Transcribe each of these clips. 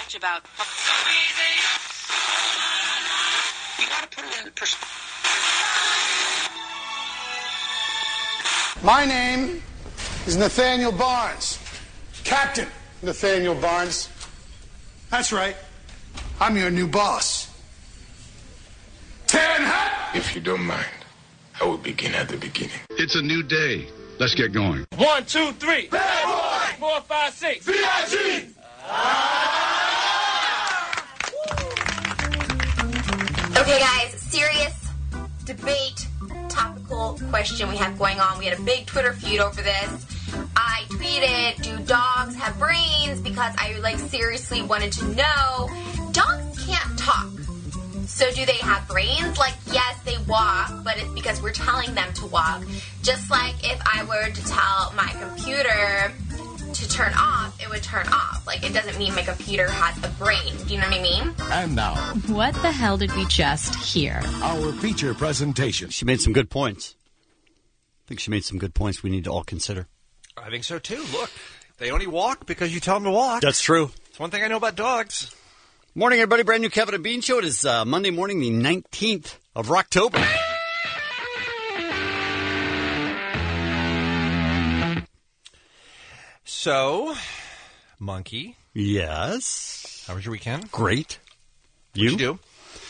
much about... You gotta put it in perspective. My name is Nathaniel Barnes. Captain Nathaniel Barnes. That's right. I'm your new boss. Tan hat! If you don't mind, I will begin at the beginning. It's a new day. Let's get going. 1, 2, 3. Bad boy! 4, 5, 6. V.I.G. Okay, guys, serious debate, topical question we have going on. We had a big Twitter feud over this. I tweeted, do dogs have brains? Because I, seriously wanted to know. Dogs can't talk. So do they have brains? Yes, they walk, but it's because we're telling them to walk. Just like if I were to tell my computer to turn off, it would turn off. It doesn't mean my computer has a brain. Do you know what I mean? And now, what the hell did we just hear? Our feature presentation. She made some good points. I think she made some good points we need to all consider. I think so, too. Look, they only walk because you tell them to walk. That's true. It's one thing I know about dogs. Morning, everybody. Brand new Kevin and Bean Show. It is Monday morning, the 19th of October. So, Monkey. Yes. How was your weekend? Great. What'd you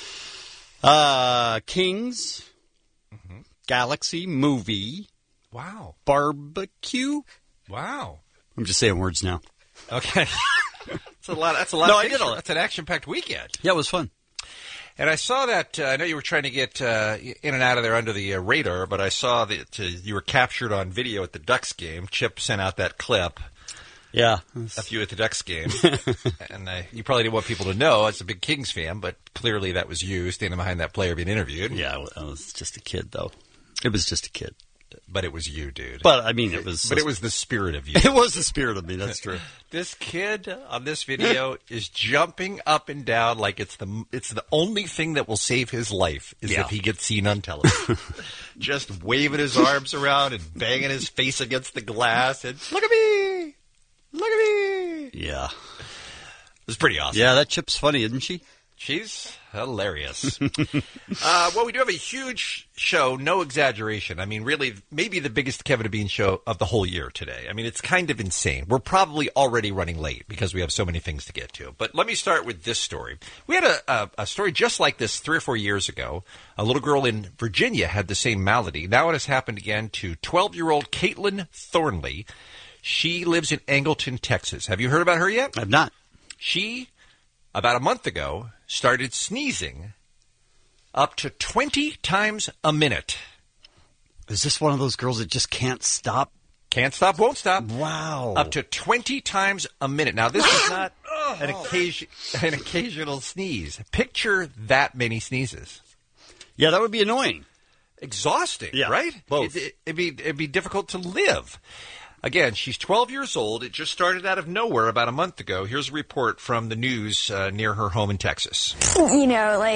do? Kings. Mm-hmm. Galaxy movie. Wow. Barbecue. Wow. I'm just saying words now. Okay. That's a lot. That's a lot. No, of I did all that. That's an action-packed weekend. Yeah, it was fun. And I saw that. I know you were trying to get in and out of there under the radar, but I saw that you were captured on video at the Ducks game. Chip sent out that clip. Yeah, of you at the Ducks game, and you probably didn't want people to know. As a big Kings fan, but clearly that was you standing behind that player being interviewed. Yeah, I was just a kid, though. It was just a kid. But it was you, dude. But, I mean, it was... But it was the spirit of you. It was the spirit of me, that's true. This kid on this video is jumping up and down like it's the only thing that will save his life is if he gets seen on television. Just waving his arms around and banging his face against the glass and, look at me! Look at me! Yeah. It was pretty awesome. Yeah, that Chip's funny, isn't she? She's hilarious. Well, we do have a huge show, no exaggeration. I mean, really, maybe the biggest Kevin and Bean show of the whole year today. I mean, it's kind of insane. We're probably already running late because we have so many things to get to. But let me start with this story. We had a story just like this 3 or 4 years ago. A little girl in Virginia had the same malady. Now it has happened again to 12-year-old Caitlin Thornley. She lives in Angleton, Texas. Have you heard about her yet? I've not. She, about a month ago, started sneezing up to 20 times a minute. Is this one of those girls that just can't stop? Can't stop, won't stop. Wow. Up to 20 times a minute. Now, this is not an occasional sneeze. Picture that many sneezes. Yeah, that would be annoying. Exhausting, right? Both. It'd be difficult to live. Again, she's 12 years old. It just started out of nowhere about a month ago. Here's a report from the news near her home in Texas. Meet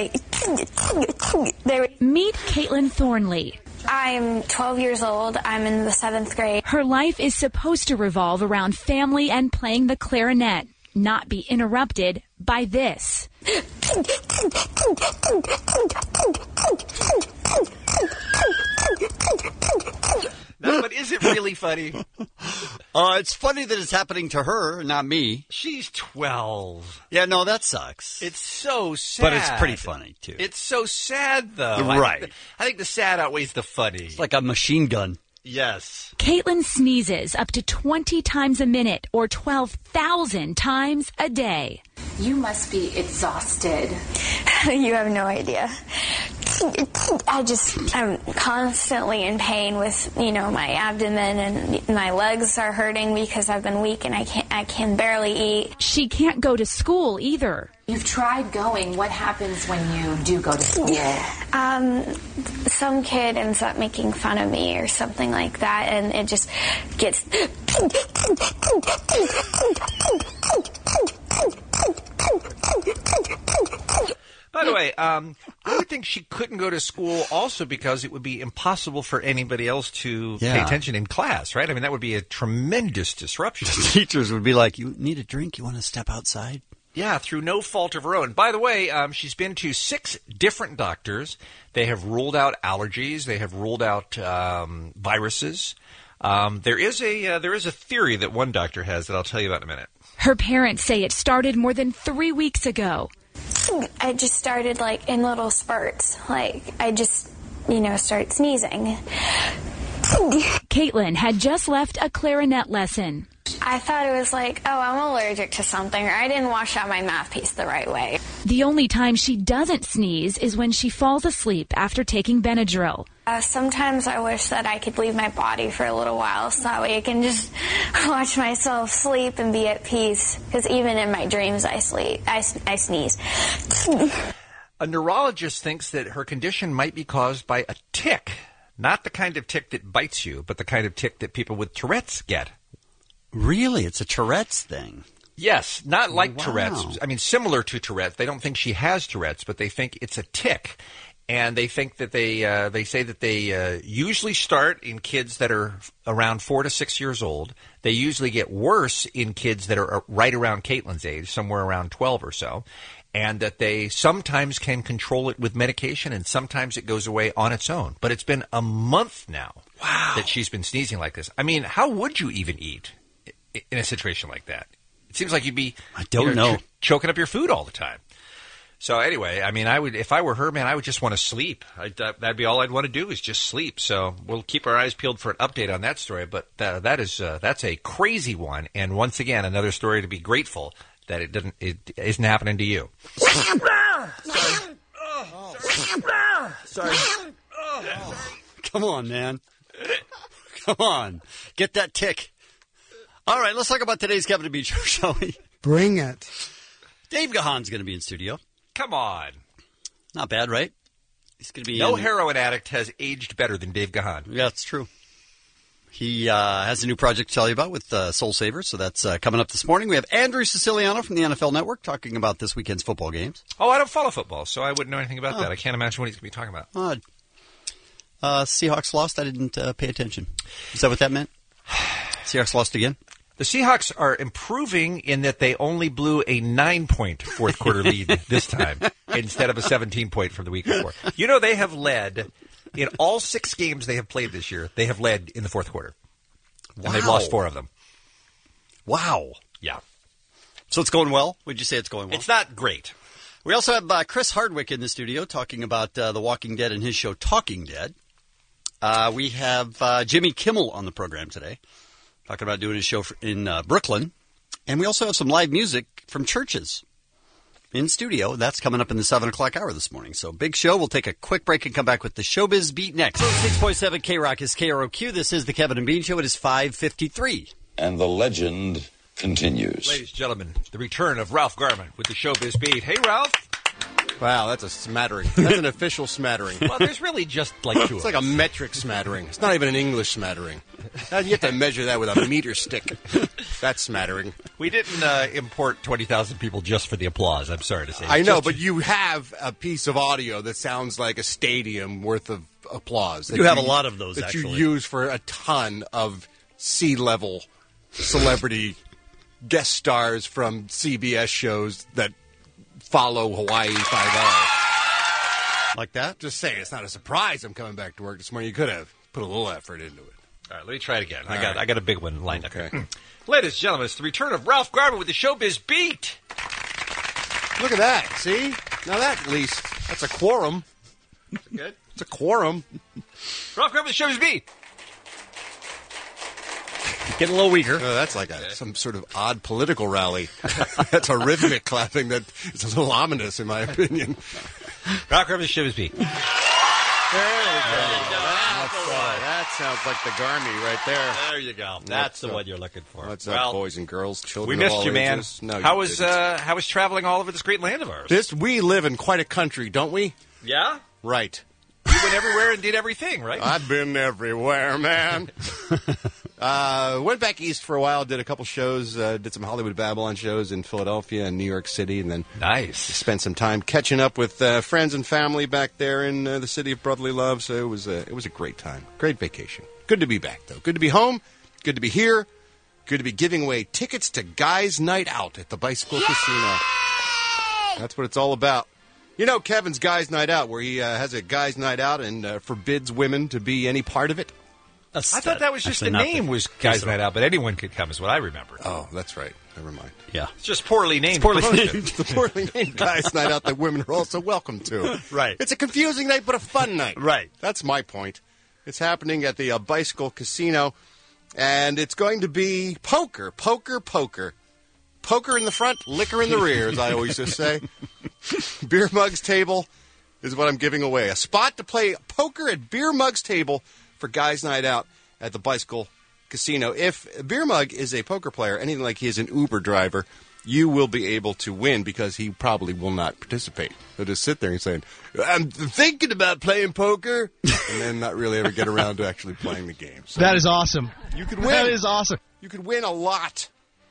Caitlin Thornley. I'm 12 years old. I'm in the 7th grade. Her life is supposed to revolve around family and playing the clarinet, not be interrupted by this. No, but is it really funny? It's funny that it's happening to her, not me. She's 12. Yeah, no, that sucks. It's so sad. But it's pretty funny, too. It's so sad, though. Right. I think the sad outweighs the funny. It's like a machine gun. Yes. Caitlin sneezes up to 20 times a minute or 12,000 times a day. You must be exhausted. You have no idea. I'm constantly in pain with, my abdomen, and my legs are hurting because I've been weak and I can barely eat. She can't go to school either. You've tried going. What happens when you do go to school? Some kid ends up making fun of me or something like that, and it just gets... By the way, I would think she couldn't go to school also because it would be impossible for anybody else to pay attention in class, right? I mean, that would be a tremendous disruption. The teachers would be like, you need a drink? You want to step outside? Yeah, through no fault of her own. By the way, she's been to 6 different doctors. They have ruled out allergies. They have ruled out viruses. There is a theory that one doctor has that I'll tell you about in a minute. Her parents say it started more than 3 weeks ago. I just started like in little spurts. Like I just, started sneezing. Caitlin had just left a clarinet lesson. I thought it was like, oh, I'm allergic to something, or I didn't wash out my mouthpiece the right way. The only time she doesn't sneeze is when she falls asleep after taking Benadryl. Sometimes I wish that I could leave my body for a little while so that way I can just watch myself sleep and be at peace. Because even in my dreams, I sneeze. A neurologist thinks that her condition might be caused by a tick. Not the kind of tick that bites you, but the kind of tick that people with Tourette's get. Really? It's a Tourette's thing? Yes, not like Wow. Tourette's. I mean, similar to Tourette's. They don't think she has Tourette's, but they think it's a tick. And they think that they say that they usually start in kids that are around 4 to 6 years old. They usually get worse in kids that are right around Caitlin's age, somewhere around 12 or so. And that they sometimes can control it with medication, and sometimes it goes away on its own. But it's been a month now that she's been sneezing like this. I mean, how would you even eat in a situation like that? It seems like you'd be choking up your food all the time. So anyway, I mean, if I were her, man, I would just want to sleep. That'd be all I'd want to do is just sleep. So we'll keep our eyes peeled for an update on that story. But that's a crazy one, and once again, another story to be grateful that it isn't happening to you. Sorry. Come on, man. Come on. Get that tick. All right, let's talk about today's Kevin and Bean Show, shall we? Bring it. Dave Gahan's going to be in studio. Come on. Not bad, right? He's going to be No heroin addict has aged better than Dave Gahan. Yeah, it's true. He has a new project to tell you about with Soul Savers, so that's coming up this morning. We have Andrew Siciliano from the NFL Network talking about this weekend's football games. Oh, I don't follow football, so I wouldn't know anything about that. I can't imagine what he's going to be talking about. Odd. Seahawks lost. I didn't pay attention. Is that what that meant? Seahawks lost again? The Seahawks are improving in that they only blew a 9-point fourth quarter lead this time instead of a 17-point from the week before. You know, they have led in all 6 games they have played this year. They have led in the fourth quarter. Wow. And they've lost 4 of them. Wow. Yeah. So it's going well? Would you say it's going well? It's not great. We also have Chris Hardwick in the studio talking about The Walking Dead and his show Talking Dead. We have Jimmy Kimmel on the program today, talking about doing his show in Brooklyn. And we also have some live music from churches in studio. That's coming up in the 7 o'clock hour this morning. So big show. We'll take a quick break and come back with the Showbiz Beat next. 6.7 K-Rock is KROQ. This is the Kevin and Bean Show. It is 5:53. And the legend continues. Ladies and gentlemen, the return of Ralph Garman with the Showbiz Beat. Hey, Ralph. Wow, that's a smattering. That's an official smattering. Well, there's really just like 2 of them. It's like a metric smattering. It's not even an English smattering. You have to measure that with a meter stick. That's smattering. We didn't import 20,000 people just for the applause, I'm sorry to say. I know, but you have a piece of audio that sounds like a stadium worth of applause. You have a lot of those, that actually. you use for a ton of C-level celebrity guest stars from CBS shows that follow Hawaii 5-0. Like that? Just saying, it's not a surprise I'm coming back to work this morning. You could have put a little effort into it. All right, let me try it again. All I right. got a big one lined up. Okay. Ladies and gentlemen, it's the return of Ralph Garman with the Showbiz Beat. Look at that. See? Now that at least, that's a quorum. Good. It's a quorum. Ralph Garman with the Showbiz Beat. Getting a little weaker. That's like some sort of odd political rally. That's a rhythmic clapping that is a little ominous, in my opinion. Ralph Garman with the Showbiz Beat. There we go. That sounds like the Garmy right there. There you go. That's the one you're looking for. What's Well, up, boys and girls, children we of missed all you, man. ages? No, how you was didn't. traveling all over this great land of ours? We live in quite a country, don't we? Yeah? Right. You went everywhere and did everything, right? I've been everywhere, man. Went back east for a while, did a couple shows, did some Hollywood Babylon shows in Philadelphia and New York City, and then spent some time catching up with friends and family back there in the city of brotherly love. So it was a great time, great vacation. Good to be back, though. Good to be home. Good to be here. Good to be giving away tickets to Guys Night Out at the Bicycle Casino. That's what it's all about. You know Kevin's Guys Night Out, where he has a Guys Night Out and forbids women to be any part of it? I thought that was just the name was Guys Night Out, but anyone could come is what I remember. Oh, that's right. Never mind. Yeah. It's just poorly named. It's the poorly named Guys Night Out that women are also welcome to. Right. It's a confusing night, but a fun night. Right. That's my point. It's happening at the Bicycle Casino, and it's going to be poker. Poker in the front, liquor in the rear, as I always just say. Beer Mugs Table is what I'm giving away. A spot to play poker at Beer Mugs Table for Guys Night Out at the Bicycle Casino. If Beer Mug is a poker player, anything like he is an Uber driver, you will be able to win because he probably will not participate. He'll just sit there and say, I'm thinking about playing poker, and then not really ever get around to actually playing the game. So that is awesome. You could win. That is awesome. You could win a lot.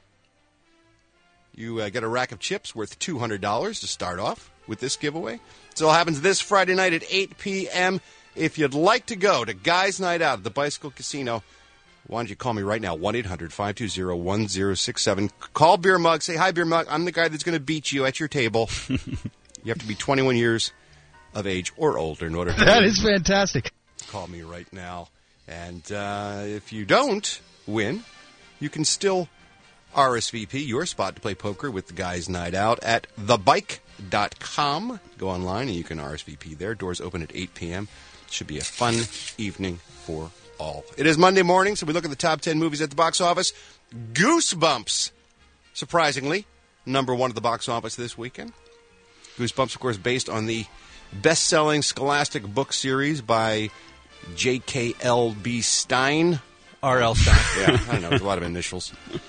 You get a rack of chips worth $200 to start off with this giveaway. It all happens this Friday night at 8 p.m. If you'd like to go to Guys Night Out at the Bicycle Casino, why don't you call me right now, 1-800-520-1067. Call Beer Mug. Say, hi, Beer Mug. I'm the guy that's going to beat you at your table. You have to be 21 years of age or older in order to That is fantastic. Call me right now. And if you don't win, you can still RSVP your spot to play poker with the Guys Night Out at thebike.com. Go online and you can RSVP there. Doors open at 8 p.m. Should be a fun evening for all. It is Monday morning, so we look at the top 10 movies at the box office. Goosebumps, surprisingly, number one at the box office this weekend. Goosebumps, of course, based on the best-selling Scholastic book series by J.K.L.B. Stein. R.L. Stein. Yeah, I don't know. There's a lot of initials.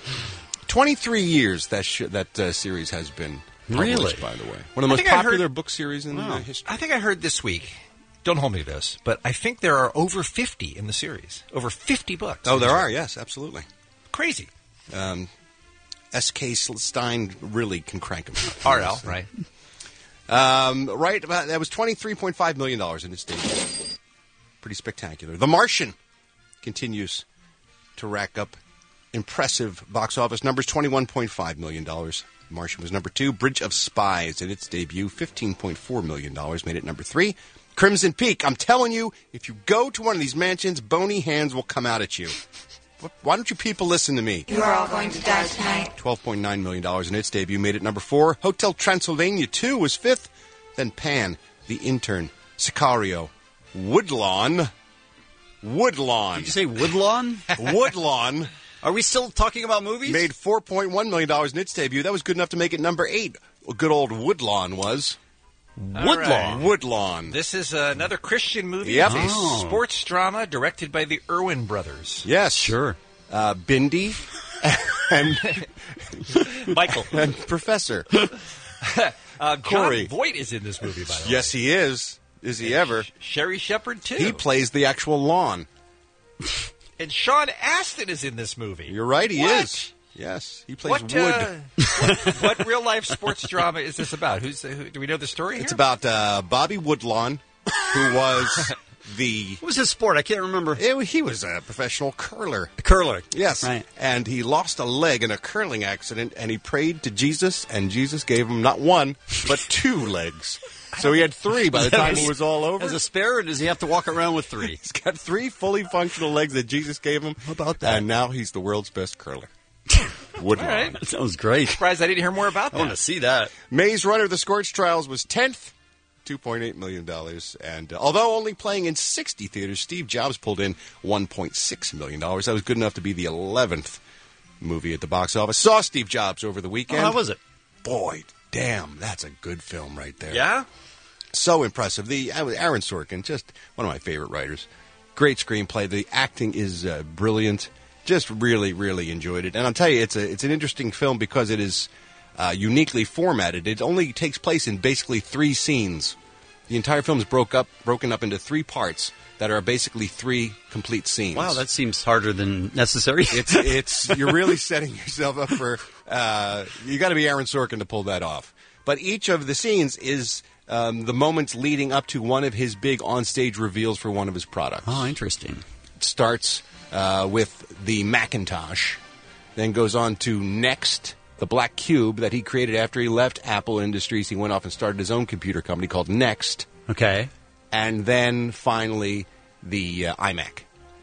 23 years that series has been published, by the way. One of the most popular book series in history. I think I heard this week, don't hold me to this, but I think there are over 50 in the series. Over 50 books. Oh, there are, yes, absolutely. Crazy. S.K. Stein really can crank them. R.L., right. Right, that was $23.5 million in its debut. Pretty spectacular. The Martian continues to rack up impressive box office numbers, $21.5 million. Martian was number 2. Bridge of Spies in its debut, $15.4 million, made it number 3. Crimson Peak, I'm telling you, if you go to one of these mansions, bony hands will come out at you. Why don't you people listen to me? You are all going to die tonight. $12.9 million in its debut, made it number 4. Hotel Transylvania 2 was 5th. Then Pan, The Intern, Sicario, Woodlawn. Did you say Woodlawn? Woodlawn. Are we still talking about movies? Made $4.1 million in its debut. That was good enough to make it number 8. Good old Woodlawn. Woodlawn was. Right. Woodlawn. This is another Christian movie. Yep. It's a sports drama directed by the Irwin brothers. Yes. Sure. Bindi and Michael. And Professor. Corey. John Voight is in this movie, by the way. Yes, he is. Is he ever? Sherry Shepherd, too. He plays the actual lawn. And Sean Astin is in this movie. You're right, he is. Yes, he plays wood. What real-life sports drama is this about? Do we know the story It's here? about Bobby Woodlawn, who was the... What was his sport? I can't remember. He was a professional curler. Curler. Yes. Right. And he lost a leg in a curling accident, and he prayed to Jesus, and Jesus gave him not one, but 2 legs. So he had 3 by the time it was all over. As a spare, or does he have to walk around with 3? He's got 3 fully functional legs that Jesus gave him. How about that? And now he's the world's best curler. Woodlawn. All right. That sounds great. Surprised I didn't hear more about that. I want to see that. Maze Runner, The Scorch Trials was 10th, $2.8 million. And although only playing in 60 theaters, Steve Jobs pulled in $1.6 million. That was good enough to be the 11th movie at the box office. Saw Steve Jobs over the weekend. Oh, how was it? Boy, damn, that's a good film right there. Yeah? So impressive. Aaron Sorkin, just one of my favorite writers. Great screenplay. The acting is brilliant. Just really, really enjoyed it. And I'll tell you, it's an interesting film because it is uniquely formatted. It only takes place in basically 3 scenes. The entire film is broken up into 3 parts that are basically 3 complete scenes. Wow, that seems harder than necessary. It's you're really setting yourself up for you got to be Aaron Sorkin to pull that off. But each of the scenes is the moments leading up to one of his big onstage reveals for one of his products. Oh, interesting. It starts with the Macintosh, then goes on to Next, the black cube that he created after he left Apple Industries. He went off and started his own computer company called Next. Okay. And then finally the iMac.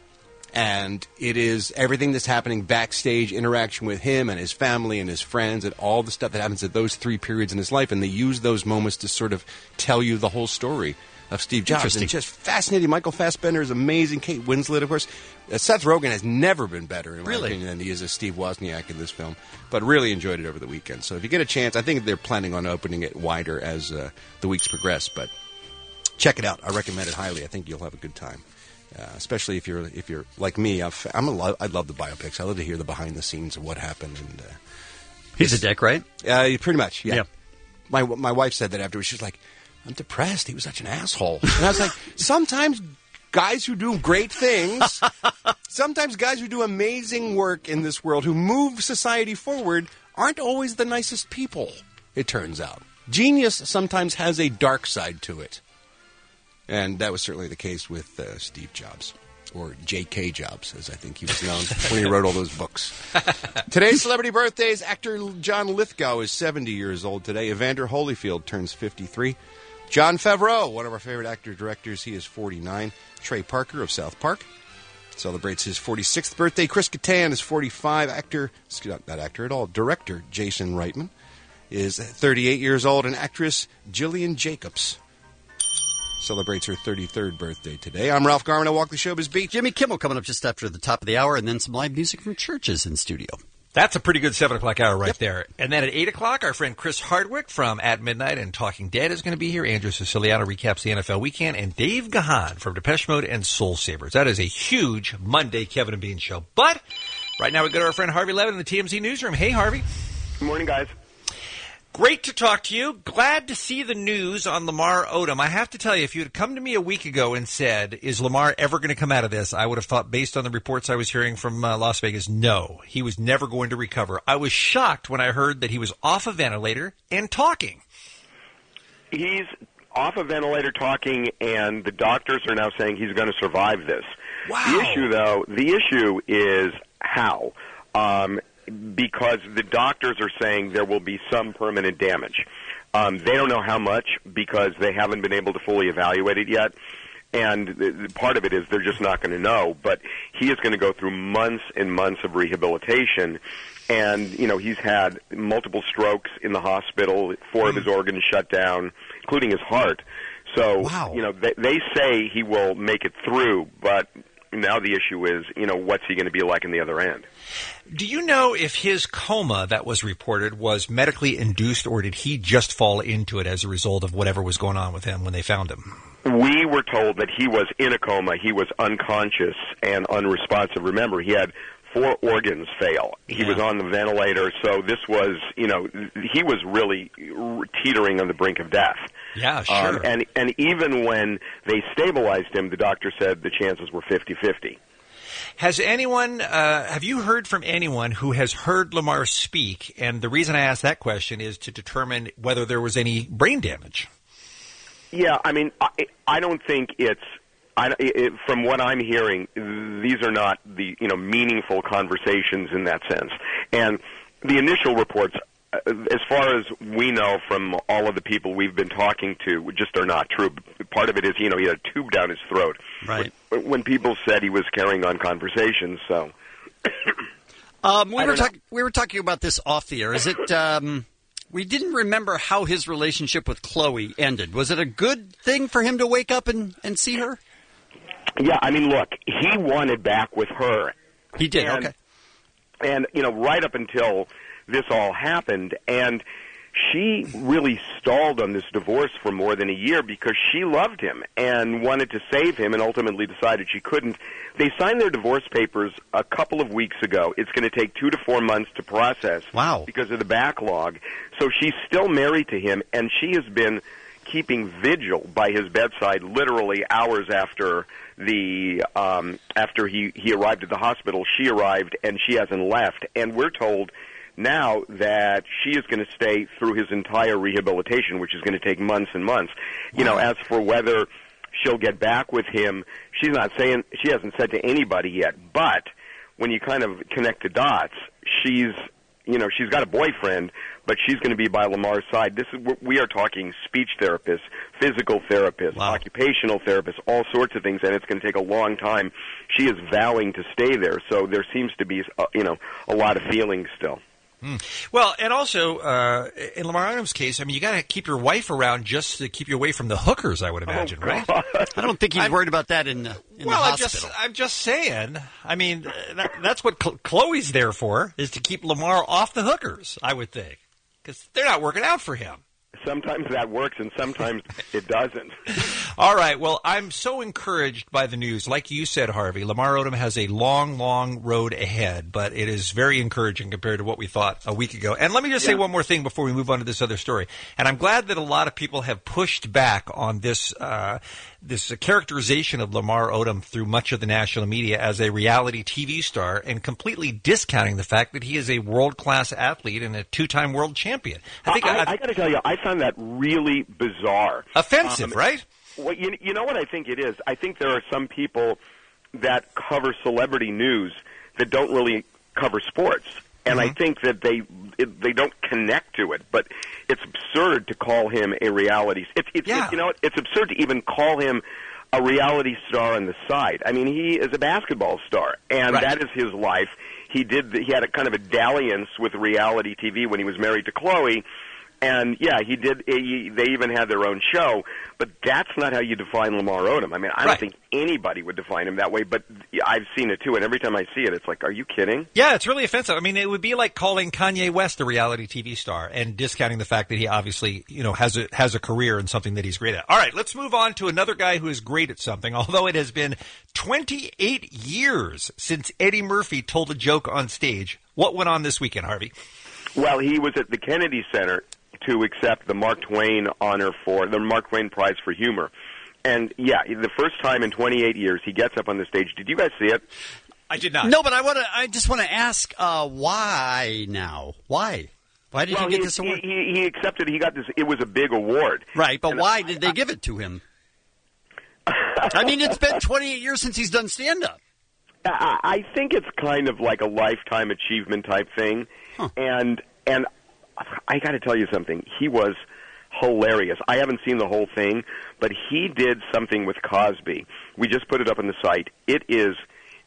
And it is everything that's happening backstage, interaction with him and his family and his friends and all the stuff that happens at those 3 periods in his life. And they use those moments to sort of tell you the whole story of Steve Jobs. And just fascinating. Michael Fassbender is amazing. Kate Winslet, of course. Seth Rogen has never been better, in my opinion, than he is as Steve Wozniak in this film. But really enjoyed it over the weekend. So if you get a chance, I think they're planning on opening it wider as the weeks progress. But check it out. I recommend it highly. I think you'll have a good time. Especially if you're like me, I love the biopics. I love to hear the behind the scenes of what happened. And he's a dick, right? Pretty much, yeah. Yep. My wife said that afterwards. She was like, "I'm depressed. He was such an asshole." And I was like, sometimes guys who do great things, sometimes guys who do amazing work in this world, who move society forward, aren't always the nicest people. It turns out, genius sometimes has a dark side to it. And that was certainly the case with Steve Jobs, or J.K. Jobs, as I think he was known when he wrote all those books. Today's celebrity birthdays: actor John Lithgow is 70 years old today. Evander Holyfield turns 53. Jon Favreau, one of our favorite actor-directors, he is 49. Trey Parker of South Park celebrates his 46th birthday. Chris Kattan is 45. Not actor at all, director Jason Reitman is 38 years old. And actress Gillian Jacobs celebrates her 33rd birthday today. I'm Ralph Garman. I walk the showbiz beat. Jimmy Kimmel coming up just after the top of the hour, and then some live music from churches in studio. That's a pretty good 7 o'clock hour right there. And then at 8 o'clock, our friend Chris Hardwick from At Midnight and Talking Dead is going to be here. Andrew Siciliano recaps the NFL weekend. And Dave Gahan from Depeche Mode and Soul Savers. That is a huge Monday Kevin and Bean show. But right now we go to our friend Harvey Levin in the TMZ Newsroom. Hey, Harvey. Good morning, guys. Great to talk to you. Glad to see the news on Lamar Odom. I have to tell you, if you had come to me a week ago and said, is Lamar ever going to come out of this? I would have thought, based on the reports I was hearing from Las Vegas, no. He was never going to recover. I was shocked when I heard that he was off a ventilator and talking. He's off a ventilator talking, and the doctors are now saying he's going to survive this. Wow. The issue is how. Because the doctors are saying there will be some permanent damage. They don't know how much because they haven't been able to fully evaluate it yet. And part of it is they're just not going to know. But he is going to go through months and months of rehabilitation. And, he's had multiple strokes in the hospital, 4 of his organs shut down, including his heart. So, they say he will make it through, but now the issue is, what's he going to be like in the other end? Do you know if his coma that was reported was medically induced, or did he just fall into it as a result of whatever was going on with him when they found him? We were told that he was in a coma. He was unconscious and unresponsive. Remember, he had 4 organs fail. He was on the ventilator, so this was, he was really teetering on the brink of death. Yeah, sure. And even when they stabilized him, the doctor said the chances were 50-50. Has anyone, have you heard from anyone who has heard Lamar speak? And the reason I ask that question is to determine whether there was any brain damage. Yeah, I don't think from what I'm hearing, these are not the meaningful conversations in that sense. And the initial reports, as far as we know from all of the people we've been talking to, just are not true. Part of it is, he had a tube down his throat. Right. When people said he was carrying on conversations, so. We were talking about this off the air. Is it? We didn't remember how his relationship with Chloe ended. Was it a good thing for him to wake up and see her? Yeah, look, he wanted back with her. He did. Okay. And right up until this all happened, and she really stalled on this divorce for more than a year because she loved him and wanted to save him and ultimately decided she couldn't. They signed their divorce papers a couple of weeks ago. It's going to take 2 to 4 months to process. Wow. Because of the backlog. So she's still married to him, and she has been keeping vigil by his bedside literally hours after after he arrived at the hospital. She arrived, and she hasn't left. And we're told now that she is going to stay through his entire rehabilitation, which is going to take months and months. Wow. As for whether she'll get back with him, she hasn't said to anybody yet. But when you kind of connect the dots, she's she's got a boyfriend, but she's going to be by Lamar's side. We are talking speech therapists, physical therapists, occupational therapists, all sorts of things, and it's going to take a long time. She is vowing to stay there, so there seems to be, a lot of feelings still. Well, and also, in Lamar Odom's case, I mean, you got to keep your wife around just to keep you away from the hookers, I would imagine, right? I don't think he's worried about that in the hospital. I'm just saying. I mean, that's what Chloe's there for, is to keep Lamar off the hookers, I would think, because they're not working out for him. Sometimes that works, and sometimes it doesn't. All right. Well, I'm so encouraged by the news. Like you said, Harvey, Lamar Odom has a long, long road ahead, but it is very encouraging compared to what we thought a week ago. And let me just say one more thing before we move on to this other story. And I'm glad that a lot of people have pushed back on this characterization of Lamar Odom through much of the national media as a reality TV star and completely discounting the fact that he is a world-class athlete and a two-time world champion. I got to tell you, I found that really bizarre. Offensive, right? Well, you know what I think it is? I think there are some people that cover celebrity news that don't really cover sports. And I think that they don't connect to it, but it's absurd to call him a reality. It's absurd to even call him a reality star on the side. I mean, he is a basketball star, and that is his life. He had a kind of a dalliance with reality TV when he was married to Chloe. And, he did. They even had their own show, but that's not how you define Lamar Odom. I mean, I don't think anybody would define him that way, but I've seen it, too, and every time I see it, it's like, are you kidding? Yeah, it's really offensive. I mean, it would be like calling Kanye West a reality TV star and discounting the fact that he obviously, has a career in something that he's great at. All right, let's move on to another guy who is great at something, although it has been 28 years since Eddie Murphy told a joke on stage. What went on this weekend, Harvey? Well, he was at the Kennedy Center to accept the Mark Twain the Mark Twain Prize for Humor. And, the first time in 28 years he gets up on the stage. Did you guys see it? I did not. No, but I just want to ask, why now? Why? Why did he get this award? He accepted. He got this. It was a big award. Right, but why did they give it to him? I mean, it's been 28 years since he's done stand-up. I think it's kind of like a lifetime achievement type thing. And I got to tell you something. He was hilarious. I haven't seen the whole thing, but he did something with Cosby. We just put it up on the site. It is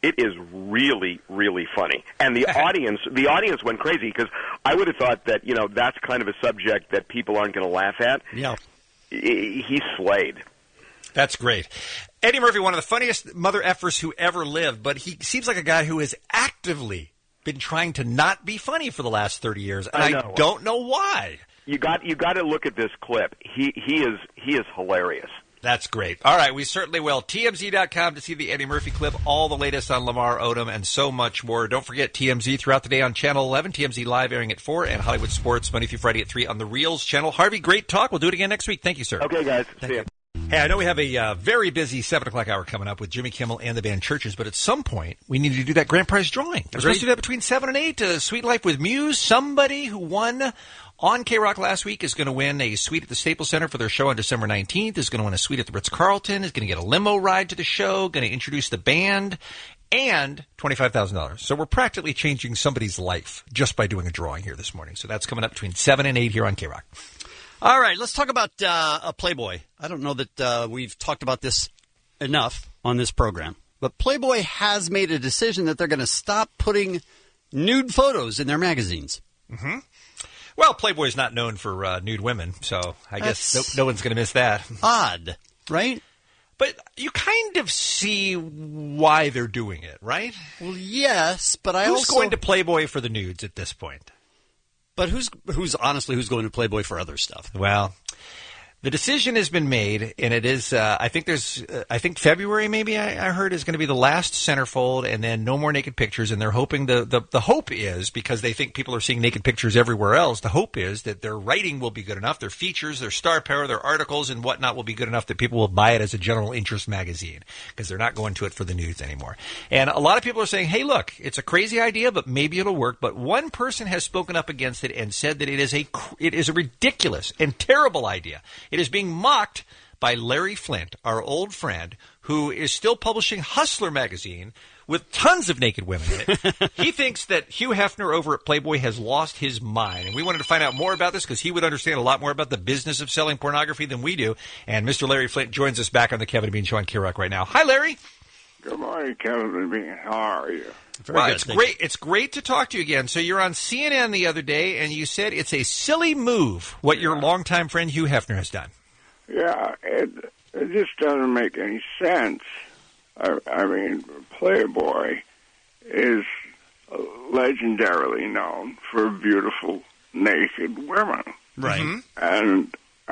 really, really funny. And the audience went crazy because I would have thought that, that's kind of a subject that people aren't going to laugh at. Yeah. He slayed. That's great. Eddie Murphy, one of the funniest mother effers who ever lived, but he seems like a guy who is actively been trying to not be funny for the last 30 years, and I don't know why. You got to look at this clip. He is hilarious. That's great. All right, we certainly will. TMZ.com to see the Eddie Murphy clip, all the latest on Lamar Odom, and so much more. Don't forget TMZ throughout the day on Channel 11, TMZ Live airing at 4, and Hollywood Sports Monday through Friday at 3 on the Reels channel. Harvey, great talk. We'll do it again next week. Thank you, sir. Okay, guys. See you. Hey, I know we have a very busy 7 o'clock hour coming up with Jimmy Kimmel and the band Churches, but at some point, we need to do that grand prize drawing. We're supposed to do that between 7 and 8. Sweet Life with Muse. Somebody who won on K-Rock last week is going to win a suite at the Staples Center for their show on December 19th, is going to win a suite at the Ritz-Carlton, is going to get a limo ride to the show, going to introduce the band, and $25,000. So we're practically changing somebody's life just by doing a drawing here this morning. So that's coming up between 7 and 8 here on K-Rock. All right, let's talk about a Playboy. I don't know that we've talked about this enough on this program, but Playboy has made a decision that they're going to stop putting nude photos in their magazines. Mm-hmm. Well, Playboy's not known for nude women, so I guess no one's going to miss that. Odd, right? But you kind of see why they're doing it, right? Well, yes, but Who's going to Playboy for the nudes at this point? But who's going to Playboy for other stuff? Well, the decision has been made, and it is. I think February maybe I heard is going to be the last centerfold, and then no more naked pictures. And they're hoping the hope is, because they think people are seeing naked pictures everywhere else. The hope is that their writing will be good enough, their features, their star power, their articles, and whatnot will be good enough that people will buy it as a general interest magazine, because they're not going to it for the news anymore. And a lot of people are saying, "Hey, look, it's a crazy idea, but maybe it'll work." But one person has spoken up against it and said that it is a ridiculous and terrible idea. It is being mocked by Larry Flint, our old friend, who is still publishing Hustler magazine with tons of naked women in it. He thinks that Hugh Hefner over at Playboy has lost his mind. And we wanted to find out more about this because he would understand a lot more about the business of selling pornography than we do. And Mr. Larry Flint joins us back on the Kevin and Bean Show on K-Rock right now. Hi, Larry. Good morning, Kevin and Bean. How are you? Well, it's great. It's great to talk to you again. So you're on CNN the other day, and you said it's a silly move what your longtime friend Hugh Hefner has done. Yeah, it just doesn't make any sense. I mean, Playboy is legendarily known for beautiful naked women, right? Mm-hmm. And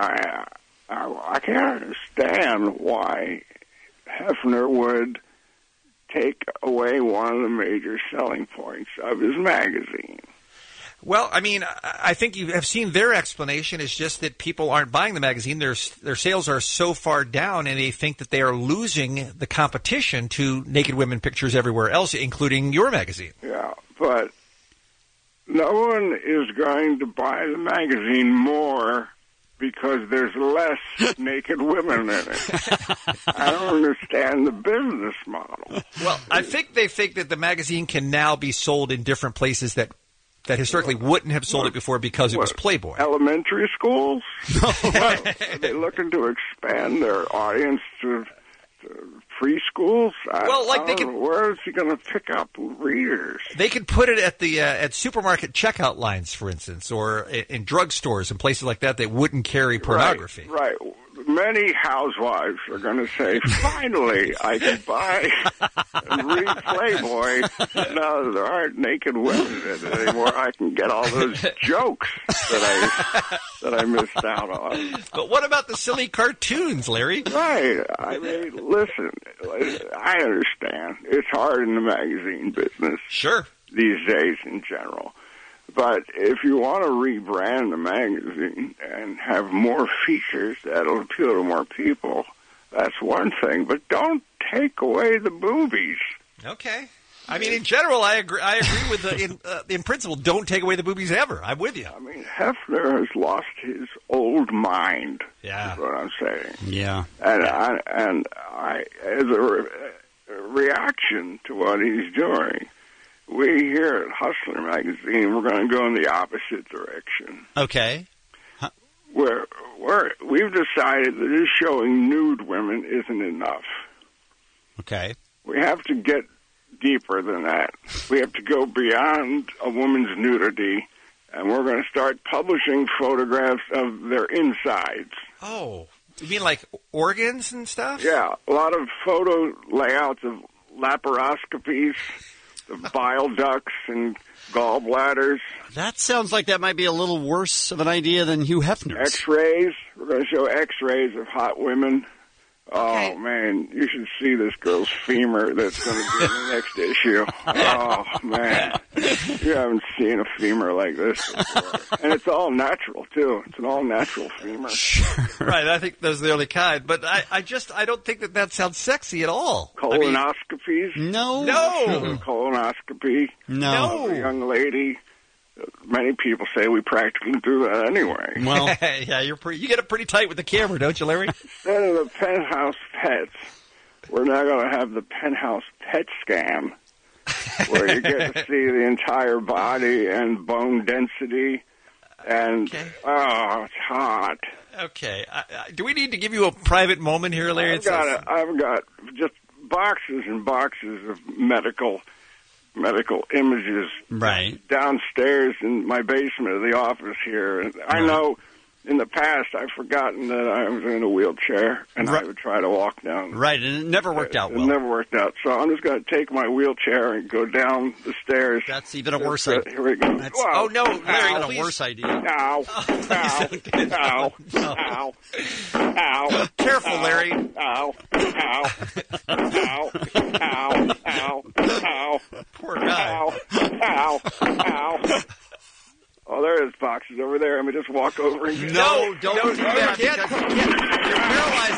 I can't understand why Hefner would take away one of the major selling points of his magazine. Well, I mean, I think you have seen their explanation is just that people aren't buying the magazine. Their sales are so far down, and they think that they are losing the competition to naked women pictures everywhere else, including your magazine. Yeah, but no one is going to buy the magazine more because there's less naked women in it. I don't understand the business model. Well, I think they think that the magazine can now be sold in different places that historically wouldn't have sold it before because it was Playboy. Elementary schools? Are they looking to expand their audience to preschools? Where is he going to pick up readers? They could put it at the at supermarket checkout lines, for instance, or in drugstores and places like that wouldn't carry pornography. Right. Many housewives are going to say, finally, I can buy and read Playboy. Now that there aren't naked women in it anymore, I can get all those jokes that I missed out on. But what about the silly cartoons, Larry? Right. I mean, listen, I understand. It's hard in the magazine business. Sure. These days in general. But if you want to rebrand the magazine and have more features that'll appeal to more people, that's one thing. But don't take away the boobies. Okay. I mean, in general, I agree with in principle, don't take away the boobies ever. I'm with you. I mean, Hefner has lost his old mind. Yeah. Is what I'm saying. Yeah. And I as a reaction to what he's doing, we here at Hustler magazine, we're going to go in the opposite direction. Okay. We've decided that just showing nude women isn't enough. Okay. We have to get deeper than that. We have to go beyond a woman's nudity, and we're going to start publishing photographs of their insides. Oh, you mean like organs and stuff? Yeah, a lot of photo layouts of laparoscopies, the bile ducts and gallbladders. That sounds like that might be a little worse of an idea than Hugh Hefner's. X-rays. We're going to show X-rays of hot women. Okay. Oh, man, you should see this girl's femur that's going to be in the next issue. Oh, man. You haven't seen a femur like this before. And it's all natural, too. It's an all-natural femur. Sure. Right, I think those are the only kind. But I don't think that sounds sexy at all. Colonoscopies? No. Colonoscopy? No. A young lady. Many people say we practically do that anyway. Well, yeah, you get it pretty tight with the camera, don't you, Larry? Instead of the Penthouse Pets, we're now going to have the Penthouse Pet Scam, where you get to see the entire body and bone density, and it's hot. Okay, do we need to give you a private moment here, Larry? I've got just boxes and boxes of medical images downstairs in my basement of the office here. And I know in the past I've forgotten that I was in a wheelchair and I would try to walk down. Right, and it never worked out well. It never worked out. So I'm just going to take my wheelchair and go down the stairs. That's even a worse idea. Here we go. Oh, no, Larry, even a worse idea. Ow. Ow. Ow. Ow. Careful, Larry. Ow. Ow. Ow. Ow. Ow. Ow. Poor guy. Ow. Ow. Ow. Oh, there's boxes over there. Let me just walk over and get No, don't do that. You're paralyzed.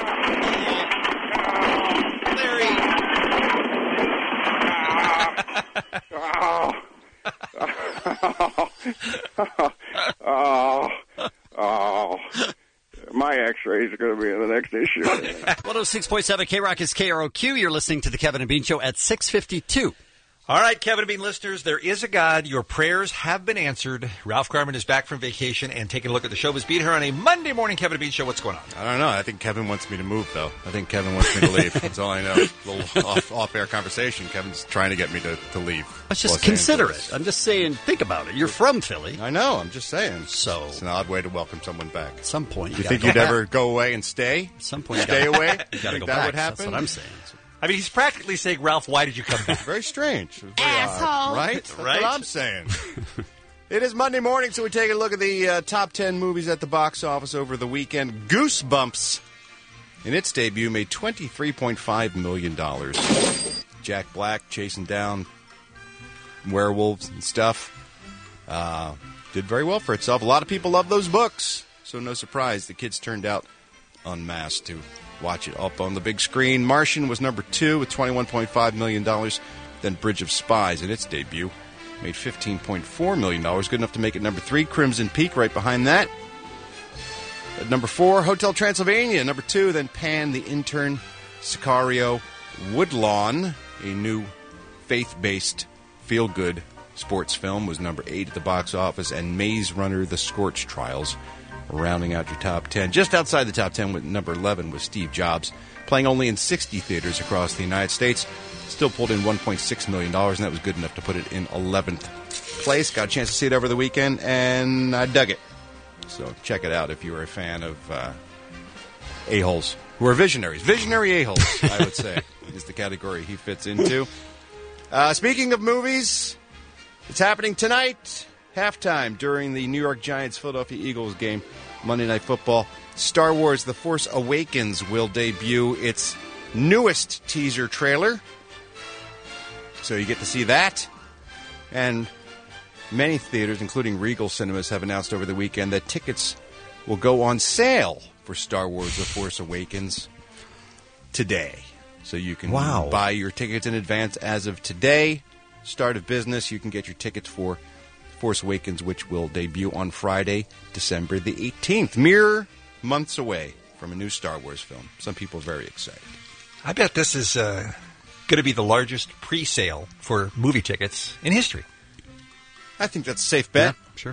my X-rays are going to be in the next issue. 106.7 K-Rock is KROQ. You're listening to the Kevin and Bean Show at 6:52. All right, Kevin and Bean listeners, there is a God. Your prayers have been answered. Ralph Garman is back from vacation and taking a look at the Showbiz Beat here on a Monday morning Kevin and Bean Show. What's going on? I don't know. I think Kevin wants me to move, though. I think Kevin wants me to leave. That's all I know. A little off-air conversation. Kevin's trying to get me to leave. Let's just consider it. I'm just saying, think about it. You're from Philly. I know. I'm just saying. So it's an odd way to welcome someone back. At some point, you think you'd ever go away and stay? At some point, stay away. You got to go that back. would happen? That's what I'm saying. I mean, he's practically saying, Ralph, why did you come back? Very strange. Very Asshole. odd, right? That's what I'm saying. It is Monday morning, so we take a look at the top 10 movies at the box office over the weekend. Goosebumps, in its debut, made $23.5 million. Jack Black chasing down werewolves and stuff. Did very well for itself. A lot of people love those books, so no surprise the kids turned out en masse to watch it up on the big screen. Martian was number 2 with $21.5 million. Then Bridge of Spies, in its debut, made $15.4 million. Good enough to make it number 3. Crimson Peak right behind that. At number 4, Hotel Transylvania. Number 2, then Pan, the Intern, Sicario, Woodlawn, a new faith-based feel-good sports film, was number 8 at the box office. And Maze Runner, The Scorch Trials, rounding out your top 10. Just outside the top 10 with number 11 was Steve Jobs, playing only in 60 theaters across the United States. Still pulled in $1.6 million, and that was good enough to put it in 11th place. Got a chance to see it over the weekend, and I dug it. So check it out if you were a fan of a-holes who are visionaries. Visionary a-holes, I would say, is the category he fits into. Speaking of movies, it's happening tonight. Halftime during the New York Giants-Philadelphia Eagles game, Monday Night Football. Star Wars The Force Awakens will debut its newest teaser trailer. So you get to see that. And many theaters, including Regal Cinemas, have announced over the weekend that tickets will go on sale for Star Wars The Force Awakens today. So you can buy your tickets in advance as of today. Start of business, you can get your tickets for Force Awakens, which will debut on Friday, December the 18th. Mere months away from a new Star Wars film. Some people are very excited. I bet this is going to be the largest pre-sale for movie tickets in history. I think that's a safe bet. Yeah, sure.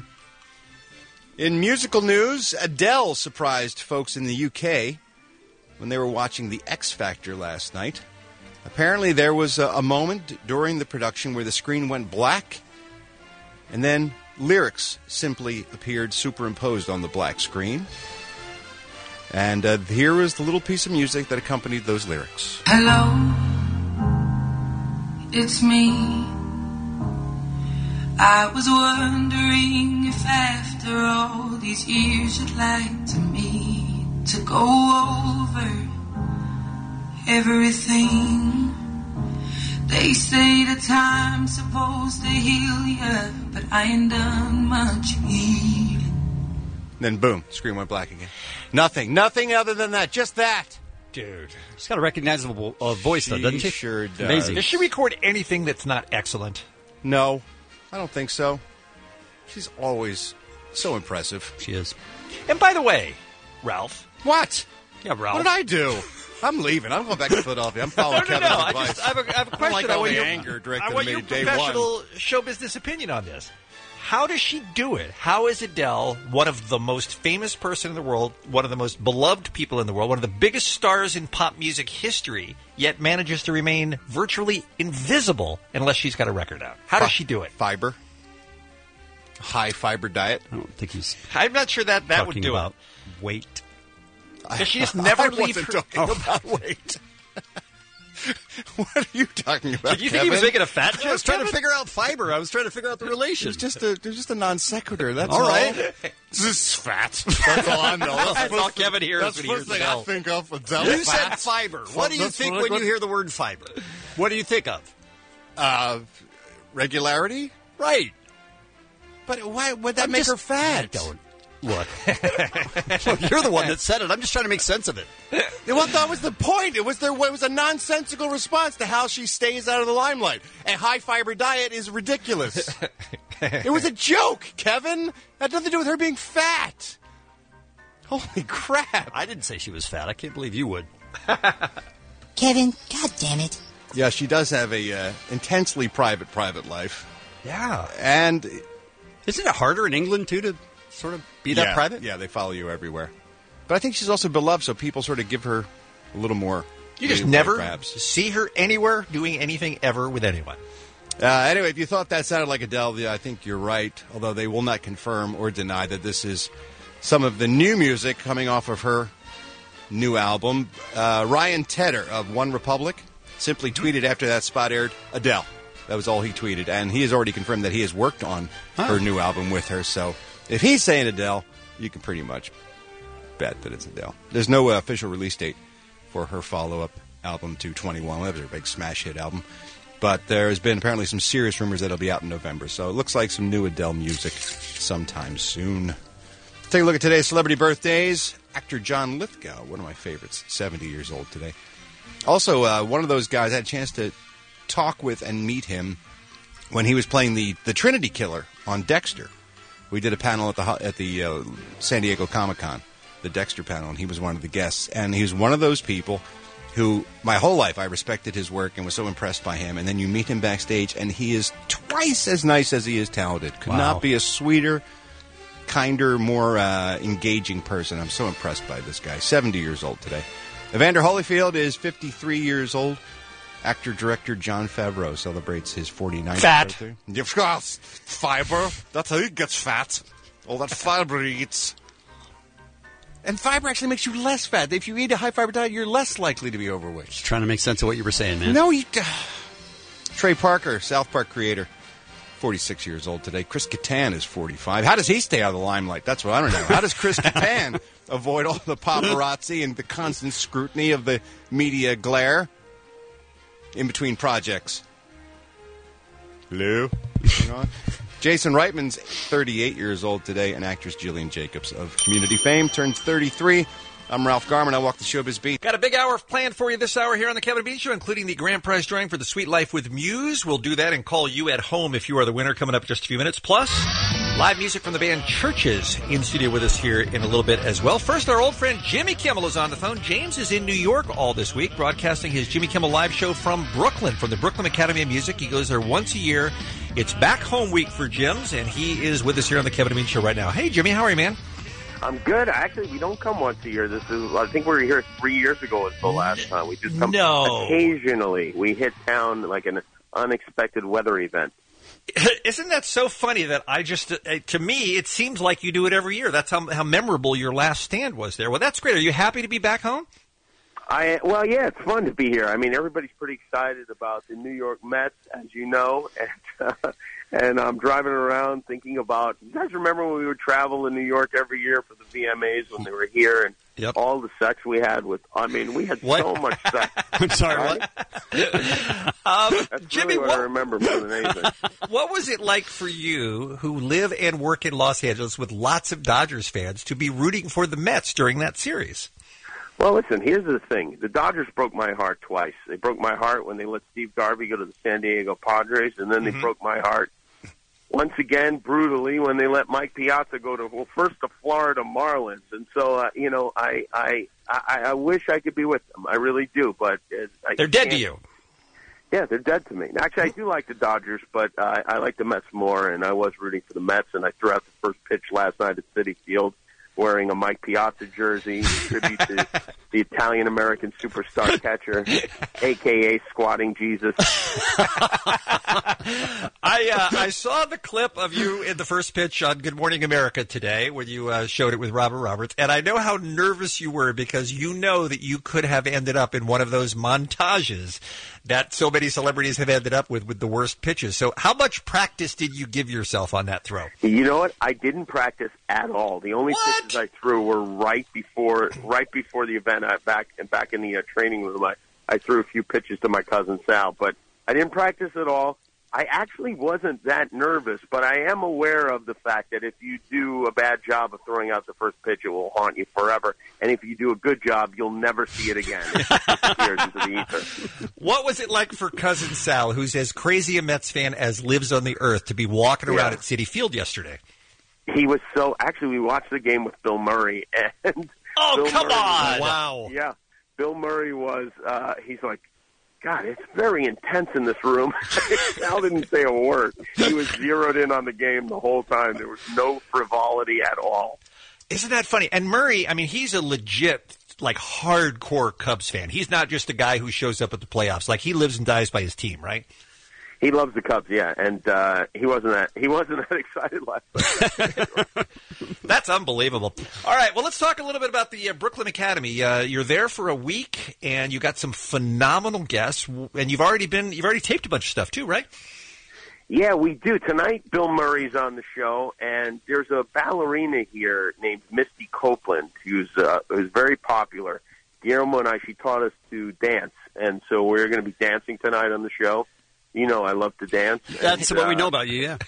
In musical news, Adele surprised folks in the UK when they were watching The X Factor last night. Apparently there was a moment during the production where the screen went black, and then lyrics simply appeared superimposed on the black screen. And here is the little piece of music that accompanied those lyrics. Hello, it's me. I was wondering if after all these years you'd like to meet to go over everything. They say the time's supposed to heal ya, but I ain't done much healing. Then boom, screen went black again. Nothing other than that, just that. Dude. She's got a recognizable voice, though, doesn't she? Sure does. Amazing. Does she record anything that's not excellent? No, I don't think so. She's always so impressive. She is. And by the way, Ralph. What? Yeah, Ralph. What did I do? I'm leaving. I'm going back to Philadelphia. I'm following Kevin's advice. I have a question. Like all the I anger directed want at your me day professional one. show business opinion on this. How does she do it? How is Adele one of the most famous person in the world, one of the most beloved people in the world, one of the biggest stars in pop music history, yet manages to remain virtually invisible unless she's got a record out? How does she do it? Fiber. High fiber diet. I don't think he's I'm not sure that would do about it. Weight. Does she just never leave wasn't her... talking about weight. What are you talking about? Did you think he was Kevin? making a fat joke? I was trying to figure out fiber. I was trying to figure out the relation. It was just a non sequitur. That's all all. right. This is fat. That's all I know. That's all Kevin hears That's when the he first hears thing I Adele. think of. Adele You fat. said fiber. What do you That's think really when you hear the word fiber? What do you think of? Regularity? Right. But why would that make her fat? I don't. Look. Look, you're the one that said it. I'm just trying to make sense of it. Well, that was the point. It was a nonsensical response to how she stays out of the limelight. A high-fiber diet is ridiculous. It was a joke, Kevin. That had nothing to do with her being fat. Holy crap! I didn't say she was fat. I can't believe you would. Kevin, God damn it. Yeah, she does have a intensely private life. Yeah. And isn't it harder in England, too, to sort of be that private? Yeah, they follow you everywhere. But I think she's also beloved, so people sort of give her a little more. You just never see her anywhere doing anything ever with anyone. Anyway, if you thought that sounded like Adele, I think you're right, although they will not confirm or deny that this is some of the new music coming off of her new album. Ryan Tedder of One Republic simply tweeted after that spot aired, Adele. That was all he tweeted, and he has already confirmed that he has worked on her new album with her, so if he's saying Adele, you can pretty much bet that it's Adele. There's no official release date for her follow-up album to 21. That was her big smash hit album. But there has been apparently some serious rumors that it'll be out in November. So it looks like some new Adele music sometime soon. Let's take a look at today's celebrity birthdays. Actor John Lithgow, one of my favorites, 70 years old today. Also, one of those guys, I had a chance to talk with and meet him when he was playing the Trinity Killer on Dexter. We did a panel at the San Diego Comic-Con, the Dexter panel, and he was one of the guests. And he was one of those people who, my whole life, I respected his work and was so impressed by him. And then you meet him backstage, and he is twice as nice as he is talented. Could not be a sweeter, kinder, more engaging person. I'm so impressed by this guy. 70 years old today. Evander Holyfield is 53 years old. Actor-director Jon Favreau celebrates his 49th birthday. Fiber. That's how he gets fat. All that fiber he eats. And fiber actually makes you less fat. If you eat a high-fiber diet, you're less likely to be overweight. Just trying to make sense of what you were saying, man. No, Trey Parker, South Park creator, 46 years old today. Chris Kattan is 45. How does he stay out of the limelight? That's what I don't know. How does Chris Kattan avoid all the paparazzi and the constant scrutiny of the media glare in between projects? Hello? Hang on. Jason Reitman's 38 years old today, and actress Jillian Jacobs of Community fame turns 33. I'm Ralph Garman. I walk the showbiz beat. Got a big hour planned for you this hour here on the Kevin and Bean Show, including the grand prize drawing for the Sweet Life with Muse. We'll do that and call you at home if you are the winner coming up in just a few minutes. Plus, live music from the band Churches in studio with us here in a little bit as well. First, our old friend Jimmy Kimmel is on the phone. James is in New York all this week, broadcasting his Jimmy Kimmel Live show from Brooklyn, from the Brooklyn Academy of Music. He goes there once a year. It's back home week for Jims, and he is with us here on the Kevin and Bean Show right now. Hey, Jimmy, how are you, man? I'm good. Actually, we don't come once a year. I think we were here 3 years ago until last time. We just come occasionally. We hit town like an unexpected weather event. Isn't that so funny that to me, it seems like you do it every year. That's how memorable your last stand was there. Well, that's great. Are you happy to be back home? Well, yeah, it's fun to be here. I mean, everybody's pretty excited about the New York Mets, as you know, and I'm driving around thinking about, you guys remember when we would travel in New York every year for the VMAs when they were here, and all the sex we had with, we had so much sex. I'm sorry, what? That's Jimmy, really what I remember more than anything. What was it like for you, who live and work in Los Angeles with lots of Dodgers fans, to be rooting for the Mets during that series? Well, listen, here's the thing. The Dodgers broke my heart twice. They broke my heart when they let Steve Garvey go to the San Diego Padres, and then they broke my heart once again brutally when they let Mike Piazza go to, first the Florida Marlins. And so, I wish I could be with them. I really do, but they're dead to you. Yeah, they're dead to me. Actually, I do like the Dodgers, but I like the Mets more, and I was rooting for the Mets, and I threw out the first pitch last night at Citi Field wearing a Mike Piazza jersey, in tribute to the Italian-American superstar catcher, a.k.a. Squatting Jesus. I saw the clip of you in the first pitch on Good Morning America today when you showed it with Robert Roberts, and I know how nervous you were because you know that you could have ended up in one of those montages that so many celebrities have ended up with the worst pitches. So how much practice did you give yourself on that throw? You know what? I didn't practice at all. The only pitches I threw were right before the event. Back in the training room, I threw a few pitches to my cousin Sal, but I didn't practice at all. I actually wasn't that nervous, but I am aware of the fact that if you do a bad job of throwing out the first pitch, it will haunt you forever. And if you do a good job, you'll never see it again. It disappears into the ether. What was it like for cousin Sal, who's as crazy a Mets fan as lives on the earth, to be walking around at Citi Field yesterday? He was so. Actually, we watched the game with Bill Murray, and Bill Murray on! Wow. Yeah, Bill Murray was. He's like, God, it's very intense in this room. Sal didn't say a word. He was zeroed in on the game the whole time. There was no frivolity at all. Isn't that funny? And Murray, I mean, he's a legit, like, hardcore Cubs fan. He's not just a guy who shows up at the playoffs. Like, he lives and dies by his team, right? He loves the Cubs, yeah, and he wasn't that excited last night. That's unbelievable. All right, well, let's talk a little bit about the Brooklyn Academy. You're there for a week, and you got some phenomenal guests, and you've already taped a bunch of stuff too, right? Yeah, we do. Tonight, Bill Murray's on the show, and there's a ballerina here named Misty Copeland who's very popular. Guillermo and she taught us to dance, and so we're going to be dancing tonight on the show. You know I love to dance. That's what we know about you, yeah.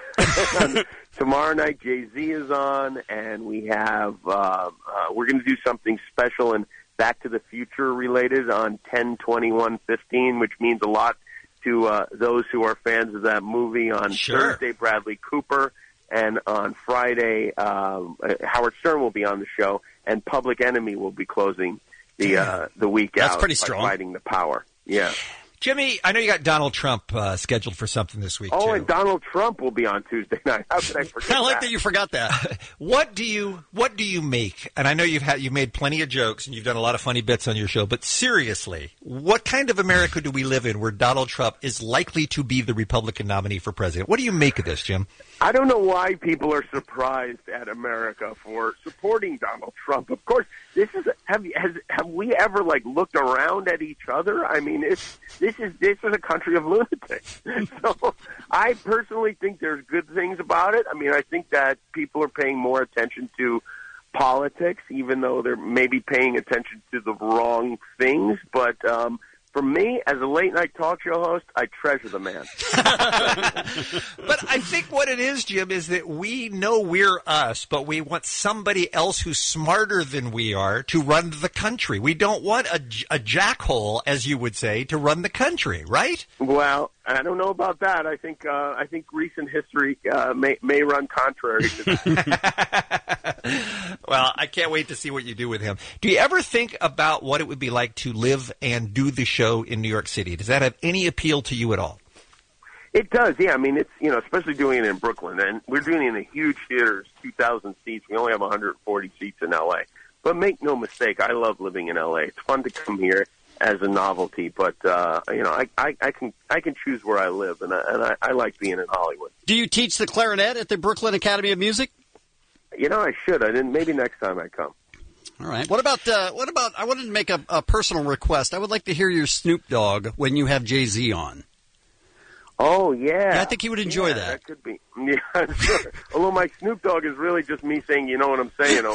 Tomorrow night, Jay-Z is on, and we have we're going to do something special and Back to the Future related on 10/21/15, which means a lot to those who are fans of that movie. On Thursday, Bradley Cooper, and on Friday, Howard Stern will be on the show, and Public Enemy will be closing the week out. That's pretty strong. By Fighting the Power. Yeah. Jimmy, I know you got Donald Trump scheduled for something this week, too. too. And Donald Trump will be on Tuesday night. How could I forget I like that you forgot that. What do you make? And I know you've made plenty of jokes and you've done a lot of funny bits on your show, but seriously, what kind of America do we live in where Donald Trump is likely to be the Republican nominee for president? What do you make of this, Jim? I don't know why people are surprised at America for supporting Donald Trump. Of course, this is have we ever looked around at each other? I mean, this is a country of lunatics. So I personally think there's good things about it. I mean, I think that people are paying more attention to politics, even though they're maybe paying attention to the wrong things. But for me, as a late-night talk show host, I treasure the man. But I think what it is, Jim, is that we know we're us, but we want somebody else who's smarter than we are to run the country. We don't want a jackhole, as you would say, to run the country, right? Well, I don't know about that. I think recent history may run contrary to that. Well, I can't wait to see what you do with him. Do you ever think about what it would be like to live and do the show in New York City? Does that have any appeal to you at all? It does, yeah. I mean, it's, especially doing it in Brooklyn, and we're doing it in a huge theater, 2,000 seats. We only have 140 seats in L.A. But make no mistake, I love living in L.A. It's fun to come here as a novelty, but I can choose where I live, and I like being in Hollywood. Do you teach the clarinet at the Brooklyn Academy of Music? I should. I didn't. Maybe next time I come. All right. What about? I wanted to make a personal request. I would like to hear your Snoop Dogg when you have Jay-Z on. Oh yeah. I think he would enjoy that. That could be. Yeah, sure. Although my Snoop Dogg is really just me saying, you know what I'm saying.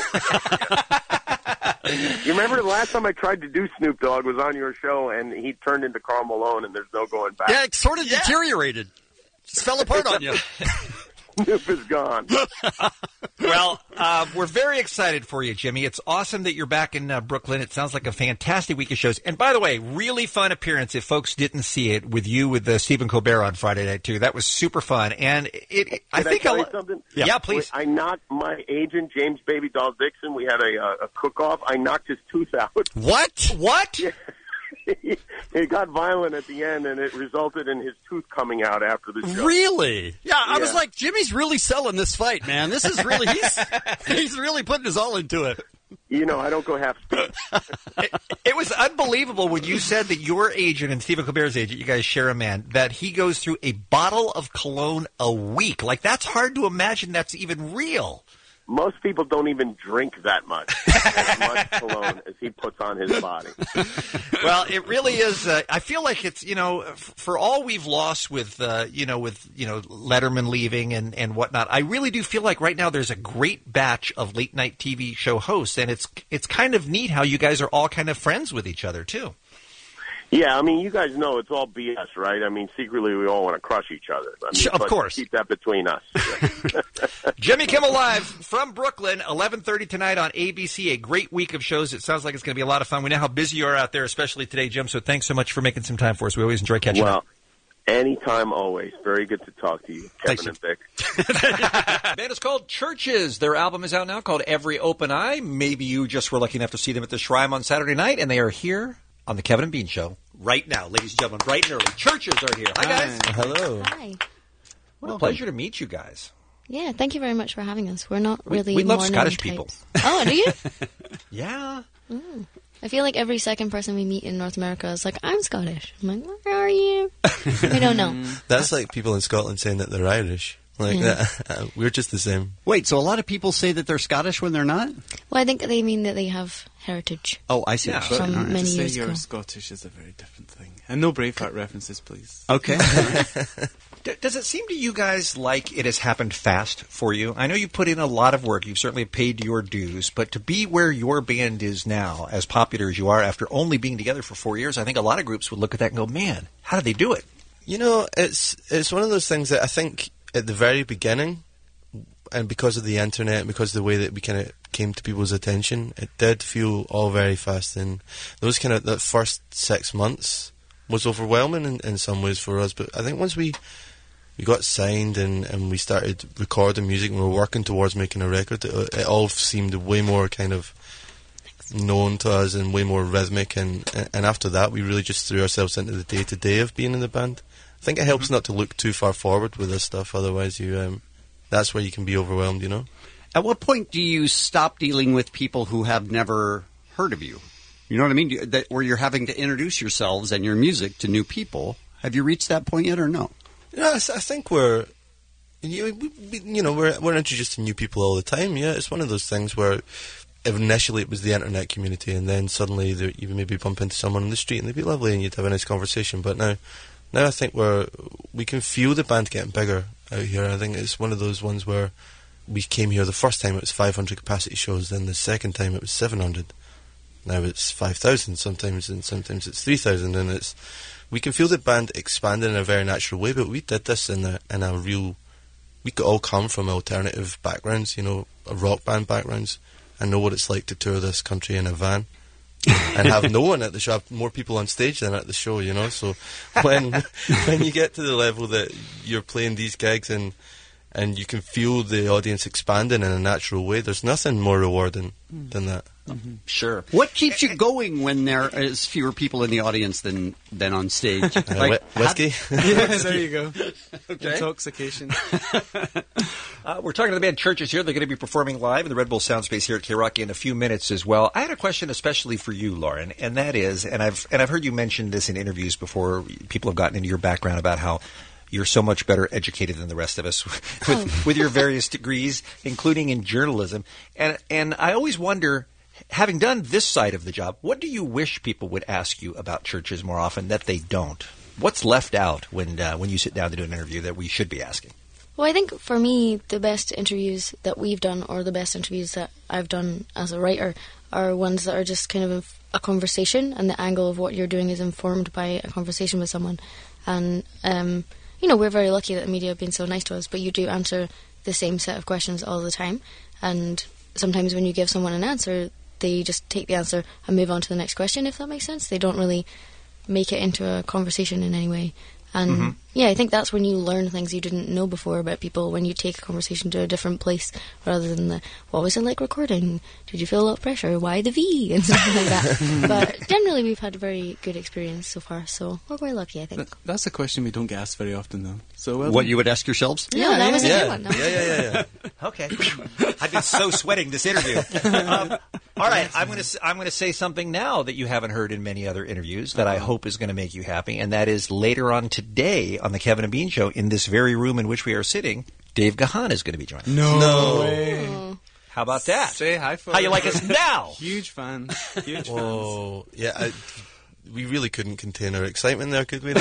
You remember the last time I tried to do Snoop Dogg was on your show, and he turned into Karl Malone, and there's no going back. Yeah, it sort of deteriorated. Just fell apart on you. Snoop is gone. Well, we're very excited for you, Jimmy. It's awesome that you're back in Brooklyn. It sounds like a fantastic week of shows. And by the way, really fun appearance, if folks didn't see it, with you with Stephen Colbert on Friday night, too. That was super fun. And I think tell you something? Yeah, please. I knocked my agent, James Baby Doll Dixon. We had a cook-off. I knocked his tooth out. What? Yeah. It got violent at the end, and it resulted in his tooth coming out after the show. Really? Yeah, I was like, Jimmy's really selling this fight, man. This is really, he's really putting his all into it. I don't go half speed. It was unbelievable when you said that your agent and Stephen Colbert's agent, you guys share a man, that he goes through a bottle of cologne a week. Like, that's hard to imagine that's even real. Most people don't even drink that much, as much cologne as he puts on his body. Well, it really is. I feel like it's, for all we've lost with Letterman leaving and whatnot, I really do feel like right now there's a great batch of late night TV show hosts, and it's kind of neat how you guys are all kind of friends with each other too. Yeah, I mean, you guys know it's all BS, right? I mean, secretly we all want to crush each other. Of course. Keep that between us. Jimmy Kimmel Live from Brooklyn, 11:30 tonight on ABC. A great week of shows. It sounds like it's going to be a lot of fun. We know how busy you are out there, especially today, Jim, so thanks so much for making some time for us. We always enjoy catching up. Anytime, always. Very good to talk to you, Kevin and Vic. The band is called Churches. Their album is out now called Every Open Eye. Maybe you just were lucky enough to see them at the Shrine on Saturday night, and they are here on the Kevin and Bean Show right now, ladies and gentlemen, bright and early. Churches are here. Hi, guys. Hello. Hi. What a pleasure to meet you guys. Yeah, thank you very much for having us. We're not really We love morning Scottish types. people. Oh, do you? Yeah. Mm. I feel like every second person we meet in North America is like, I'm Scottish. I'm like, where are you? I don't know. That's like people in Scotland saying that they're Irish. Like that. We're just the same. Wait, so a lot of people say that they're Scottish when they're not? Well, I think they mean that they have heritage. Oh, I see. Yeah, from many to say years you're ago. Scottish is a very different thing. And no Braveheart references, please. Okay. Does it seem to you guys like it has happened fast for you? I know you put in a lot of work. You've certainly paid your dues. But to be where your band is now, as popular as you are, after only being together for 4 years, I think a lot of groups would look at that and go, man, how did they do it? You know, it's one of those things that I think at the very beginning, and because of the internet, because of the way that we kind of came to people's attention, it did feel all very fast. And those kind of that first 6 months was overwhelming in some ways for us. But I think once we got signed and we started recording music and we were working towards making a record, it all seemed way more kind of known to us and way more rhythmic. And after that, we really just threw ourselves into the day-to-day of being in the band. I think it helps not to look too far forward with this stuff, otherwise you that's where you can be overwhelmed, you know? At what point do you stop dealing with people who have never heard of you? You know what I mean? Where you're having to introduce yourselves and your music to new people. Have you reached that point yet or no? Yeah, I think we're introduced to new people all the time. Yeah, it's one of those things where initially it was the internet community, and then suddenly you maybe bump into someone on the street and they'd be lovely and you'd have a nice conversation. But now I think we can feel the band getting bigger out here. I think it's one of those ones where we came here the first time it was 500 capacity shows, then the second time it was 700. Now it's 5,000 sometimes, and sometimes it's 3,000, and we can feel the band expanding in a very natural way. But we did this in a real. We could all come from alternative backgrounds, you know, rock band backgrounds, and know what it's like to tour this country in a van. And have no one at the show, have more people on stage than at the show, you know. So when you get to the level that you're playing these gigs and you can feel the audience expanding in a natural way, there's nothing more rewarding than that. Mm-hmm. Sure. What keeps you going when there is fewer people in the audience than on stage? Whiskey? Yeah, there you go. Okay. Intoxication. We're talking to the band Churches here. They're going to be performing live in the Red Bull Soundspace here at K-Rocky in a few minutes as well. I had a question especially for you, Lauren, and that is, and I've heard you mention this in interviews before. People have gotten into your background about how you're so much better educated than the rest of us with your various degrees, including in journalism. And I always wonder, having done this side of the job, what do you wish people would ask you about Churches more often that they don't? What's left out when you sit down to do an interview that we should be asking? Well, I think for me, the best interviews that we've done, or the best interviews that I've done as a writer, are ones that are just kind of a conversation, and the angle of what you're doing is informed by a conversation with someone. And, we're very lucky that the media have been so nice to us, but you do answer the same set of questions all the time. And sometimes when you give someone an answer, they just take the answer and move on to the next question, if that makes sense. They don't really make it into a conversation in any way. And I think that's when you learn things you didn't know before about people, when you take a conversation to a different place rather than what was it like recording? Did you feel a lot of pressure? Why the V? And stuff like that. But generally we've had a very good experience so far, so we're very lucky, I think. That's a question we don't get asked very often, though. So what you would ask yourselves? Yeah, that was a good one. Yeah. Okay. I've been so sweating this interview. All right, I'm going to say something now that you haven't heard in many other interviews that I hope is going to make you happy, and that is later on today on the Kevin and Bean Show, in this very room in which we are sitting, Dave Gahan is going to be joining us. No way. How about that? Say hi for How you like us now? Huge fans. Huge fans. Oh, yeah. We really couldn't contain our excitement there, could we?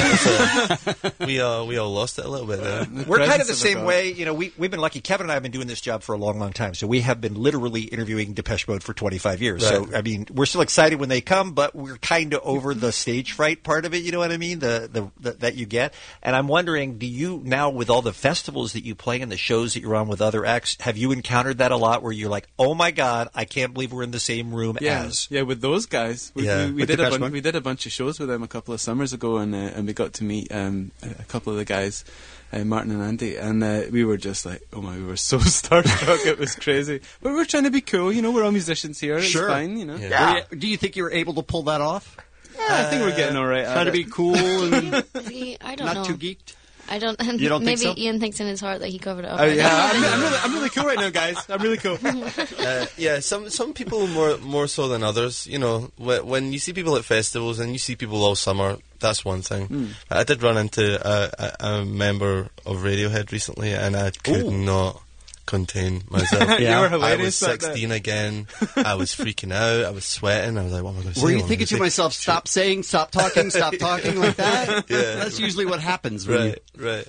We all lost it a little bit there. We're kind of the same way. You know, we've been lucky. Kevin and I have been doing this job for a long, long time. So we have been literally interviewing Depeche Mode for 25 years. Right. So, I mean, we're still excited when they come, but we're kind of over the stage fright part of it. You know what I mean? The that you get. And I'm wondering, do you now, with all the festivals that you play and the shows that you're on with other acts, have you encountered that a lot where you're like, oh my God, I can't believe we're in the same room as? Yeah, with those guys. We did a bunch bunch of shows with them a couple of summers ago, and we got to meet a couple of the guys, Martin and Andy, and we were just like, oh my, we were so starstruck. It was crazy. But we were trying to be cool, you know. We're all musicians here. It's fine, you know. Yeah. Do you think you were able to pull that off? I think we're getting all right. Trying to be cool and I don't not know. too geeked. I don't. You don't maybe think so? Ian thinks in his heart that he covered it up. Oh yeah, I'm really cool right now, guys. I'm really cool. Yeah, some people more so than others. You know, when you see people at festivals and you see people all summer, that's one thing. I did run into a member of Radiohead recently, and I could not contain myself. You were hilarious. I was 16 again. I was freaking out. I was sweating. I was like, what am I going to say? Were you thinking to myself, stop saying, stop talking like that? Yeah. That's usually what happens. Right.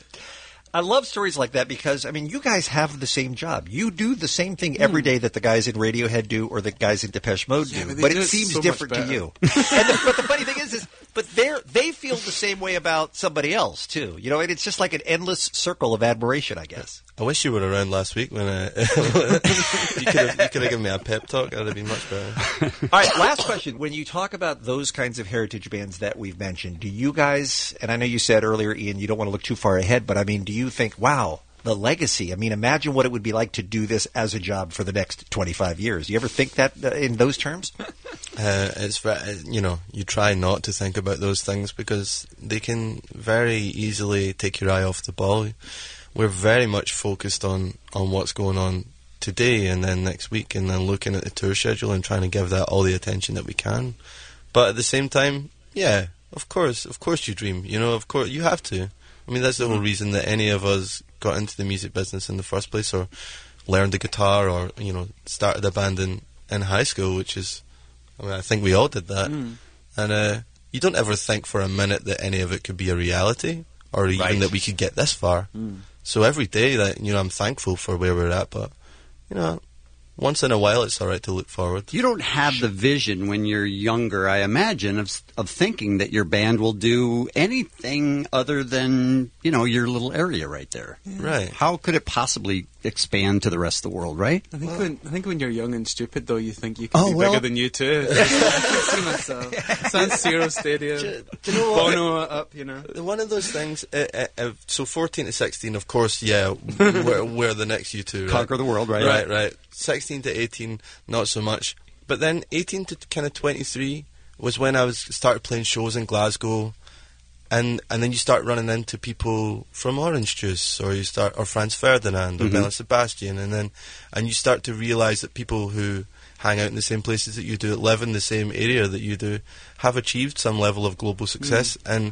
I love stories like that because, I mean, you guys have the same job. You do the same thing every day that the guys in Radiohead do or the guys in Depeche Mode do, but it seems so different to you. But the funny thing is but they feel the same way about somebody else, too. You know, and it's just like an endless circle of admiration, I guess. I wish you were around last week when you could have given me a pep talk. That would have been much better. All right, last question. When you talk about those kinds of heritage bands that we've mentioned, do you guys, and I know you said earlier, Ian, you don't want to look too far ahead, but I mean, do you think, wow, the legacy? I mean, imagine what it would be like to do this as a job for the next 25 years. Do you ever think that in those terms? It's you know, you try not to think about those things because they can very easily take your eye off the ball. We're very much focused on what's going on today and then next week, and then looking at the tour schedule and trying to give that all the attention that we can. But at the same time, yeah, of course you dream. You know, of course you have to. I mean, that's the whole reason that any of us got into the music business in the first place, or learned the guitar, or, you know, started a band in high school, which is, I mean, I think we all did that. And you don't ever think for a minute that any of it could be a reality, or even that we could get this far. So every day that, you know, I'm thankful for where we're at, but, you know, once in a while it's all right to look forward. You don't have the vision when you're younger, I imagine, of thinking that your band will do anything other than, you know, your little area right there. Right. How could it possibly expand to the rest of the world, right? I think when you're young and stupid, though, you think you can be bigger than you too. I can see myself. San Siro Stadium, Bono up, you know. One of those things. So 14 to 16, of course, yeah, we're the next U2. Right? Conquer the world, right? Right. 16 to 18, not so much. But then 18 to kind of 23 was when I started playing shows in Glasgow. And then you start running into people from Orange Juice, or Franz Ferdinand, or Bela Sebastian, and you start to realise that people who hang out in the same places that you do, live in the same area that you do, have achieved some level of global success, and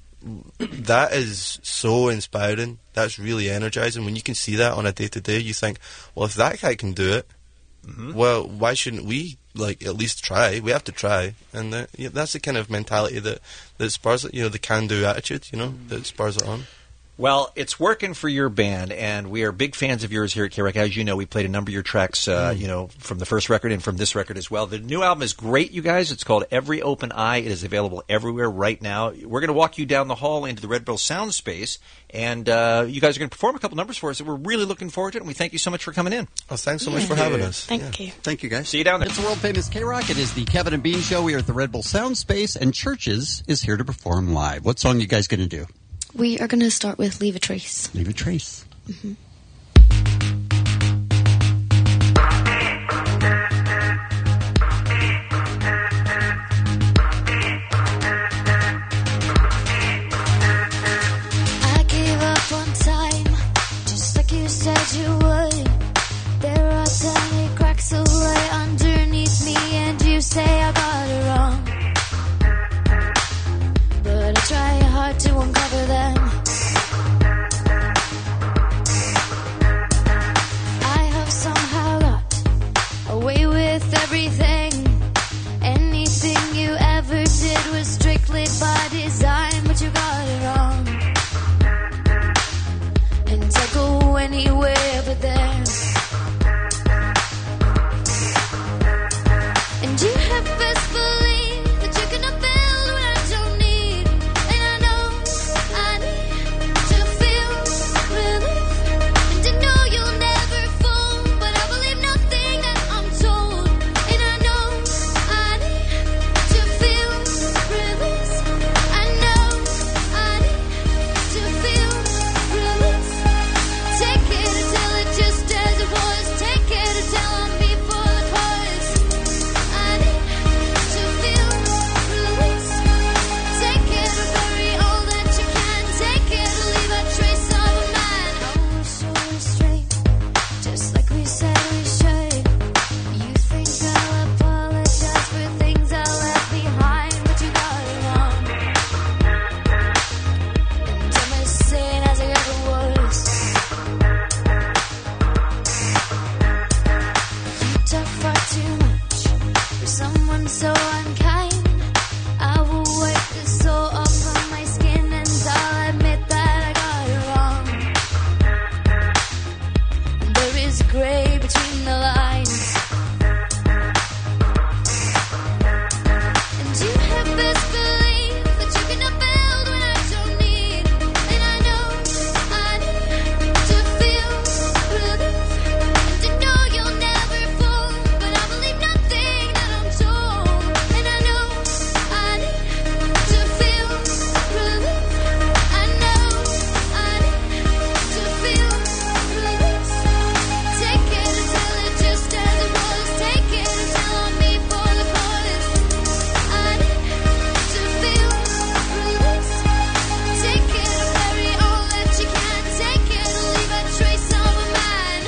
that is so inspiring. That's really energising. When you can see that on a day-to-day, you think, well, if that guy can do it, well, why shouldn't we, like, at least try? We have to try. And that's the kind of mentality that spurs it, you know, the can-do attitude, you know, that spurs it on. Well, it's working for your band, and we are big fans of yours here at K-Rock. As you know, we played a number of your tracks, you know, from the first record and from this record as well. The new album is great, you guys. It's called Every Open Eye. It is available everywhere right now. We're going to walk you down the hall into the Red Bull Sound Space, and you guys are going to perform a couple numbers for us. We're really looking forward to it, and we thank you so much for coming in. Oh, thanks so much for having us. Thank you. Thank you, guys. See you down there. It's the world-famous K-Rock. It is the Kevin and Bean Show. We are at the Red Bull Sound Space, and Churches is here to perform live. What song are you guys going to do? We are going to start with Leave a Trace. Leave a Trace. I gave up on time, just like you said you would. There are tiny cracks of light underneath me, and you say I got it wrong. But I try hard to uncover them. so unkind. I will wipe the soul off from my skin, and I'll admit that I got it wrong. There is gray between the lines, and you have best believe that you cannot build when I don't need. And I know I need to feel relief and to know you'll never fall, but I believe nothing that I'm told. And I know I need to feel relief. I know I need to feel relief. Take it until it just as it was. Take it until I'm me for the cause. I need to feel relief. Take it and bury all that you can. Take it and leave a trace of a man.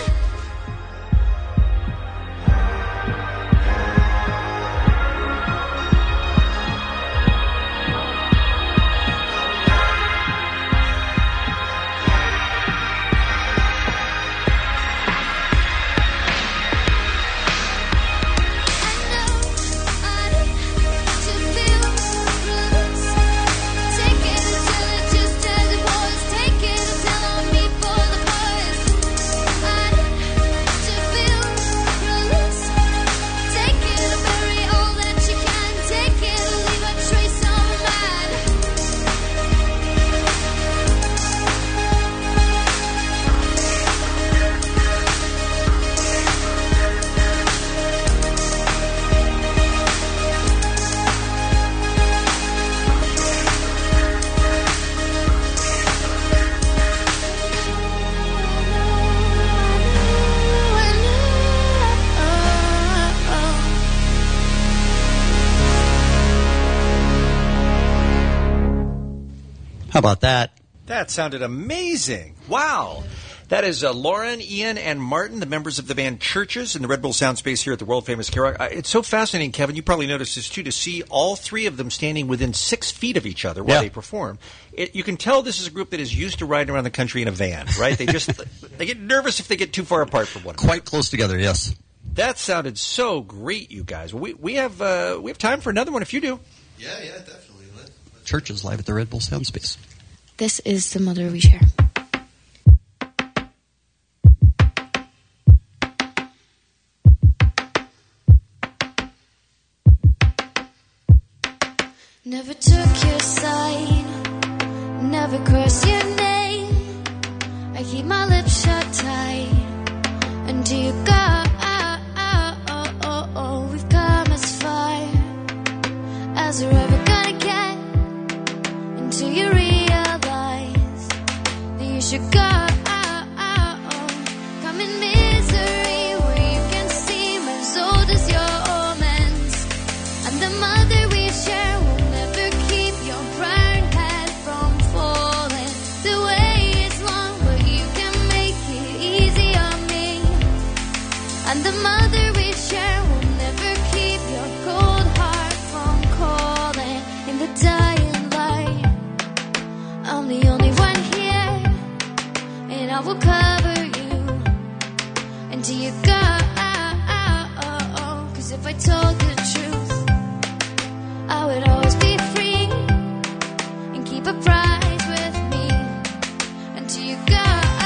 How about that? That sounded amazing. Wow. That is Lauren, Ian, and Martin, the members of the band Churches in the Red Bull Sound Space here at the world-famous K-Rock. It's so fascinating, Kevin, you probably noticed this too, to see all three of them standing within 6 feet of each other while they perform. You can tell this is a group that is used to riding around the country in a van, right? They just they get nervous if they get too far apart from one another. Quite close together, yes. That sounded so great, you guys. We have time for another one if you do. Yeah, definitely. Churches live at the Red Bull Sound Space. This is the mother we share. Never took your side, never crossed your name. I keep my lips shut tight until you go. We've come as far as we're ever gonna get, until you realize that you should go. Come in misery where you can seem as old as your omens, and the mother we share will never keep your proud head from falling. The way is long, but you can make it easy on me, and the mother we share will never keep your cold heart from calling. In the dying light, I'm the only one here, and I will cover you until you go. 'Cause if I told the truth, I would always be free and keep a prize with me until you go.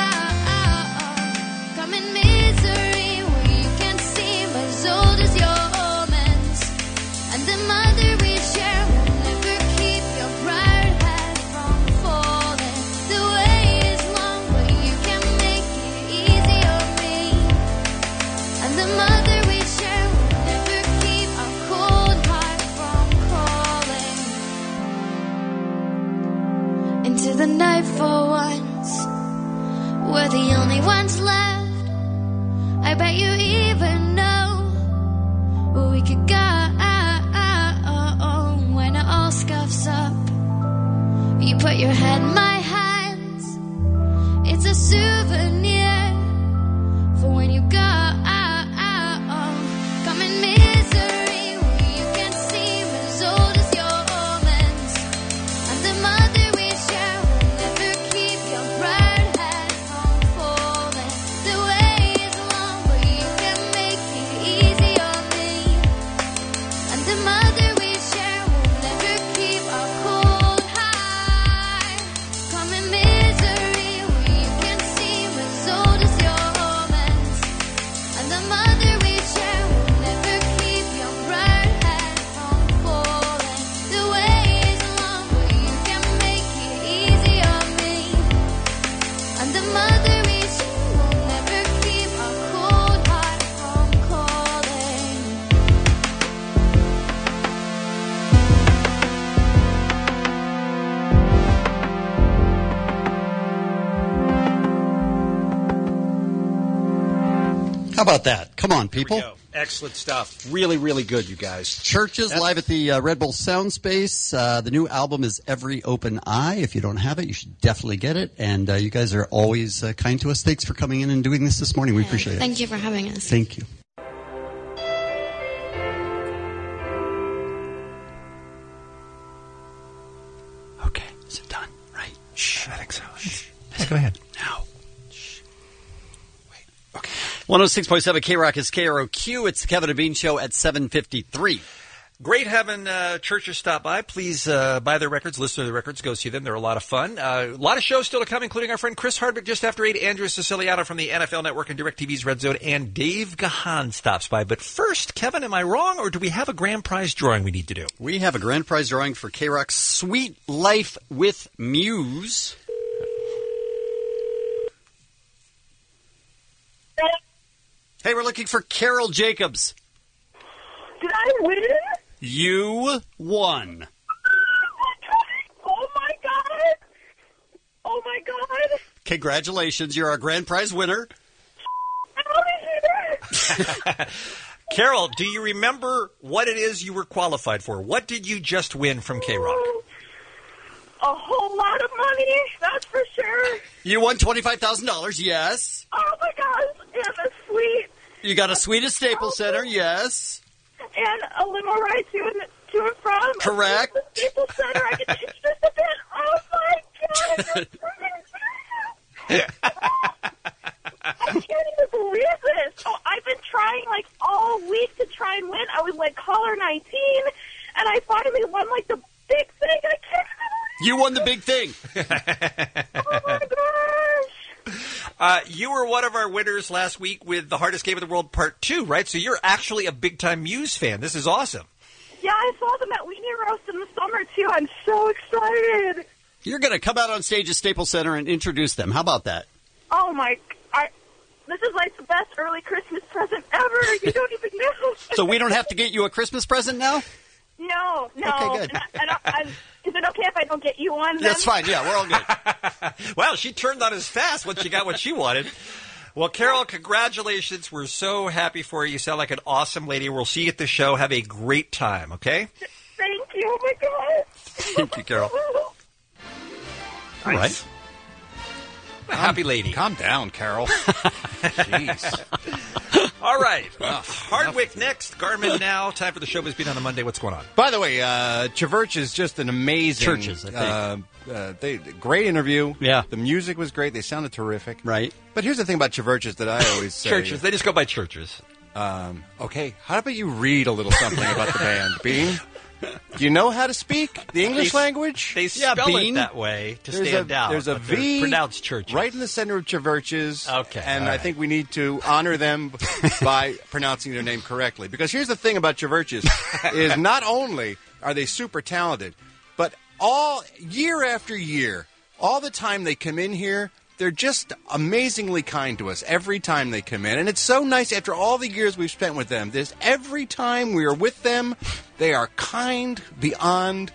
Come in misery where you can seem as old as your omens, and the mother we share will never keep your proud head from falling. The way is long, but you can make it easy on me, and the mother we share will never keep our cold heart from calling. Into the night for once, we're the only ones left. I bet you even know where we could go when it all scuffs up. You put your head in my hands, it's a souvenir for when you go. Come in misery where you can seem as old as your omens, and the mother we share will never keep your proud head from falling. The way is long, but you can make it easy on me, and the mother How about that? Come on, people. Excellent stuff. Really, really good, you guys. Churches live at the Red Bull Sound Space. The new album is Every Open Eye. If you don't have it, you should definitely get it. And you guys are always kind to us. Thanks for coming in and doing this morning. We appreciate it. Thank you for having us. Thank you. Okay, is it done? Right? Shh, I think so. Let's go ahead. Now. 106.7 K-Rock is KROQ. It's the Kevin and Bean Show at 7:53. Great having churches stop by. Please buy their records, listen to their records, go see them. They're a lot of fun. A lot of shows still to come, including our friend Chris Hardwick just after 8, Andrew Siciliano from the NFL Network and DirecTV's Red Zone, and Dave Gahan stops by. But first, Kevin, am I wrong, or do we have a grand prize drawing we need to do? We have a grand prize drawing for K-Rock's Sweet Life with Muse. Hey, we're looking for Carol Jacobs. Did I win? You won. Oh, my God. Oh, my God. Congratulations. You're our grand prize winner. Carol, do you remember what it is you were qualified for? What did you just win from K-Rock? A whole lot of money, that's for sure. You won $25,000, yes. Oh, my God. And a suite. You got a suite at Staples Center, yes. And a limo ride to and from. Correct. The Staples Center, I get to itch just a bit. Oh, my God. I can't even believe this. Oh, I've been trying, like, all week to try and win. I was, like, caller 19, and I finally won, like, the big thing. I can't. You won the big thing. Oh, my gosh. You were one of our winners last week with The Hardest Game in the World Part 2, right? So you're actually a big-time Muse fan. This is awesome. Yeah, I saw them at Weenie Roast in the summer, too. I'm so excited. You're going to come out on stage at Staples Center and introduce them. How about that? Oh, my... This is like the best early Christmas present ever. You don't even know. So we don't have to get you a Christmas present now? No. Okay, good. Is it okay if I don't get you one? Then? That's fine. Yeah, we're all good. Well, she turned on us fast once she got what she wanted. Well, Carol, congratulations. We're so happy for you. You sound like an awesome lady. We'll see you at the show. Have a great time, okay? Thank you. Oh, my God. Thank you, Carol. All right. A happy lady. Calm down, Carol. Jeez. All right. Hardwick next. Garmin now. Time for the show Beat on a Monday. What's going on? By the way, Church is just an amazing... Churches, I think. Great interview. Yeah. The music was great. They sounded terrific. Right. But here's the thing about Churches that I always say... Churches. They just go by churches. Okay. How about you read a little something about the band, Bean? Do you know how to speak the English language? They spell it that way to stand out. There's a V pronounced church right in the center of Churches. Okay, and I think we need to honor them by pronouncing their name correctly. Because here's the thing about Churches is not only are they super talented, but all year after year, all the time they come in here, they're just amazingly kind to us every time they come in. And it's so nice after all the years we've spent with them. Every time we are with them, they are kind beyond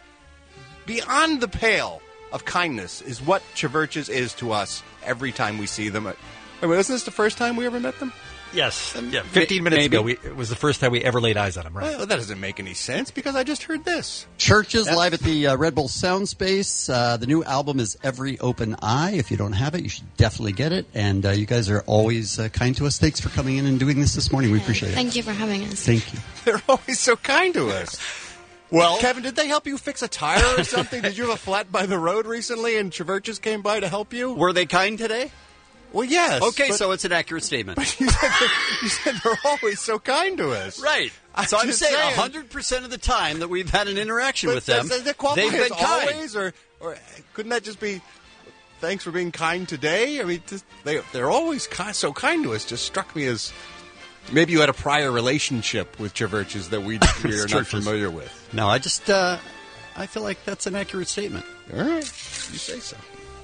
the pale of kindness is what Churches is to us every time we see them. Isn't this the first time we ever met them? Yes. 15 minutes ago, it was the first time we ever laid eyes on him, right? Well, that doesn't make any sense because I just heard this. Churches live at the Red Bull Sound Space. The new album is Every Open Eye. If you don't have it, you should definitely get it. And you guys are always kind to us. Thanks for coming in and doing this morning. We appreciate it. Thank you for having us. Thank you. They're always so kind to us. Well, Kevin, did they help you fix a tire or something? Did you have a flat by the road recently and Churches came by to help you? Were they kind today? Well, yes. Okay, so it's an accurate statement. But you said they're always so kind to us. Right. So I'm saying 100% of the time that we've had an interaction with them, they've been kind. Always, or couldn't that just be thanks for being kind today? I mean, they're always so kind to us. Just struck me as maybe you had a prior relationship with Churches that we are not familiar with. No, I just I feel like that's an accurate statement. All right. You say so.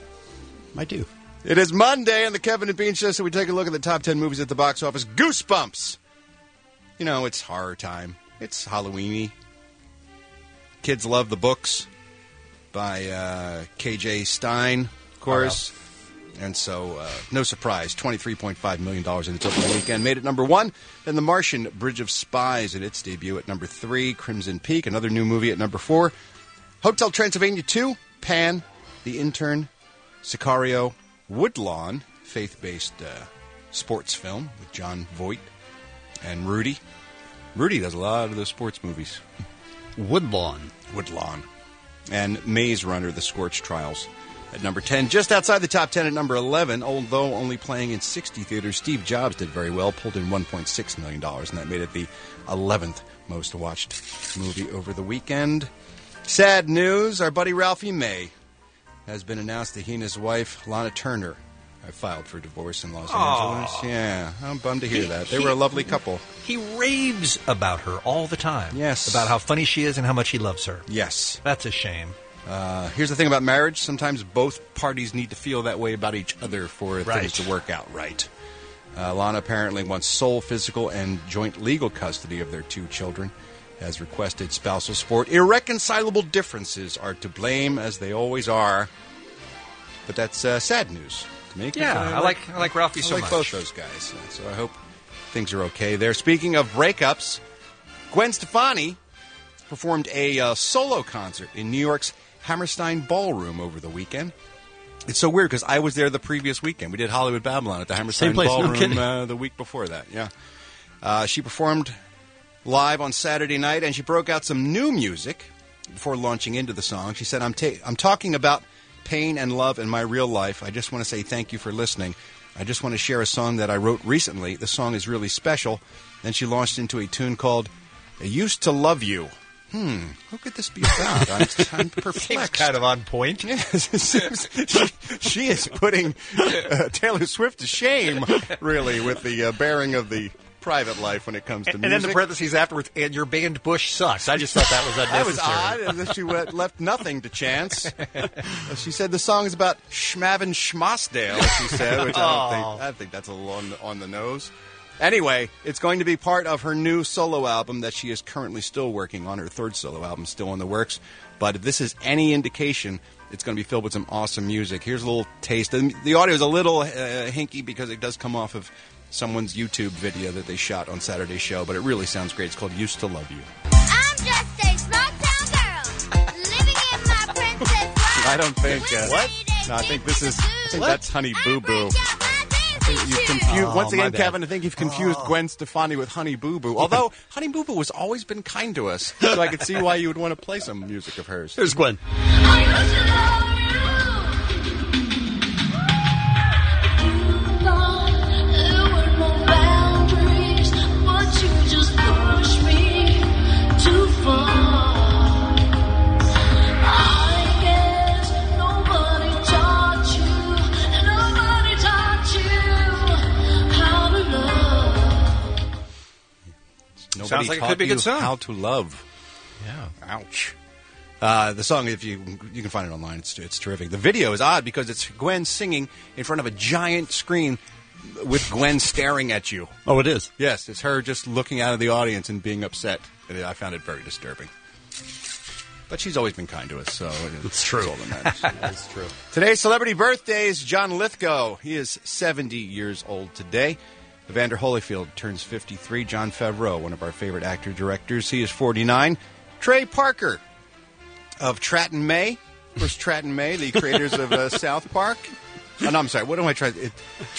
I do. It is Monday on the Kevin and Bean Show, so we take a look at the top 10 movies at the box office. Goosebumps. You know, it's horror time. It's Halloween-y. Kids love the books by K.J. Stein, of course. And so, no surprise, $23.5 million in its opening weekend. Made it number 1. Then The Martian, Bridge of Spies at its debut at number 3. Crimson Peak, another new movie at number 4. Hotel Transylvania 2, Pan, The Intern, Sicario, Woodlawn, faith-based sports film with John Voight and Rudy. Rudy does a lot of those sports movies. Woodlawn. And Maze Runner, The Scorched Trials at number 10. Just outside the top 10 at number 11, although only playing in 60 theaters, Steve Jobs did very well, pulled in $1.6 million, and that made it the 11th most watched movie over the weekend. Sad news, our buddy Ralphie May has been announced that he and his wife, Lana Turner, have filed for divorce in Los Angeles. Yeah, I'm bummed to hear that. They were a lovely couple. He raves about her all the time. Yes. About how funny she is and how much he loves her. Yes. That's a shame. Here's the thing about marriage. Sometimes both parties need to feel that way about each other for things to work out right. Lana apparently wants sole physical and joint legal custody of their 2 children, has requested spousal support. Irreconcilable differences are to blame, as they always are. But that's sad news to me. Yeah, I like Ralphie so much. I like both those guys. So I hope things are okay there. Speaking of breakups, Gwen Stefani performed a solo concert in New York's Hammerstein Ballroom over the weekend. It's so weird because I was there the previous weekend. We did Hollywood Babylon at the Hammerstein Ballroom the week before that. Yeah, she performed live on Saturday night, and she broke out some new music before launching into the song. She said, "I'm talking about pain and love in my real life. I just want to say thank you for listening. I just want to share a song that I wrote recently. The song is really special." Then she launched into a tune called "I Used to Love You." Who could this be about? I'm perplexed. Seems kind of on point. Yes, it seems she is putting Taylor Swift to shame, really, with the bearing of the private life when it comes to music. And then the parentheses afterwards, and your band Bush sucks. I just thought that was unnecessary. That was odd, as if she left nothing to chance. She said the song is about Schmavin Schmossdale, she said, which I think that's a little on the nose. Anyway, it's going to be part of her new solo album that she is currently still working on. Her 3rd solo album still in the works. But if this is any indication, it's going to be filled with some awesome music. Here's a little taste. The audio is a little hinky because it does come off of someone's YouTube video that they shot on Saturday's show, but it really sounds great. It's called "Used to Love You." I'm just a small-town girl, living in my princess world. I don't think... what? No, I think that's Honey Boo Boo. You've confused once again, Kevin. I think you've confused Gwen Stefani with Honey Boo Boo. Although Honey Boo Boo has always been kind to us, so I could see why you would want to play some music of hers. Here's Gwen. Sounds like it could be a good song. How to love. Yeah. Ouch. The song, if you can find it online, it's terrific. The video is odd because it's Gwen singing in front of a giant screen with Gwen staring at you. Oh, it is? Yes, it's her just looking out of the audience and being upset. I found it very disturbing. But she's always been kind to us, so it's true. That's all that matters. It's true. Today's celebrity birthdays, John Lithgow. He is 70 years old today. Evander Holyfield turns 53. Jon Favreau, one of our favorite actor-directors, he is 49. Trey Parker of Tratt & May. Of course, Tratt & May, the creators of South Park. Oh, no, I'm sorry. What am I trying to...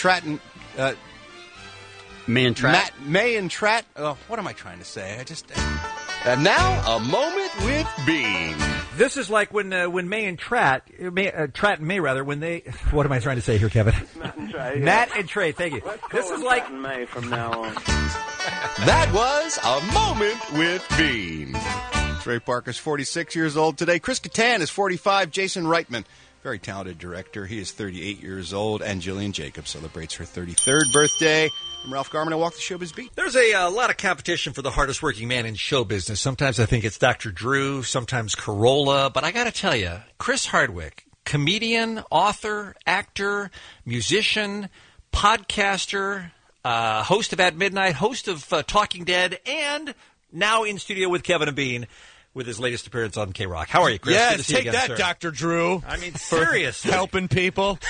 May and Tratt? May and Tratt. Oh, what am I trying to say? And now, a moment with Bean. This is like when May and Tratt and May, when they... What am I trying to say here, Kevin? Matt and Trey. Matt and Trey, thank you. This is like... Matt and May from now on. That was A Moment with Bean. Trey Parker's 46 years old today. Chris Kattan is 45. Jason Reitman, very talented director. He is 38 years old. And Jillian Jacobs celebrates her 33rd birthday. I'm Ralph Garman. I walk the showbiz beat. There's a lot of competition for the hardest working man in show business. Sometimes I think it's Dr. Drew, sometimes Corolla. But I got to tell you, Chris Hardwick, comedian, author, actor, musician, podcaster, host of At Midnight, host of Talking Dead, and now in studio with Kevin and Bean with his latest appearance on K-Rock. How are you, Chris? Good to Yes, see you take again, that, sir. Dr. Drew. I mean, for seriously. helping people.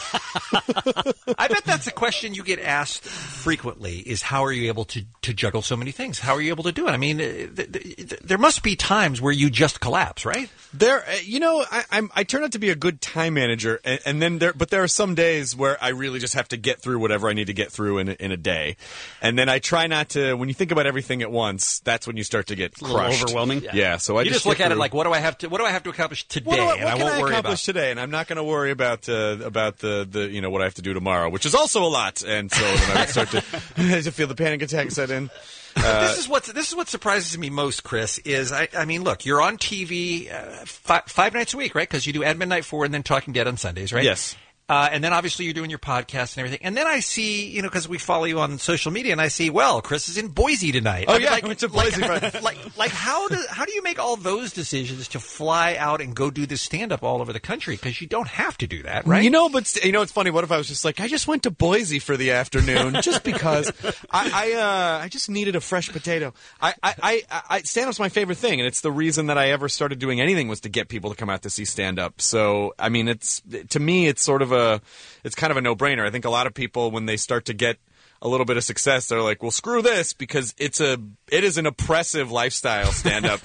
I bet that's a question you get asked frequently, is how are you able to juggle so many things? How are you able to do it? I mean, there must be times where you just collapse, right? There, I turn out to be a good time manager, and then there are some days where I really just have to get through whatever I need to get through in a day, and then I try not to. When you think about everything at once, that's when you start to get crushed. A little overwhelming. Yeah. So I you just look at it like, what do I have to accomplish today? What and I can won't I worry accomplish about today, and I'm not going to worry about the what I have to do tomorrow, which is also a lot. And so then I start to feel the panic attack set in. This is what surprises me most, Chris. Is I mean, look, you're on TV 5 nights a week, right? Because you do At Midnight 4 and then Talking Dead on Sundays, right? Yes. And then obviously you're doing your podcast and everything. And then I see, because we follow you on social media, and I see, well, Chris is in Boise tonight. Oh, I mean, I went to Boise. Like how do you make all those decisions to fly out and go do this stand-up all over the country? Because you don't have to do that, right? But it's funny. What if I was just like, I just went to Boise for the afternoon just because I just needed a fresh potato. Stand-up's my favorite thing, and it's the reason that I ever started doing anything was to get people to come out to see stand-up. So, I mean, to me, it's sort of it's kind of a no-brainer. I think a lot of people, when they start to get a little bit of success, they're like, well, screw this, because it is an oppressive lifestyle, stand-up.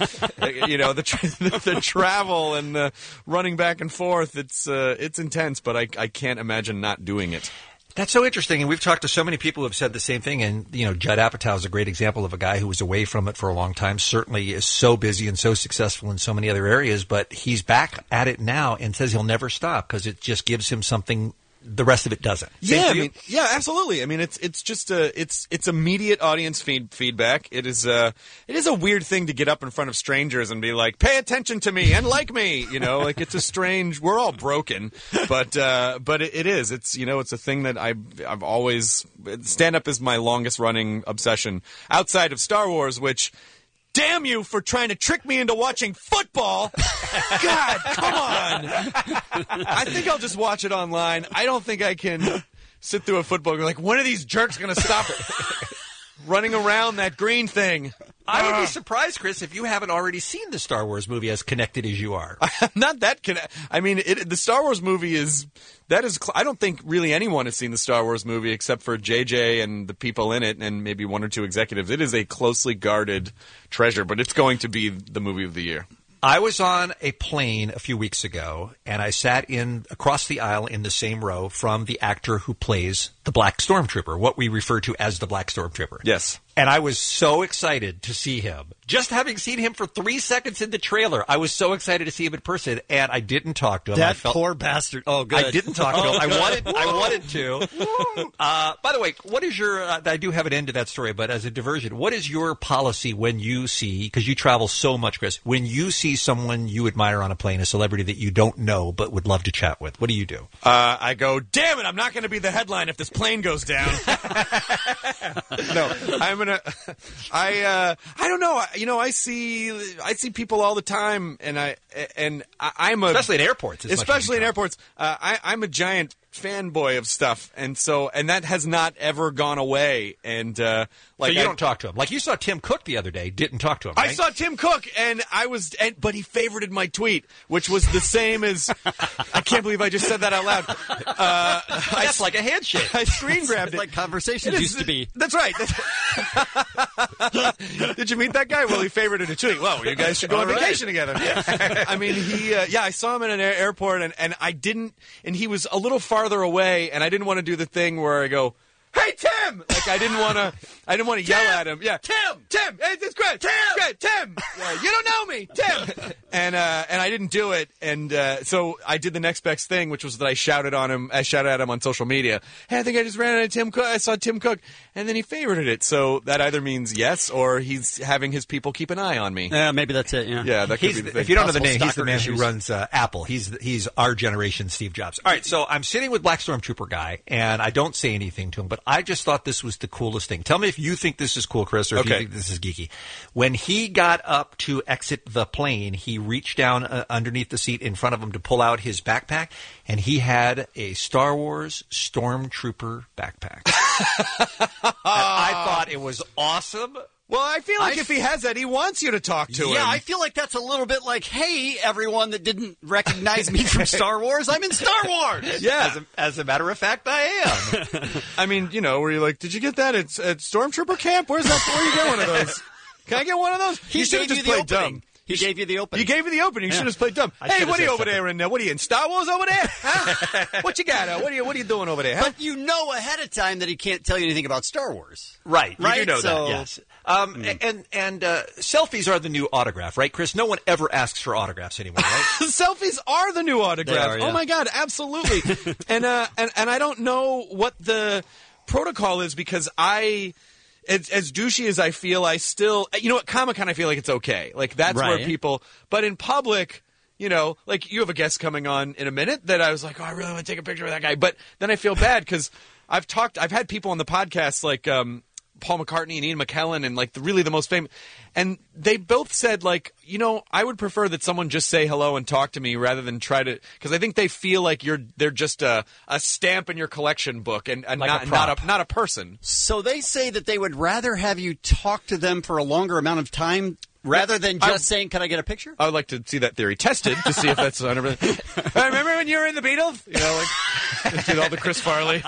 The travel and the running back and forth, it's intense, but I can't imagine not doing it. That's so interesting, and we've talked to so many people who have said the same thing, and, Judd Apatow is a great example of a guy who was away from it for a long time, certainly is so busy and so successful in so many other areas, but he's back at it now and says he'll never stop because it just gives him something the rest of it doesn't. Yeah, absolutely. I mean, it's just it's immediate audience feedback. It is a weird thing to get up in front of strangers and be like, pay attention to me and like me. Like it's a strange. We're all broken, but it is. It's it's a thing that I've always. Stand up is my longest running obsession outside of Star Wars, which. Damn you for trying to trick me into watching football. God, come on. I think I'll just watch it online. I don't think I can sit through a football game like, when are these jerks going to stop running around that green thing? I would be surprised, Chris, if you haven't already seen the Star Wars movie as connected as you are. I'm not that connected. I mean, the Star Wars movie is... I don't think really anyone has seen the Star Wars movie except for JJ and the people in it and maybe one or two executives. It is a closely guarded treasure, but it's going to be the movie of the year. I was on a plane a few weeks ago, and I sat across the aisle in the same row from the actor who plays the Black Stormtrooper, what we refer to as the Black Stormtrooper. Yes. And I was so excited to see him. Just having seen him for 3 seconds in the trailer, I was so excited to see him in person, and I didn't talk to him. That poor bastard. Oh, good. I didn't talk to him. I wanted to. By the way, what is your... I do have an end to that story, but as a diversion, what is your policy when you see... Because you travel so much, Chris. When you see someone you admire on a plane, a celebrity that you don't know but would love to chat with, what do you do? I go, damn it, I'm not going to be the headline if this plane goes down. No, I'm going to... I don't know. I see people all the time, and I'm a... Especially in airports. Especially in airports. I'm a giant fanboy of stuff, and that has not ever gone away. And so you don't talk to him. Like you saw Tim Cook the other day, didn't talk to him. Right? I saw Tim Cook, but he favorited my tweet, which was the same as. I can't believe I just said that out loud. That's like a handshake. I screen grabbed it. Like conversations used to be. That's right. Did you meet that guy? Well, he favorited a tweet. Well, you guys should go on vacation together. I mean, I saw him in an airport, and I didn't, and he was a little farther away, and I didn't want to do the thing where I go, "Hey, Tim!" Like I didn't want to yell at him. Yeah, Tim, hey, it's great, Tim. Yeah, you don't know me, Tim. And I didn't do it, and so I did the next best thing, which was that I shouted at him on social media. Hey, I think I just ran into Tim Cook. I saw Tim Cook, and then he favorited it. So that either means yes, or he's having his people keep an eye on me. Yeah, maybe that's it. Yeah, that could be the thing. If you don't know the name, he's the man who runs Apple. He's our generation Steve Jobs. All right, so I'm sitting with Black Stormtrooper guy, and I don't say anything to him, but I just thought this was the coolest thing. Tell me if you think this is cool, Chris, or if you think this is geeky. When he got up to exit the plane, he reached down underneath the seat in front of him to pull out his backpack, and he had a Star Wars Stormtrooper backpack. I thought it was awesome. Well, I feel like if he has that, he wants you to talk to him. Yeah, I feel like that's a little bit like, hey, everyone that didn't recognize me from Star Wars, I'm in Star Wars. Yeah. As a matter of fact, I am. I mean, where you're like, did you get that at Stormtrooper camp? Where's that? Where you get one of those? Can I get one of those? He should have gave just you the played opening. dumb. He gave you the opening. You gave me the opening. You should have just played dumb. Hey, what are you over there? What are you in Star Wars over there? Huh? What you got? What are you doing over there? Huh? But you know ahead of time that he can't tell you anything about Star Wars. Right. You do know So- that, yes. And selfies are the new autograph, right, Chris? No one ever asks for autographs anymore, right? Selfies are the new autograph. They are, yeah. Oh my God, absolutely. and I don't know what the protocol is because as douchey as I feel, I still, at Comic-Con I feel like it's okay. Like that's where Right. people, but in public, like you have a guest coming on in a minute that I was like, oh, I really want to take a picture with that guy. But then I feel bad because I've had people on the podcast like Paul McCartney and Ian McKellen and like the most famous, and they both said like, I would prefer that someone just say hello and talk to me rather than try to, because I think they feel like they're just a stamp in your collection book and Like not a person. So they say that they would rather have you talk to them for a longer amount of time rather than just saying, can I get a picture? I would like to see that theory tested to see if that's 100%. Remember when you were in the Beatles? Did all the Chris Farley.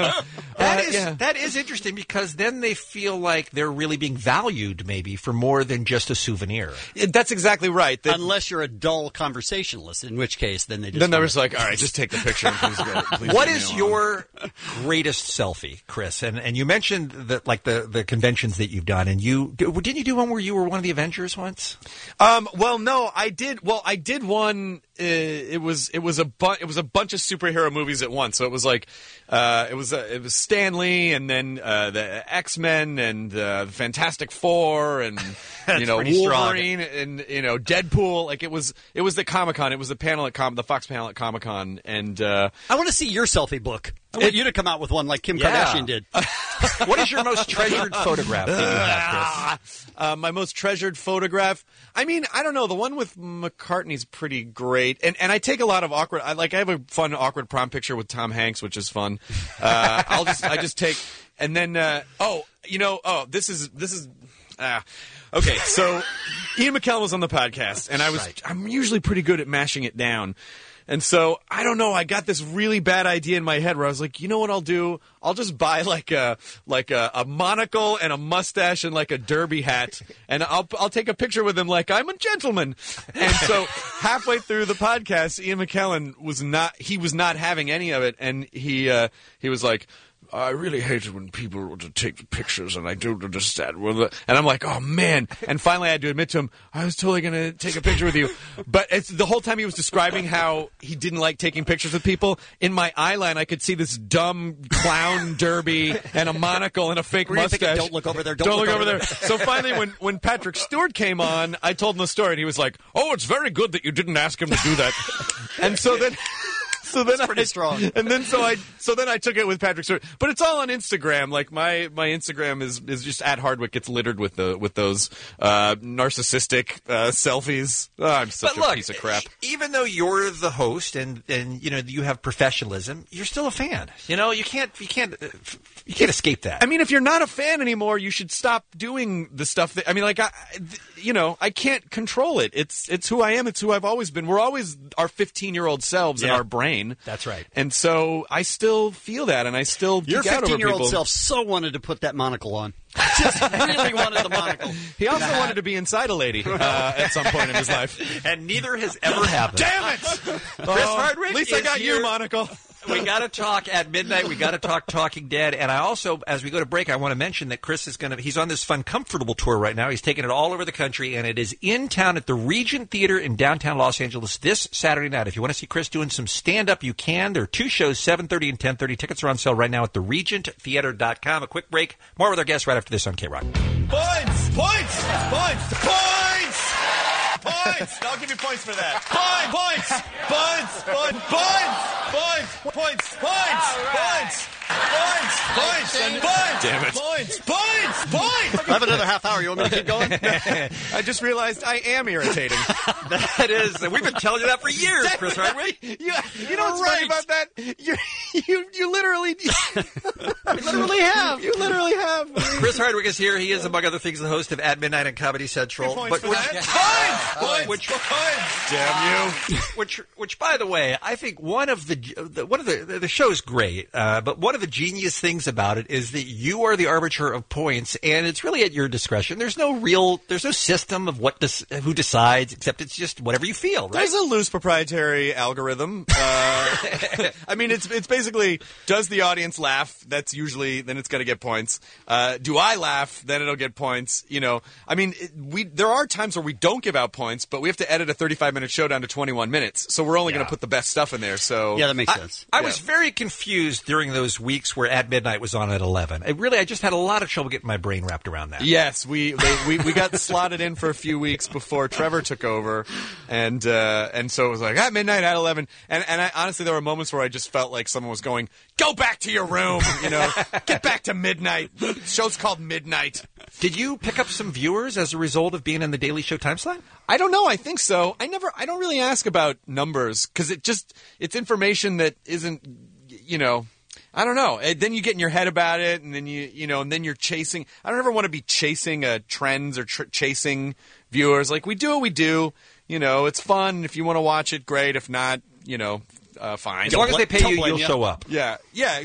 That is interesting because then they feel like they're really being valued maybe for more than just a souvenir. That's exactly right. Unless you're a dull conversationalist, in which case then they just... Then they was like, all right, just take the picture and please go. Please What leave is me alone. your greatest selfie, Chris? And you mentioned that like the conventions that you've done, and didn't you do one where you were one of the Avengers once? Well, no, I did. Well, I did one. It was a bunch of superhero movies at once. So it was like it was Stan Lee and then the X-Men and the Fantastic Four and Wolverine and Deadpool. Like it was the Comic-Con. It was the panel at the Fox panel at Comic-Con, and I want to see your selfie book. I want you to come out with one like Kim Kardashian did. What is your most treasured photograph that you have, Chris? My most treasured photograph. I mean, I don't know. The one with McCartney's pretty great, and I take a lot of awkward. I have a fun awkward prom picture with Tom Hanks, which is fun. I just take, and then this is. Okay, so Ian McKellen was on the podcast, and I'm usually pretty good at mashing it down. And so, I don't know, I got this really bad idea in my head where I was like, you know what I'll do? I'll just buy like a monocle and a mustache and like a derby hat, and I'll take a picture with him like I'm a gentleman. And so, halfway through the podcast, Ian McKellen was not having any of it, and he was like, I really hate it when people want to take pictures, and I don't understand. And I'm like, oh, man. And finally I had to admit to him, I was totally going to take a picture with you. But the whole time he was describing how he didn't like taking pictures with people, in my eye line I could see this dumb clown derby and a monocle and a fake mustache. Don't look over there. Don't look over there. So finally when Patrick Stewart came on, I told him the story, and he was like, oh, it's very good that you didn't ask him to do that. And so then... That's pretty strong. And then then I took it with Patrick Stewart, but it's all on Instagram. Like my Instagram is just at Hardwick. Gets littered with those narcissistic selfies. Oh, I'm such a piece of crap. Even though you're the host and you have professionalism, you're still a fan. You can't escape that. I mean, if you're not a fan anymore, you should stop doing the stuff that. I mean, like I can't control it. It's who I am. It's who I've always been. We're always our 15-year-old selves in our brain. That's right. And so I still feel that, and I still Your geek out over 15-year-old people. self so wanted to put that monocle on. Just really wanted the monocle. He also wanted to be inside a lady at some point in his life. And neither has ever happened. Damn it! Chris Hardwick, at least I got you, monocle. We got to talk at midnight. We got to talk Talking Dead. And I also, as we go to break, I want to mention that Chris is he's on this Fun Comfortable tour right now. He's taking it all over the country, and it is in town at the Regent Theater in downtown Los Angeles this Saturday night. If you want to see Chris doing some stand-up, you can. There are two shows, 7:30 and 10:30. Tickets are on sale right now at theregenttheater.com. A quick break. More with our guests right after this on K-Rock. Points! I'll give you points for that. Points! Points! Damn it. Points! I have another half hour. You want me to keep going? I just realized I am irritating. That is, we've been telling you that for years, Chris Hardwick. You know what's funny about that? You literally... You literally have. Chris Hardwick is here. He is, among other things, the host of At Midnight on Comedy Central. Points! Damn you. Which, by the way, I think one of the show's great, but one of the genius things about it is that you are the arbiter of points, and it's really at your discretion. There's no system of who decides, except it's just whatever you feel, right? There's a loose proprietary algorithm. I mean, it's basically, does the audience laugh? That's usually, then it's going to get points. Do I laugh? Then it'll get points. You know, I mean, there are times where we don't give out points, but we have to edit a 35-minute show down to 21 minutes. So we're only going to put the best stuff in there. So yeah, that makes sense. I was very confused during those weeks where At Midnight was on at 11. I just had a lot of trouble getting my brain wrapped around that. Yes, we got slotted in for a few weeks before Trevor took over, and so it was like At Midnight at 11. And I, honestly, there were moments where I just felt like someone was going, "Go back to your room," you know, "Get back to midnight." The show's called Midnight. Did you pick up some viewers as a result of being in the Daily Show time slot? I don't know. I think so. I don't really ask about numbers because it's information that isn't, you know, I don't know. Then you get in your head about it, and then and then you're chasing. I don't ever want to be chasing trends or chasing viewers. Like, we do what we do. You know, it's fun. If you want to watch it, great. If not, you know, fine. As long as they pay you, you'll show up. Yeah,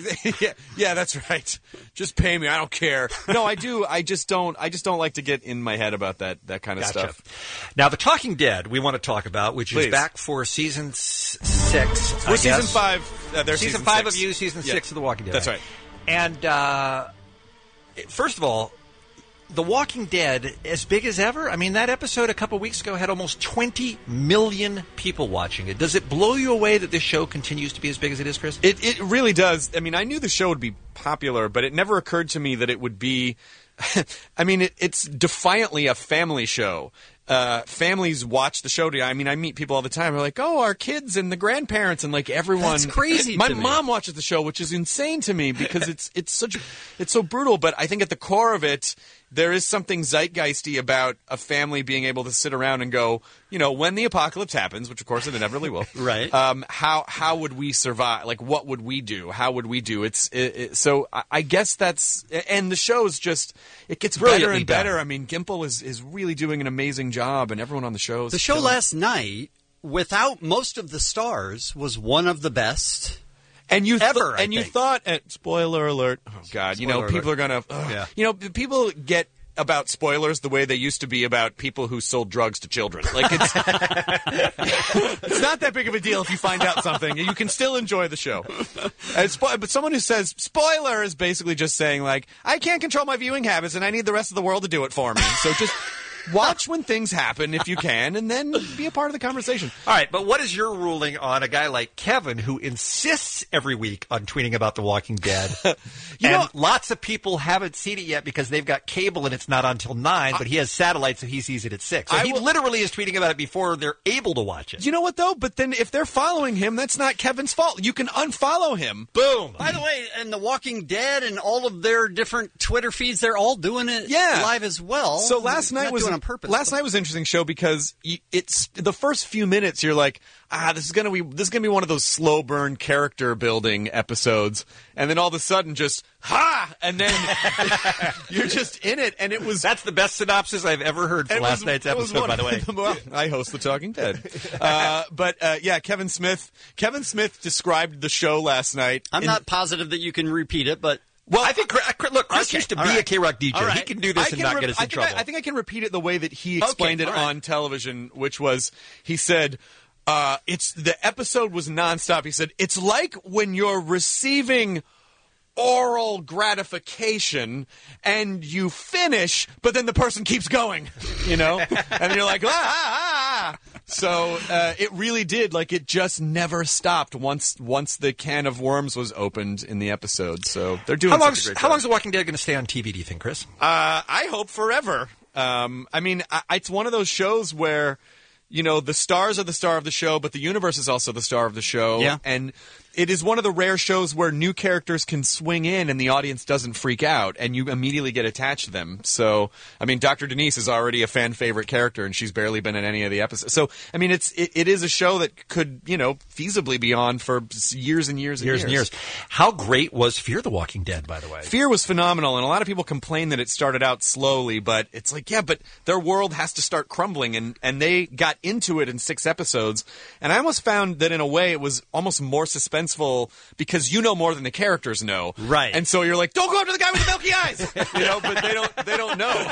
that's right. Just pay me. I don't care. No, I do. I just don't like to get in my head about that kind of stuff. Now, The Talking Dead we want to talk about, which is back for season 6. We're season 5. Season 5 of you, season 6 of The Walking Dead. That's right. And first of all, The Walking Dead, as big as ever? I mean, that episode a couple weeks ago had almost 20 million people watching it. Does it blow you away that this show continues to be as big as it is, Chris? It really does. I mean, I knew the show would be popular, but it never occurred to me that it would be... I mean, it's defiantly a family show. Families watch the show. I mean, I meet people all the time who are like, "Oh, our kids and the grandparents," and like everyone. That's crazy. My mom watches the show, which is insane to me because it's so brutal. But I think at the core of it, there is something zeitgeisty about a family being able to sit around and go, you know, when the apocalypse happens, which of course it inevitably will. Right. How would we survive? Like, what would we do? How would we do? So I guess that's, and the show's just, it gets better and better. I mean, Gimple is really doing an amazing job, and everyone on the show is The show last night, without most of the stars, was one of the best. And you ever, you thought, spoiler alert, oh God, Spoiler alert. People are going to, you know, people get about spoilers the way they used to be about people who sold drugs to children. Like, it's not that big of a deal if you find out something. You can still enjoy the show. But someone who says spoiler is basically just saying, like, I can't control my viewing habits and I need the rest of the world to do it for me. So just... watch when things happen if you can, and then be a part of the conversation. All right, but what is your ruling on a guy like Kevin who insists every week on tweeting about The Walking Dead? Lots of people haven't seen it yet because they've got cable and it's not until 9, but he has satellite, so he sees it at 6. So he literally is tweeting about it before they're able to watch it. You know what, though? But then if they're following him, that's not Kevin's fault. You can unfollow him. Boom. By the way, and The Walking Dead and all of their different Twitter feeds, they're all doing it live as well. So last night was on purpose. Last night was an interesting show because it's the first few minutes you're like, this is gonna be one of those slow burn character building episodes, and then all of a sudden just and then you're just in it, and that's the best synopsis I've ever heard for last night's episode. By the way, well, I host The Talking Dead, but Kevin Smith described the show last night. I'm not positive that you can repeat it, but. Well, I think, Chris used to be a K-Rock DJ. Right. He can do this and not get us in trouble. I think I can repeat it the way that he explained it on television, which was, he said, the episode was nonstop. He said, it's like when you're receiving oral gratification and you finish, but then the person keeps going, you know? And you're like, So it really did. Like, it just never stopped once the can of worms was opened in the episode. So they're doing such a great job. How long is The Walking Dead going to stay on TV, do you think, Chris? I hope forever. I mean, it's one of those shows where, you know, the stars are the star of the show, but the universe is also the star of the show. Yeah. And it is one of the rare shows where new characters can swing in and the audience doesn't freak out, and you immediately get attached to them. So, I mean, Dr. Denise is already a fan favorite character, and she's barely been in any of the episodes. So, I mean, it is a show that could, feasibly be on for years and years and years. And years. How great was Fear the Walking Dead, by the way? Fear was phenomenal, and a lot of people complain that it started out slowly, but it's like, yeah, but their world has to start crumbling, and they got into it in 6 episodes, and I almost found that in a way it was almost more suspenseful because you know more than the characters know. Right. And so you're like, don't go after the guy with the milky eyes! But they don't know.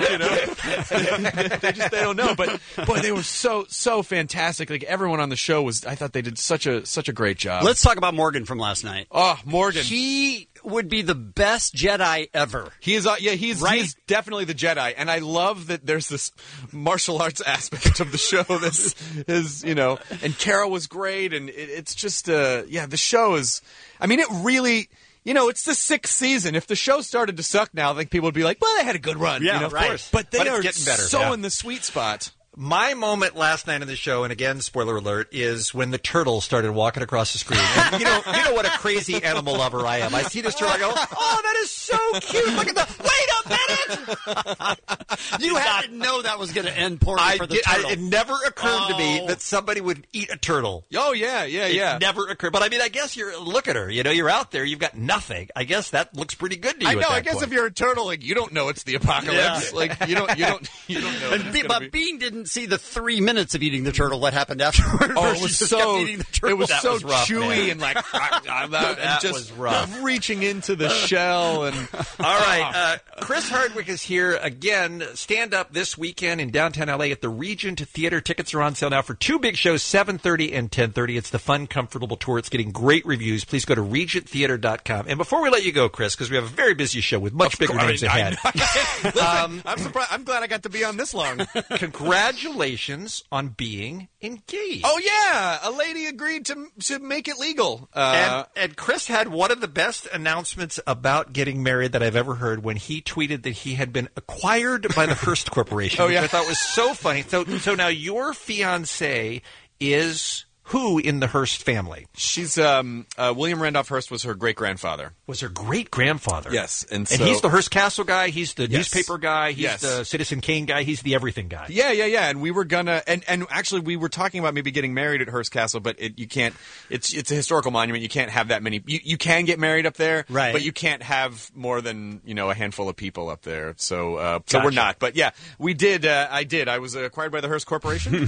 They don't know. But boy, they were so fantastic. Like everyone on the show I thought they did such a great job. Let's talk about Morgan from last night. Oh, Morgan. He would be the best Jedi ever. He is, he's definitely the Jedi, and I love that there's this martial arts aspect of the show. This is, and Kara was great, and it's just, the show is. I mean, it really. It's the 6th season. If the show started to suck now, I think people would be like, well, they had a good run. Yeah, of course. But they are getting better. So in the sweet spot. My moment last night on the show, and again, spoiler alert, is when the turtle started walking across the screen. And you know what a crazy animal lover I am. I see this turtle, I go, oh, that is so cute. Look at wait a minute! You had to know that was going to end poorly for the turtle. It never occurred to me that somebody would eat a turtle. Oh, yeah. It never occurred. But I mean, I guess look at her. You're out there. You've got nothing. I guess that looks pretty good to you. I know. I guess if you're a turtle, you don't know it's the apocalypse. Yeah. You don't know. But Bean didn't see the 3 minutes of eating the turtle that happened afterward. Oh, it was so eating the turtle. It was that so was rough, chewy man. and like that just was rough. Reaching into the shell and. All right, Chris Hardwick is here again. Stand up this weekend in downtown LA at the Regent Theater. Tickets are on sale now for 2 big shows, 7:30 and 10:30. It's the fun, comfortable tour. It's getting great reviews. Please go to regenttheater.com. And before we let you go, Chris, because we have a very busy show with much bigger names ahead. Listen, I'm surprised. I'm glad I got to be on this long. Congratulations on being engaged. Oh yeah, a lady agreed to make it legal. And Chris had one of the best announcements about getting married that I've ever heard when he tweeted that he had been acquired by the Hearst Corporation, which I thought was so funny. So now your fiancé is who in the Hearst family? She's William Randolph Hearst was her great-grandfather. Was her great-grandfather? Yes. And he's the Hearst Castle guy, he's the newspaper guy, he's the Citizen Kane guy, he's the everything guy. Yeah. And we were gonna and actually we were talking about maybe getting married at Hearst Castle, but you can't. It's a historical monument. You can't have that many. You can get married up there, right? But you can't have more than a handful of people up there. So Gotcha. we're not. But yeah, we did. I did. I was acquired by the Hearst Corporation,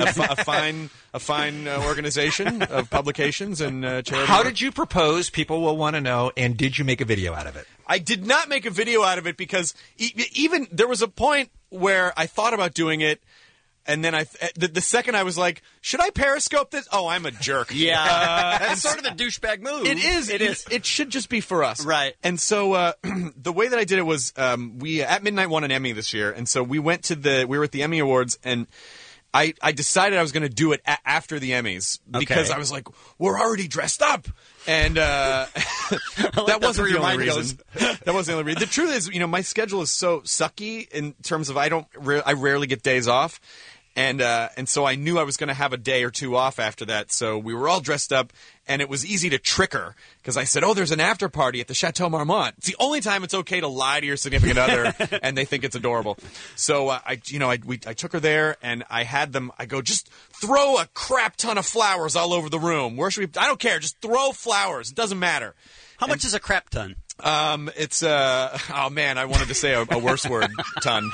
a fine organization of publications and charity. How did you propose? People will want to know. And did you make a video out of it? I did not make a video out of it because even there was a point where I thought about doing it. And then the second I was like, should I Periscope this? Oh, I'm a jerk. Yeah. That's sort of a douchebag move. It is. It should just be for us. Right. And so the way that I did it was we at Midnight won an Emmy this year. And so we were at the Emmy Awards and I decided I was going to do it after the Emmys because I was like, we're already dressed up. And that wasn't the only reason. That wasn't the only reason. The truth is, my schedule is so sucky in terms of I rarely get days off. And so I knew I was going to have a day or two off after that. So we were all dressed up, and it was easy to trick her because I said, "Oh, there's an after party at the Chateau Marmont." It's the only time it's okay to lie to your significant other, and they think it's adorable. So I took her there, and I had them. I go, just throw a crap ton of flowers all over the room. Where should we? I don't care. Just throw flowers. It doesn't matter. How much is a crap ton? It's oh man, I wanted to say a worse word, ton.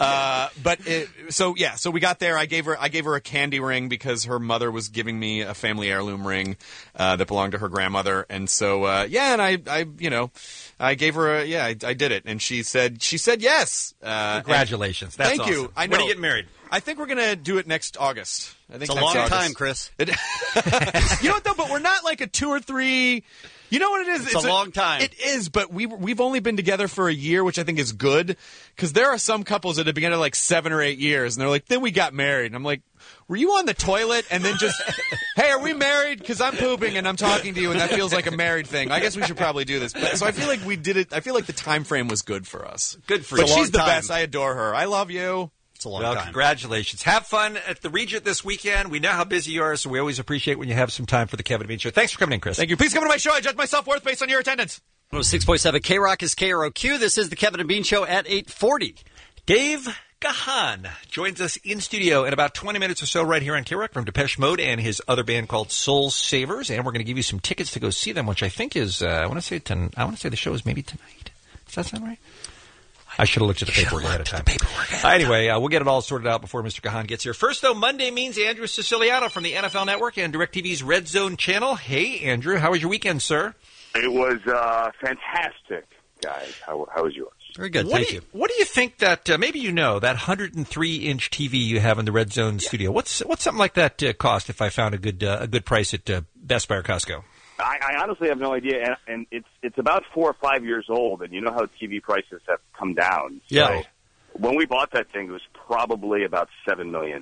So we got there. I gave her a candy ring because her mother was giving me a family heirloom ring that belonged to her grandmother, and so and I gave her I did it, and she said yes. Congratulations, that's thank awesome. you. I know. When are you getting married? I think we're gonna do it next August. I think it's a long time, Chris. You know what though? But we're not like a 2 or 3. You know what it is? It's a long time. It is, but we've only been together for a year, which I think is good. Because there are some couples that have been together like 7 or 8 years, and they're like, then we got married. And I'm like, were you on the toilet and then just, hey, are we married? Because I'm pooping and I'm talking to you, and that feels like a married thing. I guess we should probably do this. So I feel like we did it. I feel like the time frame was good for us. Good for you. But you. she's the best. I adore her. I love you. It's a long Well, time. congratulations. Have fun at the Regent this weekend. We know how busy you are, so we always appreciate when you have some time for the Kevin and Bean Show. Thanks for coming in, Chris. Thank you. Please come to my show. I judge my self-worth based on your attendance. 6.7 K-Rock is KROQ. This is the Kevin and Bean Show at 8:40. Dave Gahan joins us in studio in about 20 minutes or so right here on K-Rock from Depeche Mode and his other band called Soul Savers. And we're going to give you some tickets to go see them, which I think is, I want to say the show is maybe tonight. Does that sound right? I should have looked at the paperwork ahead of time. Anyway, we'll get it all sorted out before Mr. Gahan gets here. First, though, Monday means Andrew Siciliano from the NFL Network and DirecTV's Red Zone channel. Hey, Andrew, how was your weekend, sir? It was fantastic, guys. How was yours? Very good, thank you. What do you think that, maybe you know, that 103-inch TV you have in the Red Zone studio, what's something like that cost if I found a good price at Best Buy or Costco? I honestly have no idea, and it's about 4 or 5 years old, and you know how TV prices have come down. So Yeah. when we bought that thing, it was probably about $7 million.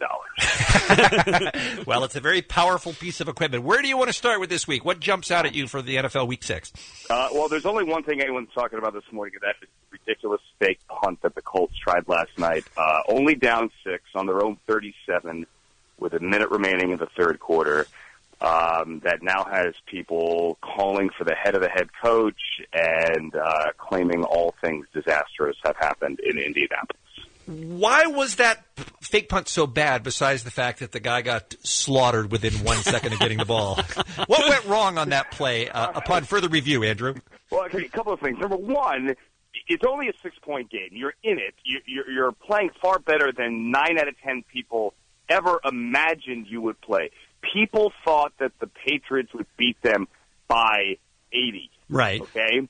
Well, it's a very powerful piece of equipment. Where do you want to start with this week? What jumps out at you for the NFL Week 6? Well, there's only one thing anyone's talking about this morning, and that is the ridiculous fake punt that the Colts tried last night. Only down 6 on their own 37 with a minute remaining in the third quarter. That now has people calling for the head of the head coach and claiming all things disastrous have happened in Indianapolis. Why was that fake punt so bad, besides the fact that the guy got slaughtered within 1 second of getting the ball? What went wrong on that play upon further review, Andrew? Well, okay, a couple of things. Number one, it's only a 6-point game. You're in it. You're playing far better than 9 out of 10 people ever imagined you would play. People thought that the Patriots would beat them by 80. Right. Okay?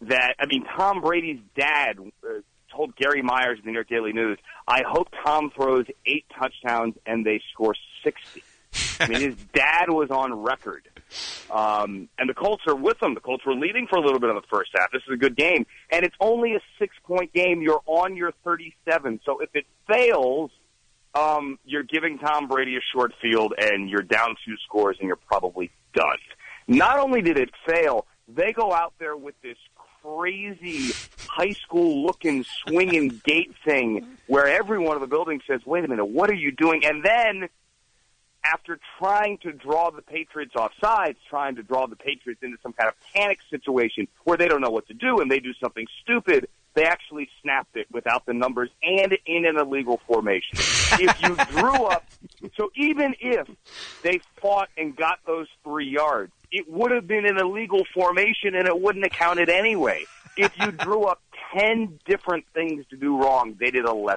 Tom Brady's dad told Gary Myers in the New York Daily News, I hope Tom throws 8 touchdowns and they score 60. His dad was on record. And the Colts are with them. The Colts were leading for a little bit in the first half. This is a good game. And it's only a 6-point game. You're on your 37. So if it fails, you're giving Tom Brady a short field and you're down 2 scores and you're probably done. Not only did it fail, they go out there with this crazy high school looking swinging gate thing where everyone in the building says, wait a minute, what are you doing? And then after trying to draw the Patriots off sides, trying to draw the Patriots into some kind of panic situation where they don't know what to do and they do something stupid, they actually snapped it without the numbers and in an illegal formation. If you drew up, so even if they fought and got those 3 yards, it would have been an illegal formation and it wouldn't have counted anyway. If you drew up 10 different things to do wrong, they did 11.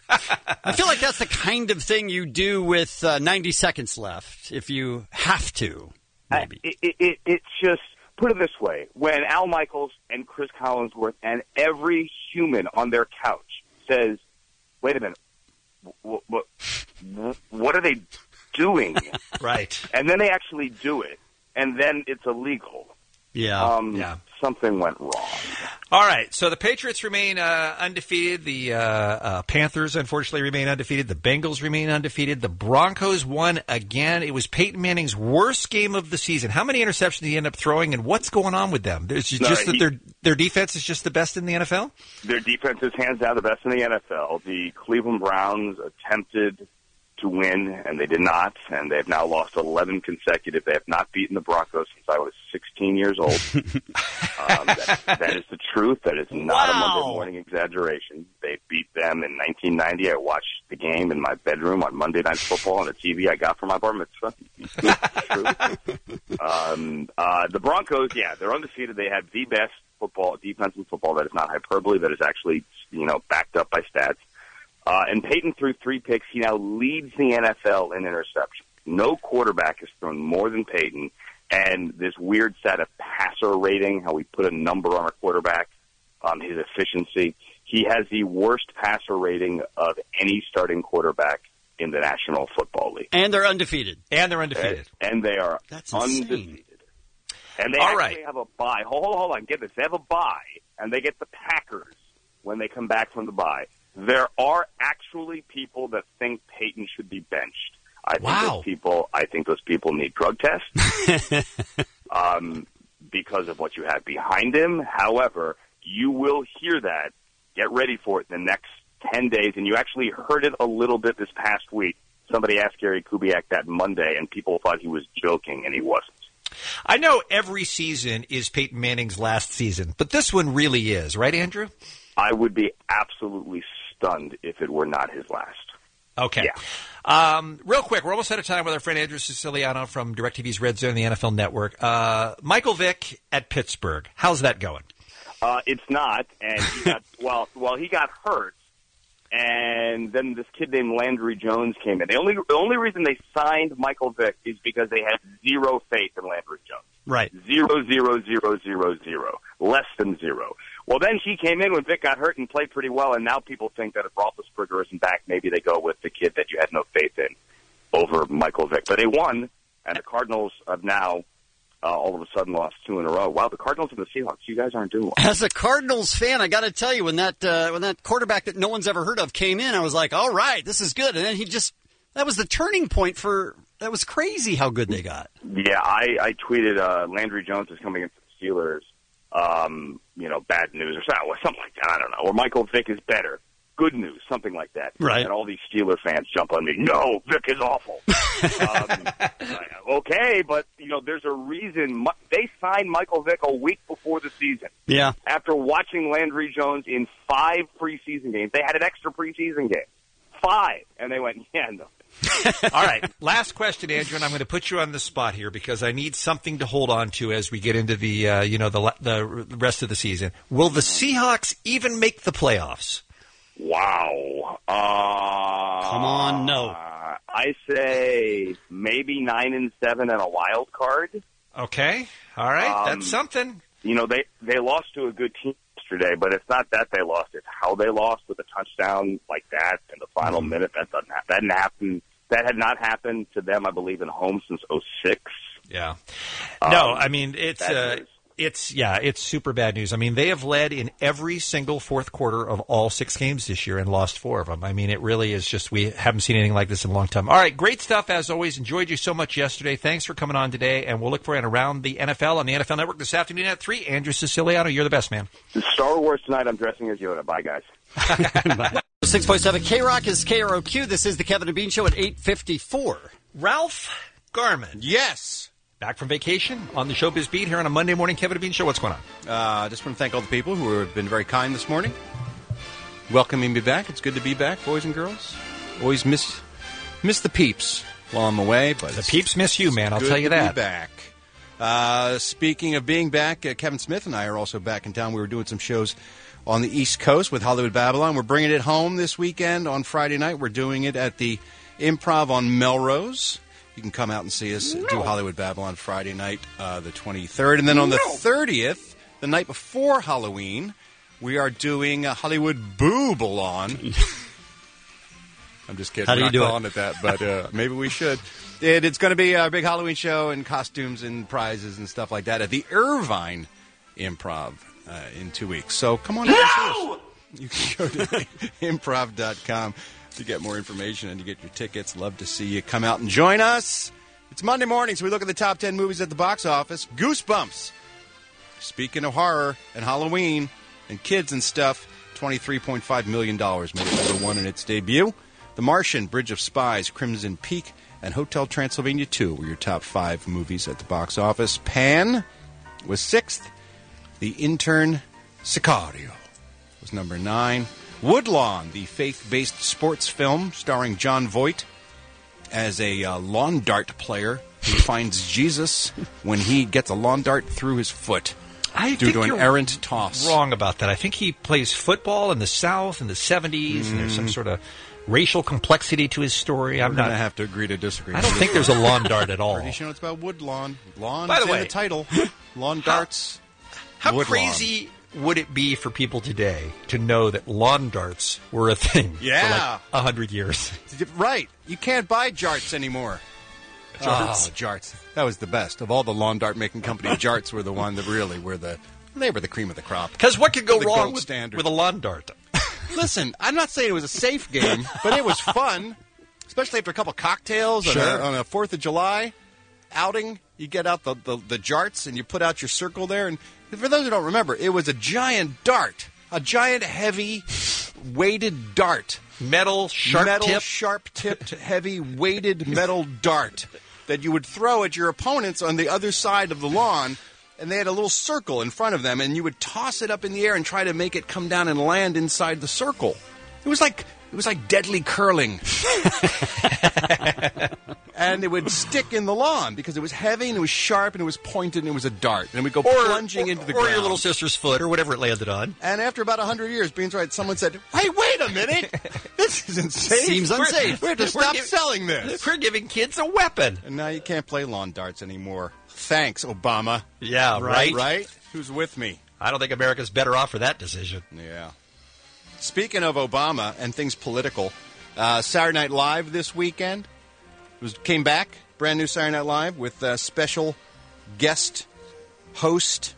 I feel like that's the kind of thing you do with 90 seconds left, if you have to, maybe. It's just, put it this way, when Al Michaels and Chris Collinsworth and every human on their couch says, wait a minute, what are they doing? Right. And then they actually do it, and then it's illegal. Yeah. Something went wrong. All right, so the Patriots remain undefeated. The Panthers, unfortunately, remain undefeated. The Bengals remain undefeated. The Broncos won again. It was Peyton Manning's worst game of the season. How many interceptions did he end up throwing, and what's going on with them? Their defense is just the best in the NFL? Their defense is hands down the best in the NFL. The Cleveland Browns attempted to win, and they did not, and they have now lost 11 consecutive. They have not beaten the Broncos since I was 16 years old. That is the truth. That is not a Monday morning exaggeration. They beat them in 1990. I watched the game in my bedroom on Monday Night Football on a TV I got for my bar mitzvah. The Broncos, they're undefeated. They have the best defense in football. That is not hyperbole. That is actually, backed up by stats. And Peyton threw 3 picks. He now leads the NFL in interceptions. No quarterback has thrown more than Peyton. And this weird set of passer rating, how we put a number on a quarterback, his efficiency. He has the worst passer rating of any starting quarterback in the National Football League. And they're undefeated. And they are undefeated. And they actually have a bye. Hold on. Get this. They have a bye, and they get the Packers when they come back from the bye. There are actually people that think Peyton should be benched. I think those people need drug tests because of what you have behind him. However, you will hear that. Get ready for it in the next 10 days, and you actually heard it a little bit this past week. Somebody asked Gary Kubiak that Monday, and people thought he was joking, and he wasn't. I know every season is Peyton Manning's last season, but this one really is, right, Andrew? I would be absolutely stunned if it were not his last. Okay. Yeah. Real quick, we're almost out of time with our friend Andrew Siciliano from DirecTV's Red Zone, the NFL Network. Michael Vick at Pittsburgh. How's that going? It's not, and he got he got hurt, and then this kid named Landry Jones came in. The only reason they signed Michael Vick is because they had zero faith in Landry Jones. Right. 0.00000, less than zero. Well, then he came in when Vick got hurt and played pretty well, and now people think that if Roethlisberger isn't back, maybe they go with the kid that you had no faith in over Michael Vick. But they won, and the Cardinals have now all of a sudden lost 2 in a row. Wow, the Cardinals and the Seahawks, you guys aren't doing well. As a Cardinals fan, I got to tell you, when that quarterback that no one's ever heard of came in, I was like, all right, this is good. And then that was the turning point that was crazy how good they got. Yeah, I tweeted Landry Jones is coming into the Steelers, bad news or something like that. I don't know. Or Michael Vick is better. Good news, something like that. Right. And all these Steeler fans jump on me. No, Vick is awful. Okay, but, there's a reason. They signed Michael Vick a week before the season. Yeah. After watching Landry Jones in 5 preseason games. They had an extra preseason game. 5. And they went, yeah, no. All right. Last question, Andrew, and I'm going to put you on the spot here because I need something to hold on to as we get into the the rest of the season. Will the Seahawks even make the playoffs? Wow. Come on, no. I say maybe 9-7 and a wild card. Okay. All right. That's something. They lost to a good team yesterday, but it's not that they lost. It's how they lost with a touchdown like that in the final minute. That didn't happen. That had not happened to them, I believe, in home since 2006. Yeah. No, I mean, it's super bad news. I mean, they have led in every single fourth quarter of all 6 games this year and lost 4 of them. I mean, it really is just, we haven't seen anything like this in a long time. All right, great stuff as always. Enjoyed you so much yesterday. Thanks for coming on today, and we'll look for you around the NFL on the NFL Network this afternoon at 3. Andrew Siciliano, you're the best, man. Star Wars tonight, I'm dressing as Yoda. Bye, guys. 6.7 K-Rock is KROQ. This is the Kevin and Bean Show at 8:54. Ralph Garman. Yes. Back from vacation on the Showbiz Beat here on a Monday morning Kevin and Bean Show. What's going on? Just want to thank all the people who have been very kind this morning, welcoming me back. It's good to be back, boys and girls. Always miss the peeps while I'm away, but the peeps miss you, man. I'll tell you that. Good to be back. Speaking of being back, Kevin Smith and I are also back in town. We were doing some shows on the East Coast with Hollywood Babylon. We're bringing it home this weekend on Friday night. We're doing it at the Improv on Melrose. You can come out and see us do Hollywood Babylon Friday night, the 23rd. And then on the 30th, the night before Halloween, we are doing Hollywood Boobalon. I'm just kidding. How do you do it that, but maybe we should. It's going to be a big Halloween show and costumes and prizes and stuff like that at the Irvine Improv in 2 weeks. So come on. No! You can go to improv.com to get more information and to get your tickets. Love to see you come out and join us. It's Monday morning, so we look at the top 10 movies at the box office. Goosebumps. Speaking of horror and Halloween and kids and stuff, $23.5 million made it number 1 in its debut. The Martian, Bridge of Spies, Crimson Peak, and Hotel Transylvania 2 were your top 5 movies at the box office. Pan was 6th. The Intern, Sicario, was number 9. Woodlawn, the faith-based sports film starring John Voight as a lawn dart player who finds Jesus when he gets a lawn dart through his foot due to an errant toss. Wrong about that. I think he plays football in the South in the 70s, and there's some sort of racial complexity to his story. I'm going to have to agree to disagree. I don't think there's a lawn dart at all. Pretty sure it's about Woodlawn. Lawn's By the way, in the title. Lawn darts. How crazy would it be for people today to know that lawn darts were a thing for like 100 years? Right. You can't buy jarts anymore. Jarts. Oh, jarts. That was the best. Of all the lawn dart making companies, jarts were the one that really were the cream of the crop. Because what could go wrong with a lawn dart? Listen, I'm not saying it was a safe game, but it was fun, especially after a couple cocktails on a 4th of July outing. You get out the jarts and you put out your circle there. And for those who don't remember, it was a giant dart, a giant heavy weighted dart. Metal, sharp-tipped, heavy, weighted metal dart that you would throw at your opponents on the other side of the lawn, and they had a little circle in front of them, and you would toss it up in the air and try to make it come down and land inside the circle. It was like deadly curling. And it would stick in the lawn because it was heavy and it was sharp and it was pointed and it was a dart. And it would go plunging into the ground. Or your little sister's foot or whatever it landed on. And after about 100 years, Bean's right, someone said, hey, wait a minute. This is insane. Seems unsafe. We have to stop selling this. We're giving kids a weapon. And now you can't play lawn darts anymore. Thanks, Obama. Yeah, right? Right? Who's with me? I don't think America's better off for that decision. Yeah. Speaking of Obama and things political, Saturday Night Live this weekend came back, brand new Saturday Night Live with a special guest host.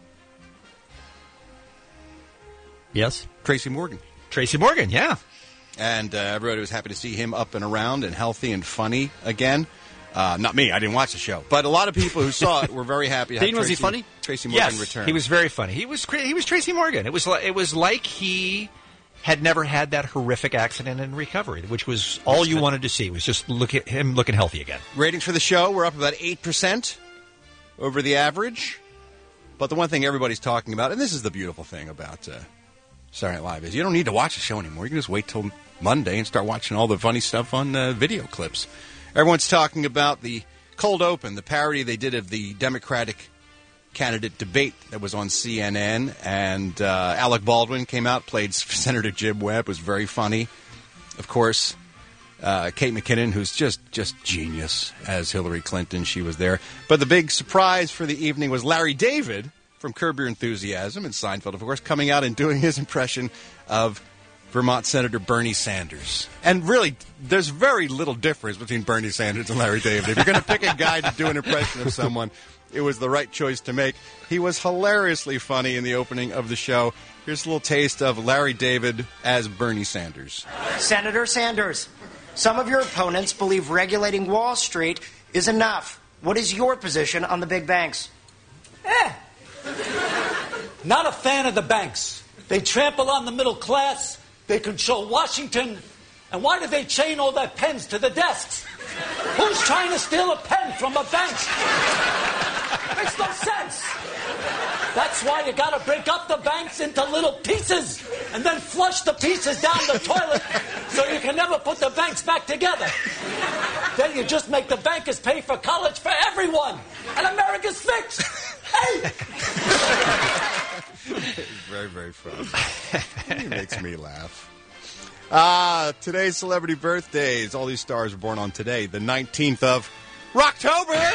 Yes? Tracy Morgan. Tracy Morgan, yeah. And everybody was happy to see him up and around and healthy and funny again. Not me, I didn't watch the show. But a lot of people who saw it were very happy to have Dean, was he funny? Tracy Morgan yes, return. He was very funny. He was Tracy Morgan. It was like he had never had that horrific accident in recovery, which was all you wanted to see, was just look at him looking healthy again. Ratings for the show were up about 8% over the average. But the one thing everybody's talking about, and this is the beautiful thing about Saturday Night Live, is you don't need to watch the show anymore. You can just wait till Monday and start watching all the funny stuff on video clips. Everyone's talking about the cold open, the parody they did of the Democratic candidate debate that was on CNN, and Alec Baldwin came out, played Senator Jim Webb, was very funny. Of course, Kate McKinnon, who's just genius as Hillary Clinton, she was there. But the big surprise for the evening was Larry David from Curb Your Enthusiasm and Seinfeld, of course, coming out and doing his impression of Vermont Senator Bernie Sanders. And really, there's very little difference between Bernie Sanders and Larry David. If you're going to pick a guy to do an impression of someone, it was the right choice to make. He was hilariously funny in the opening of the show. Here's a little taste of Larry David as Bernie Sanders. Senator Sanders, some of your opponents believe regulating Wall Street is enough. What is your position on the big banks? Not a fan of the banks. They trample on the middle class. They control Washington. And why do they chain all their pens to the desks? Who's trying to steal a pen from a bank? Makes no sense. That's why you gotta break up the banks into little pieces and then flush the pieces down the toilet so you can never put the banks back together. Then you just make the bankers pay for college for everyone, and America's fixed. Hey! Very, very funny. He makes me laugh. Today's celebrity birthdays. All these stars were born on today, the 19th of Rocktober.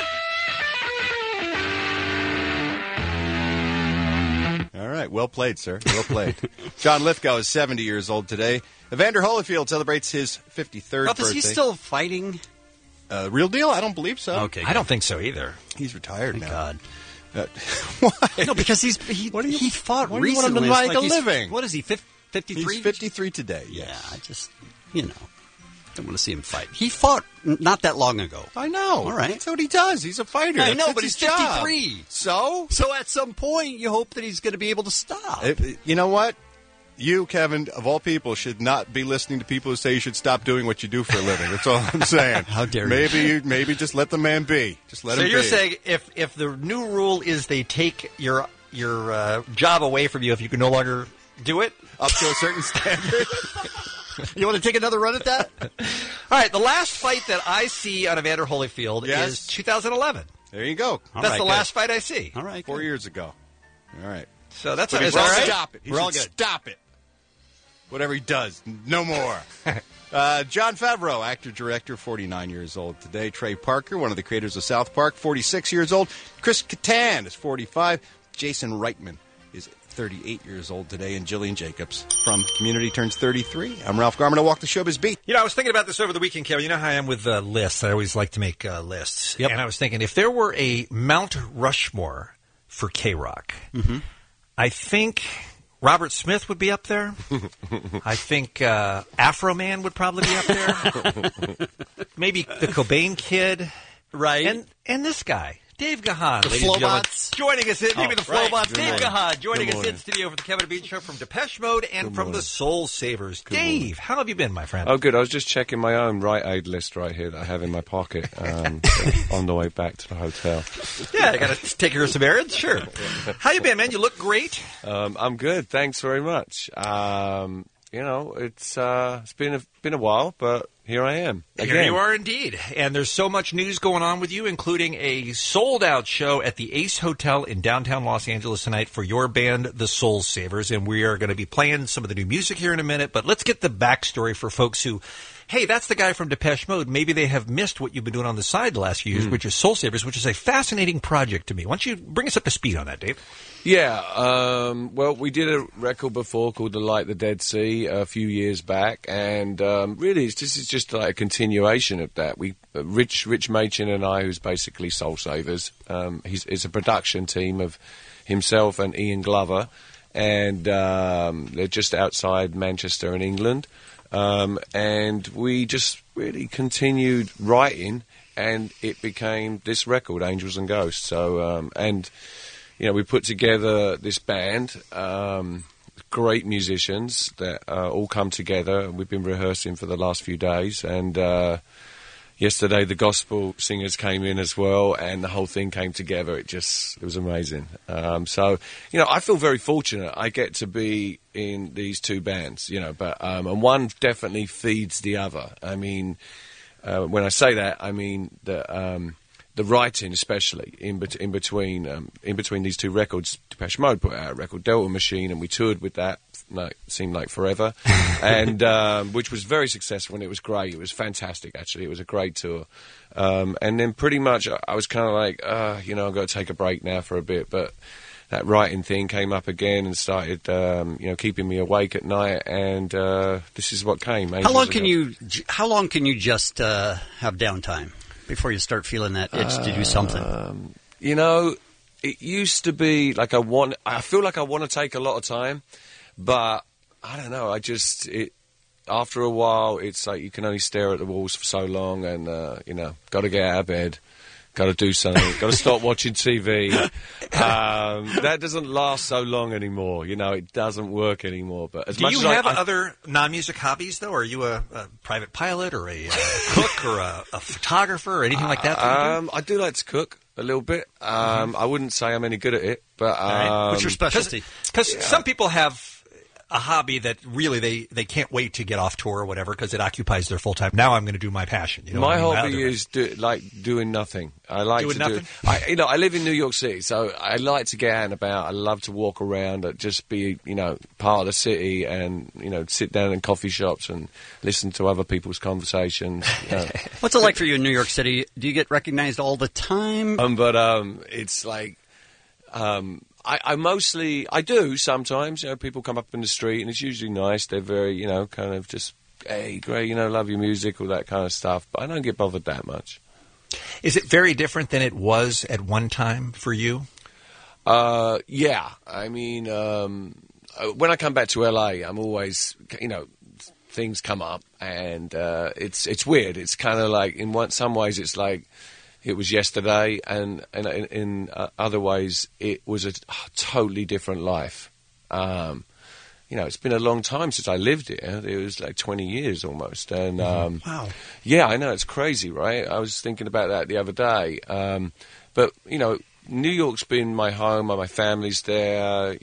All right, well played, sir. Well played. John Lithgow is 70 years old today. Evander Holyfield celebrates his 53rd birthday. Is he still fighting? Real deal? I don't believe so. Okay, I don't think so either. He's retired now. God. Why? No, because he fought What do you recently. want him to make a It's like living? What is he, 53? He's 53 today, yes. Yeah, I just, don't want to see him fight. He fought not that long ago. I know. All right. That's what he does. He's a fighter. I know, That's but he's his job. 53. So? So at some point, you hope that he's going to be able to stop. You know what? You, Kevin, of all people, should not be listening to people who say you should stop doing what you do for a living. That's all I'm saying. How dare you? Maybe just let the man be. Just let him be. So you're saying if the new rule is they take your job away from you if you can no longer do it? Up to a certain standard? You want to take another run at that? All right, the last fight that I see on Evander Holyfield is 2011. There you go. That's the last fight I see. All right. 4 years ago. All right. So that's But is he that should right? stop it. He We're all should good. stop it. Whatever he does, no more. Jon Favreau, actor, director, 49 years old today. Trey Parker, one of the creators of South Park, 46 years old. Chris Kattan is 45. Jason Reitman is 38 years old today. And Jillian Jacobs from Community turns 33. I'm Ralph Garman. I walk the showbiz beat. You know, I was thinking about this over the weekend, Kevin. You know how I am with lists. I always like to make lists. Yep. And I was thinking, if there were a Mount Rushmore for K-Rock, I think Robert Smith would be up there. I think Afro Man would probably be up there. Maybe the Cobain Kid. Right. And this guy, Dave Gahan, The ladies and gentlemen, Flowbots? joining us in, maybe the right. Flowbots. Good Dave morning. Gahan joining Good us in morning. studio for the Kevin and Bean Show from Depeche Mode and Good from the morning. Soul Savers. Dave, how have you been, my friend? Oh, good. I was just checking my own Rite Aid list right here that I have in my pocket on the way back to the hotel. Yeah, I got to take care of some errands. Sure. How you been, man? You look great. I'm good. Thanks very much. It's been a while, but here I am. Here Again. you are indeed. And there's so much news going on with you, including a sold-out show at the Ace Hotel in downtown Los Angeles tonight for your band, the Soul Savers. And we are going to be playing some of the new music here in a minute. But let's get the backstory for folks who, hey, that's the guy from Depeche Mode. Maybe they have missed what you've been doing on the side the last few years, which is Soul Savers, which is a fascinating project to me. Why don't you bring us up to speed on that, Dave? Yeah, well, we did a record before called The Light the Dead Sea a few years back, and really this is just like a continuation of that. Rich Machin and I, who's basically Soul Savers, it's a production team of himself and Ian Glover, and they're just outside Manchester in England, and we just really continued writing, and it became this record, Angels and Ghosts. So, we put together this band, great musicians that all come together. We've been rehearsing for the last few days, and yesterday the gospel singers came in as well, and the whole thing came together. It was amazing. So, I feel very fortunate. I get to be in these two bands, but and one definitely feeds the other. I mean, when I say that, I mean that. The writing, especially in between these two records, Depeche Mode put out a record, Delta Machine, and we toured with that. It seemed like forever, and which was very successful, and it was great. It was fantastic, actually. It was a great tour, and then pretty much I was kind of like, I've got to take a break now for a bit, but that writing thing came up again and started, keeping me awake at night, and this is what came. How long can you just have downtime before you start feeling that itch to do something? It used to be like I feel like I want to take a lot of time, but I don't know. After a while, it's like you can only stare at the walls for so long, and got to get out of bed, got to do something, got to stop watching TV. That doesn't last so long anymore. It doesn't work anymore. But do you have other non-music hobbies, though? Are you a private pilot or a cook or a photographer or anything like that? I do like to cook a little bit. I wouldn't say I'm any good at it, but what's your specialty? Because some people have a hobby that really they can't wait to get off tour or whatever because it occupies their full time. Now I'm going to do my passion. My hobby is doing nothing. I like doing to nothing? I live in New York City, so I like to get out and about. I love to walk around, just be part of the city, and sit down in coffee shops and listen to other people's conversations. What's it like for you in New York City? Do you get recognized all the time? It's like. I do sometimes. People come up in the street, and it's usually nice. They're very, kind of just, hey, great, love your music, all that kind of stuff. But I don't get bothered that much. Is it very different than it was at one time for you? Yeah. I mean, when I come back to LA, I'm always, things come up, and it's weird. It's kind of like, in some ways, it's like, it was yesterday, and in other ways, it was a totally different life. It's been a long time since I lived here. It was like 20 years almost. And wow. Yeah, I know, it's crazy, right? I was thinking about that the other day. But, New York's been my home, my family's there,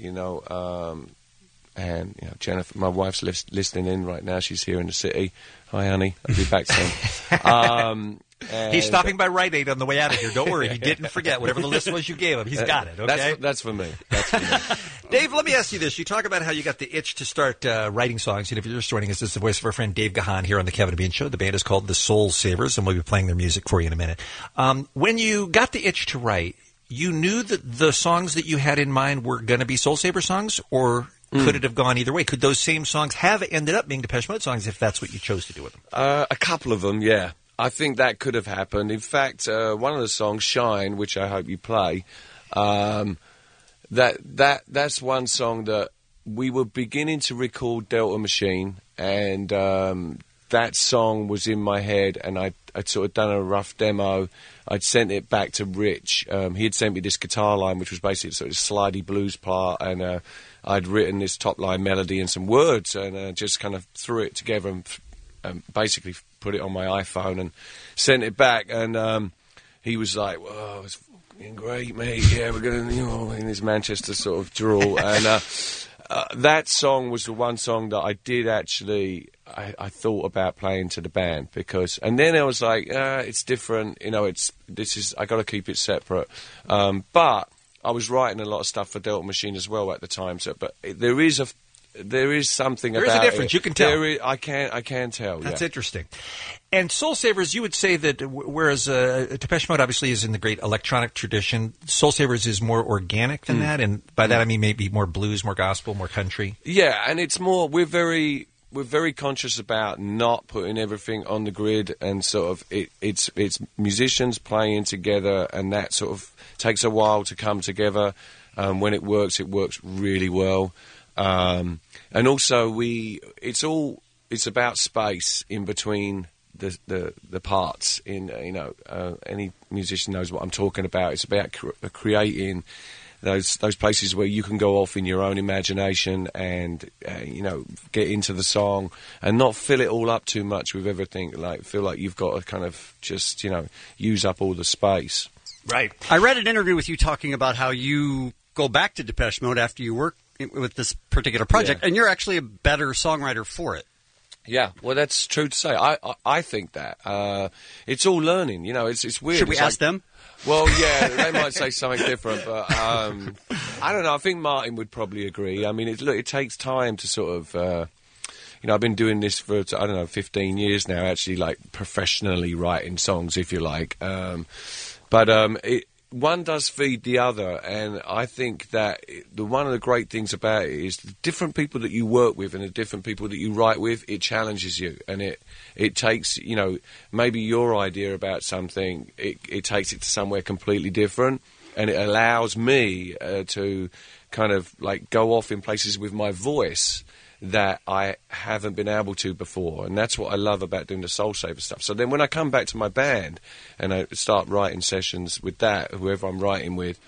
and Jennifer, my wife's listening in right now. She's here in the city. Hi, honey. I'll be back soon. He's stopping by Rite Aid on the way out of here. Don't worry. He didn't forget. Whatever the list was you gave him, he's got it, okay? That's for me. Dave, let me ask you this. You talk about how you got the itch to start writing songs. If you're just joining us, this is the voice of our friend Dave Gahan here on the Kevin and Bean Show. The band is called the Soul Savers, and we'll be playing their music for you in a minute. When you got the itch to write, you knew that the songs that you had in mind were going to be Soul Saver songs, or could it have gone either way? Could those same songs have ended up being Depeche Mode songs if that's what you chose to do with them? A couple of them, yeah. I think that could have happened. In fact, one of the songs, Shine, which I hope you play, that's one song that we were beginning to record Delta Machine, and that song was in my head, and I'd sort of done a rough demo. I'd sent it back to Rich. He had sent me this guitar line, which was basically sort of a slidey blues part, and I'd written this top line melody and some words, and just kind of threw it together and basically put it on my iPhone and sent it back. And he was like, "Whoa, it's fucking great, mate. Yeah, we're going to," in his Manchester sort of drawl. And that song was the one song that I did actually. I thought about playing to the band and then I was like, it's different, I got to keep it separate. But I was writing a lot of stuff for Delta Machine as well at the time. But there is something about it. There is a difference. You can tell. I can tell. That's yeah. interesting. And Soul Savers, you would say that whereas Depeche Mode obviously is in the great electronic tradition, Soul Savers is more organic than that, and by that I mean maybe more blues, more gospel, more country. Yeah, and it's more. We're very conscious about not putting everything on the grid, and sort of it's musicians playing together, and that sort of takes a while to come together. When it works really well. And also it's about space in between the parts. Any musician knows what I'm talking about. It's about creating those places where you can go off in your own imagination and get into the song and not fill it all up too much with everything. Like feel like you've got to kind of just use up all the space. Right. I read an interview with you talking about how you go back to Depeche Mode after you work with this particular project, and you're actually a better songwriter for it. Yeah, well, that's true to say. I think that it's all learning. It's weird. Should we ask them? Well, yeah, they might say something different, but I don't know. I think Martin would probably agree. I mean, it takes time to sort of. I've been doing this for 15 years now. Actually, like professionally writing songs, if you like. But one does feed the other, and I think that one of the great things about it is the different people that you work with and the different people that you write with, it challenges you, and it takes, maybe your idea about something, it takes it to somewhere completely different, and it allows me to kind of like go off in places with my voice that I haven't been able to before, and that's what I love about doing the Soul Saver stuff. So then when I come back to my band and I start writing sessions with whoever I'm writing with,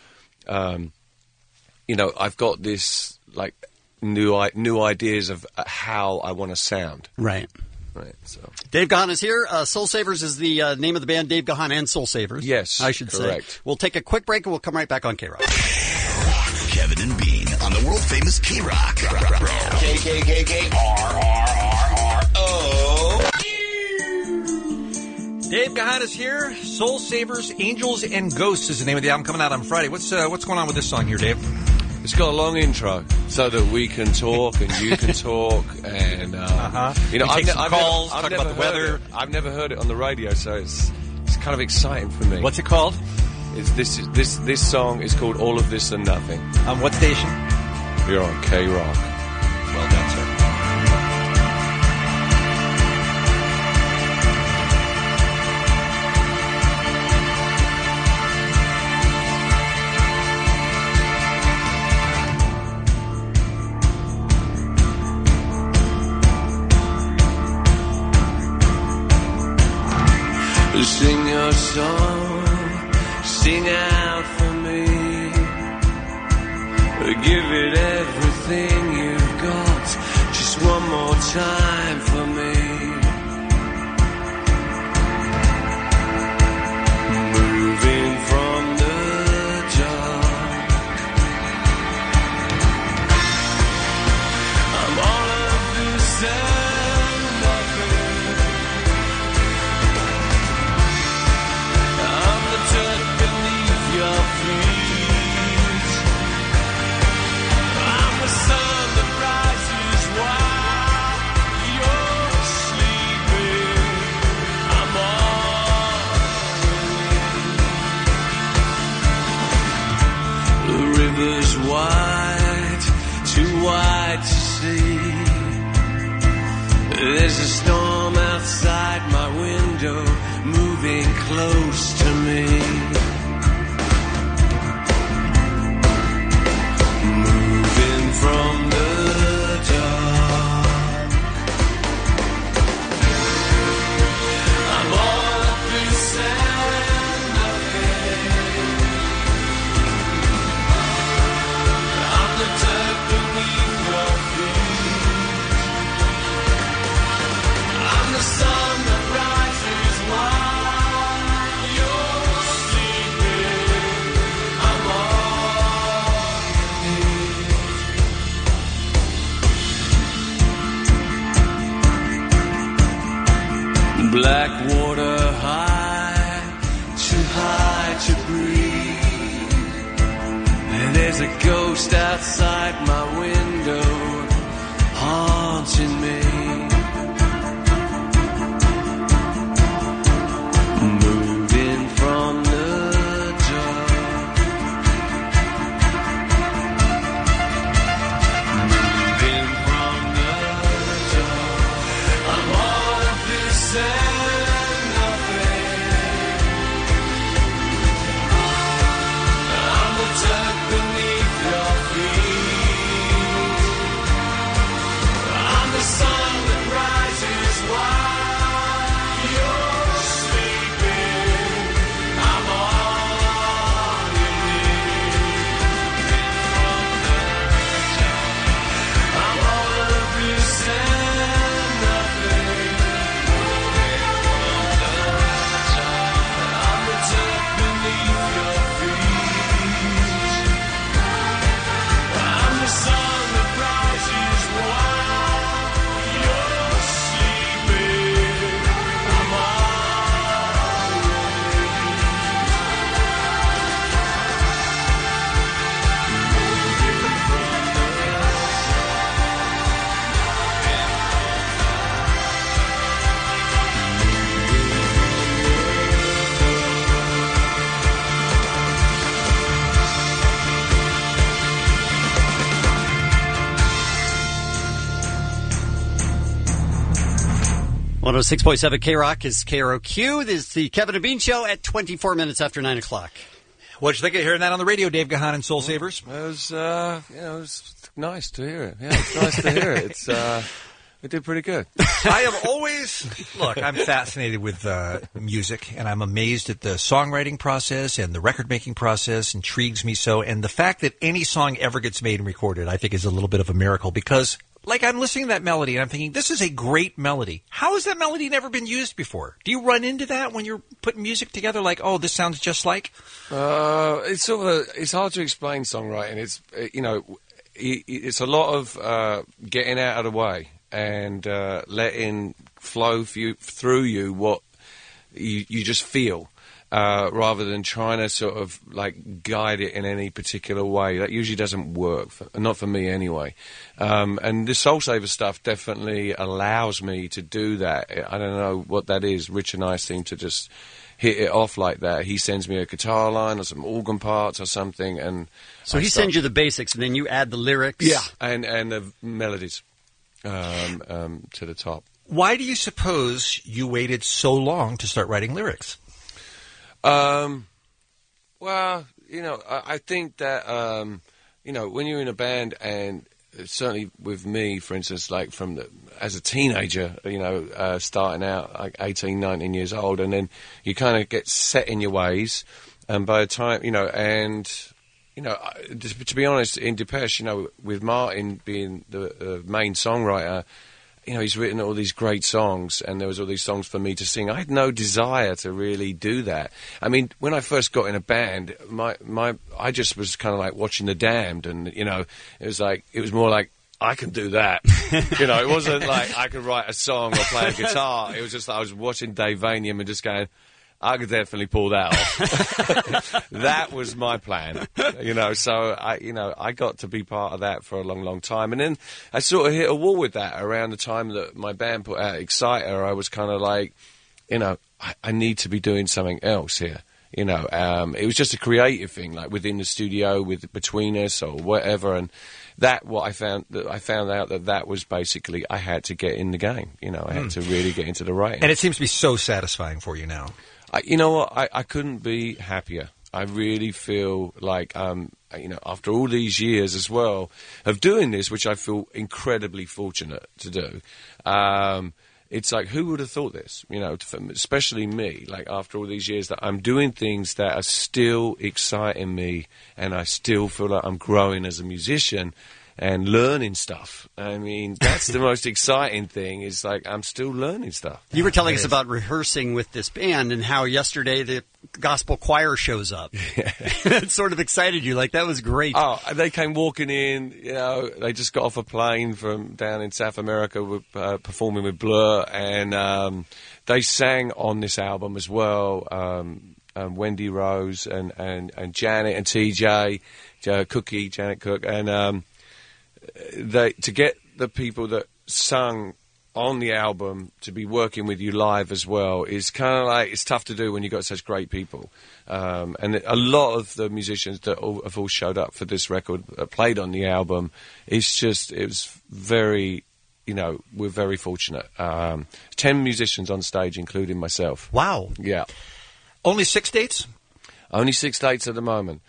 I've got this like new ideas of how I want to sound. Right. So Dave Gahan is here. Soul Savers is the name of the band. Dave Gahan and Soul Savers. Yes, I should correct. say. We'll take a quick break and we'll come right back on K-Rock. Kevin and Bean on the world famous K-Rock. K-K-K-K-R-R-R-R-O. Dave Gahan is here. Soul Savers, Angels and Ghosts is the name of the album coming out on Friday. What's going on with this song here, Dave? It's got a long intro so that we can talk and you can talk and take some calls, talk about the weather. I've never heard it on the radio, so it's kind of exciting for me. What's it called? This song is called All of This and Nothing. On what station? You're on K-Rock. Well done, sir. Sing your song, sing out for me. Give it everything you've got, just one more time for me. Moving from the dark, I'm all of this and nothing. I'm the dirt beneath your feet. I'm the sun that rises while you're sleeping. I'm all the river's wide, too wide to see. There's a storm outside my window, moving close to me. Moving from the dark. light you breathe. And there's a ghost outside my window haunting me. Moving from the dark, moving from the dark. I'm all of this and nothing. I'm the dirt beneath your feet. I'm the sun that rises while you're sleeping. I'm all you need. I'm all of this and nothing. I'm the dirt beneath your feet. I'm the sun that rises while you're sleeping. I'm all One 106.7 K-Rock is KROQ. This is the Kevin and Bean Show at 24 minutes after 9 o'clock. What'd you think of hearing that on the radio, Dave Gahan and Soul Savers? It was, it was nice to hear it. Yeah, it's nice to hear it. It's, we did pretty good. I have always, look, I'm fascinated with music, and I'm amazed at the songwriting process and the record-making process intrigues me so. And the fact that any song ever gets made and recorded, I think, is a little bit of a miracle because, like, I'm listening to that melody, and I'm thinking, this is a great melody. How has that melody never been used before? Do you run into that when you're putting music together, like, oh, this sounds just like? It's sort of it's hard to explain songwriting. It's, it's a lot of getting out of the way and letting flow through you what you just feel. Rather than trying to sort of like guide it in any particular way. That usually doesn't work, not for me anyway. And the Soul Saver stuff definitely allows me to do that. I don't know what that is. Rich and I seem to just hit it off like that. He sends me a guitar line or some organ parts or something, and so he sends you the basics, and then you add the lyrics. Yeah, and the melodies to the top. Why do you suppose you waited so long to start writing lyrics? Well, I think that, when you're in a band, and certainly with me, for instance, like as a teenager, starting out like 18, 19 years old, and then you kind of get set in your ways, and by the time, to be honest, in Depeche, with Martin being the main songwriter, he's written all these great songs, and there was all these songs for me to sing. I had no desire to really do that. I mean, when I first got in a band, I just was kind of like watching The Damned, and it was more like I can do that. It wasn't like I could write a song or play a guitar. It was just like I was watching Dave Vanian and just going, I could definitely pull that off. That was my plan, so I got to be part of that for a long, long time. And then I sort of hit a wall with that around the time that my band put out Exciter. I was kind of like, I need to be doing something else here. It was just a creative thing, like within the studio, between us or whatever. And I found out that was basically, I had to get in the game. I had to really get into the writing. And it seems to be so satisfying for you now. You know what? I couldn't be happier. I really feel like, after all these years as well of doing this, which I feel incredibly fortunate to do, it's like, who would have thought this? Especially me, like after all these years that I'm doing things that are still exciting me, and I still feel like I'm growing as a musician and learning stuff. I mean, that's the most exciting thing, is like I'm still learning stuff. You were telling us about rehearsing with this band and how yesterday the gospel choir shows up. It sort of excited you. Like, that was great. Oh, they came walking in, they just got off a plane from down in South America with, performing with Blur, and they sang on this album as well. Wendy Rose and Janet and TJ, Cookie, Janet Cook, and to get the people that sung on the album to be working with you live as well is kind of like, it's tough to do when you've got such great people. And a lot of the musicians that have all showed up for this record played on the album. It was very, we're very fortunate. 10 musicians on stage, including myself. Wow. Yeah. Only 6 dates? Only 6 dates at the moment.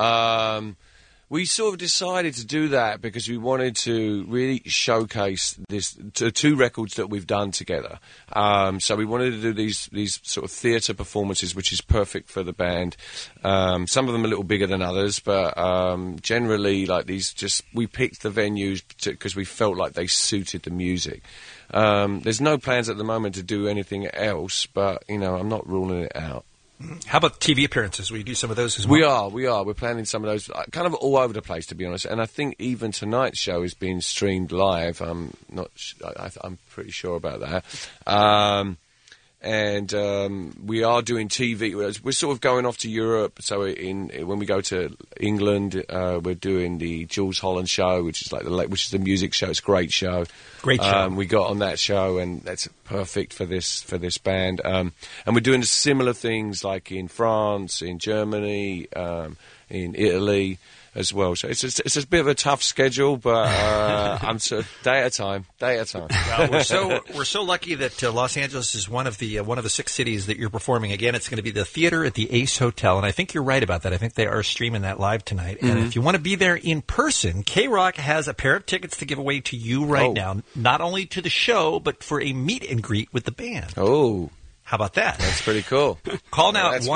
We sort of decided to do that because we wanted to really showcase this two records that we've done together. So we wanted to do these sort of theatre performances, which is perfect for the band. Some of them a little bigger than others, but generally, like these, we picked the venues because we felt like they suited the music. There's no plans at the moment to do anything else, but I'm not ruling it out. How about TV appearances? Will you do some of those as well? We are. We're planning some of those, kind of all over the place, to be honest. And I think even tonight's show is being streamed live. I'm pretty sure about that. And we are doing TV. We're sort of going off to Europe. So when we go to England, we're doing the Jules Holland show, which is which is the music show. It's a great show. Great show. We got on that show, and that's perfect for this band. And we're doing similar things like in France, in Germany, in Italy as well. So it's a bit of a tough schedule, but I'm sort of day at a time. Well, we're so lucky that Los Angeles is one of the 6 cities that you're performing. Again, it's going to be the theater at the Ace Hotel, and I think you're right about that. I think they are streaming that live tonight. Mm-hmm. And if you want to be there in person, K-Rock has a pair of tickets to give away to you right now, not only to the show, but for a meet and greet with the band. Oh. How about that? That's pretty cool. Call now at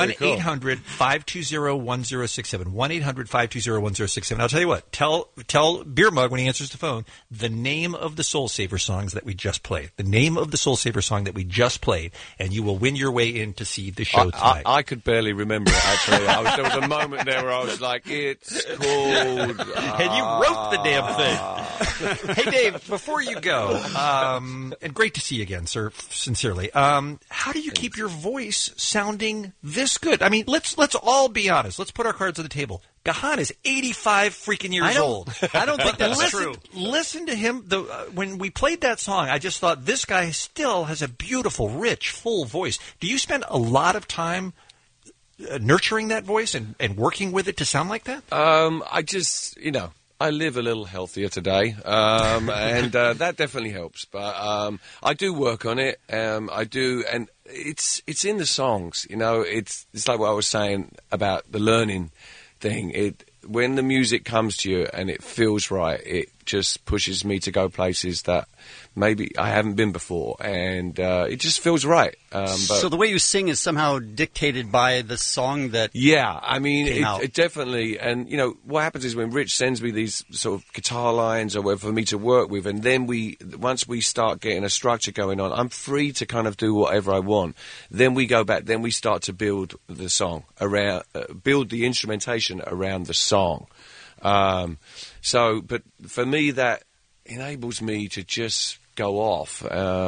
1-800-520-1067. 1-800-520-1067. I'll tell you what. Tell Beer Mug when he answers the phone the name of the Soul Saver songs that we just played. The name of the Soul Saver song that we just played, and you will win your way in to see the show tonight. I could barely remember it, actually. There was a moment there where I was like, it's called... and you wrote the damn thing. Hey, Dave, before you go, and great to see you again, sir, sincerely. How do you keep your voice sounding this good? I mean, let's all be honest. Let's put our cards on the table. Gahan is 85 freaking years old. I don't think that's true. Listen to him. When we played that song, I just thought this guy still has a beautiful, rich, full voice. Do you spend a lot of time nurturing that voice and working with it to sound like that? I just, I live a little healthier today, and that definitely helps. But I do work on it. I do, and it's in the songs. It's like what I was saying about the learning thing. When the music comes to you and it feels right, it just pushes me to go places that maybe I haven't been before, and it just feels right. So the way you sing is somehow dictated by the song that I mean, it definitely. And, what happens is when Rich sends me these sort of guitar lines or whatever for me to work with, and then once we start getting a structure going on, I'm free to kind of do whatever I want. Then we go back, then we start to build the song around, build the instrumentation around the song. But for me, that enables me to just go off.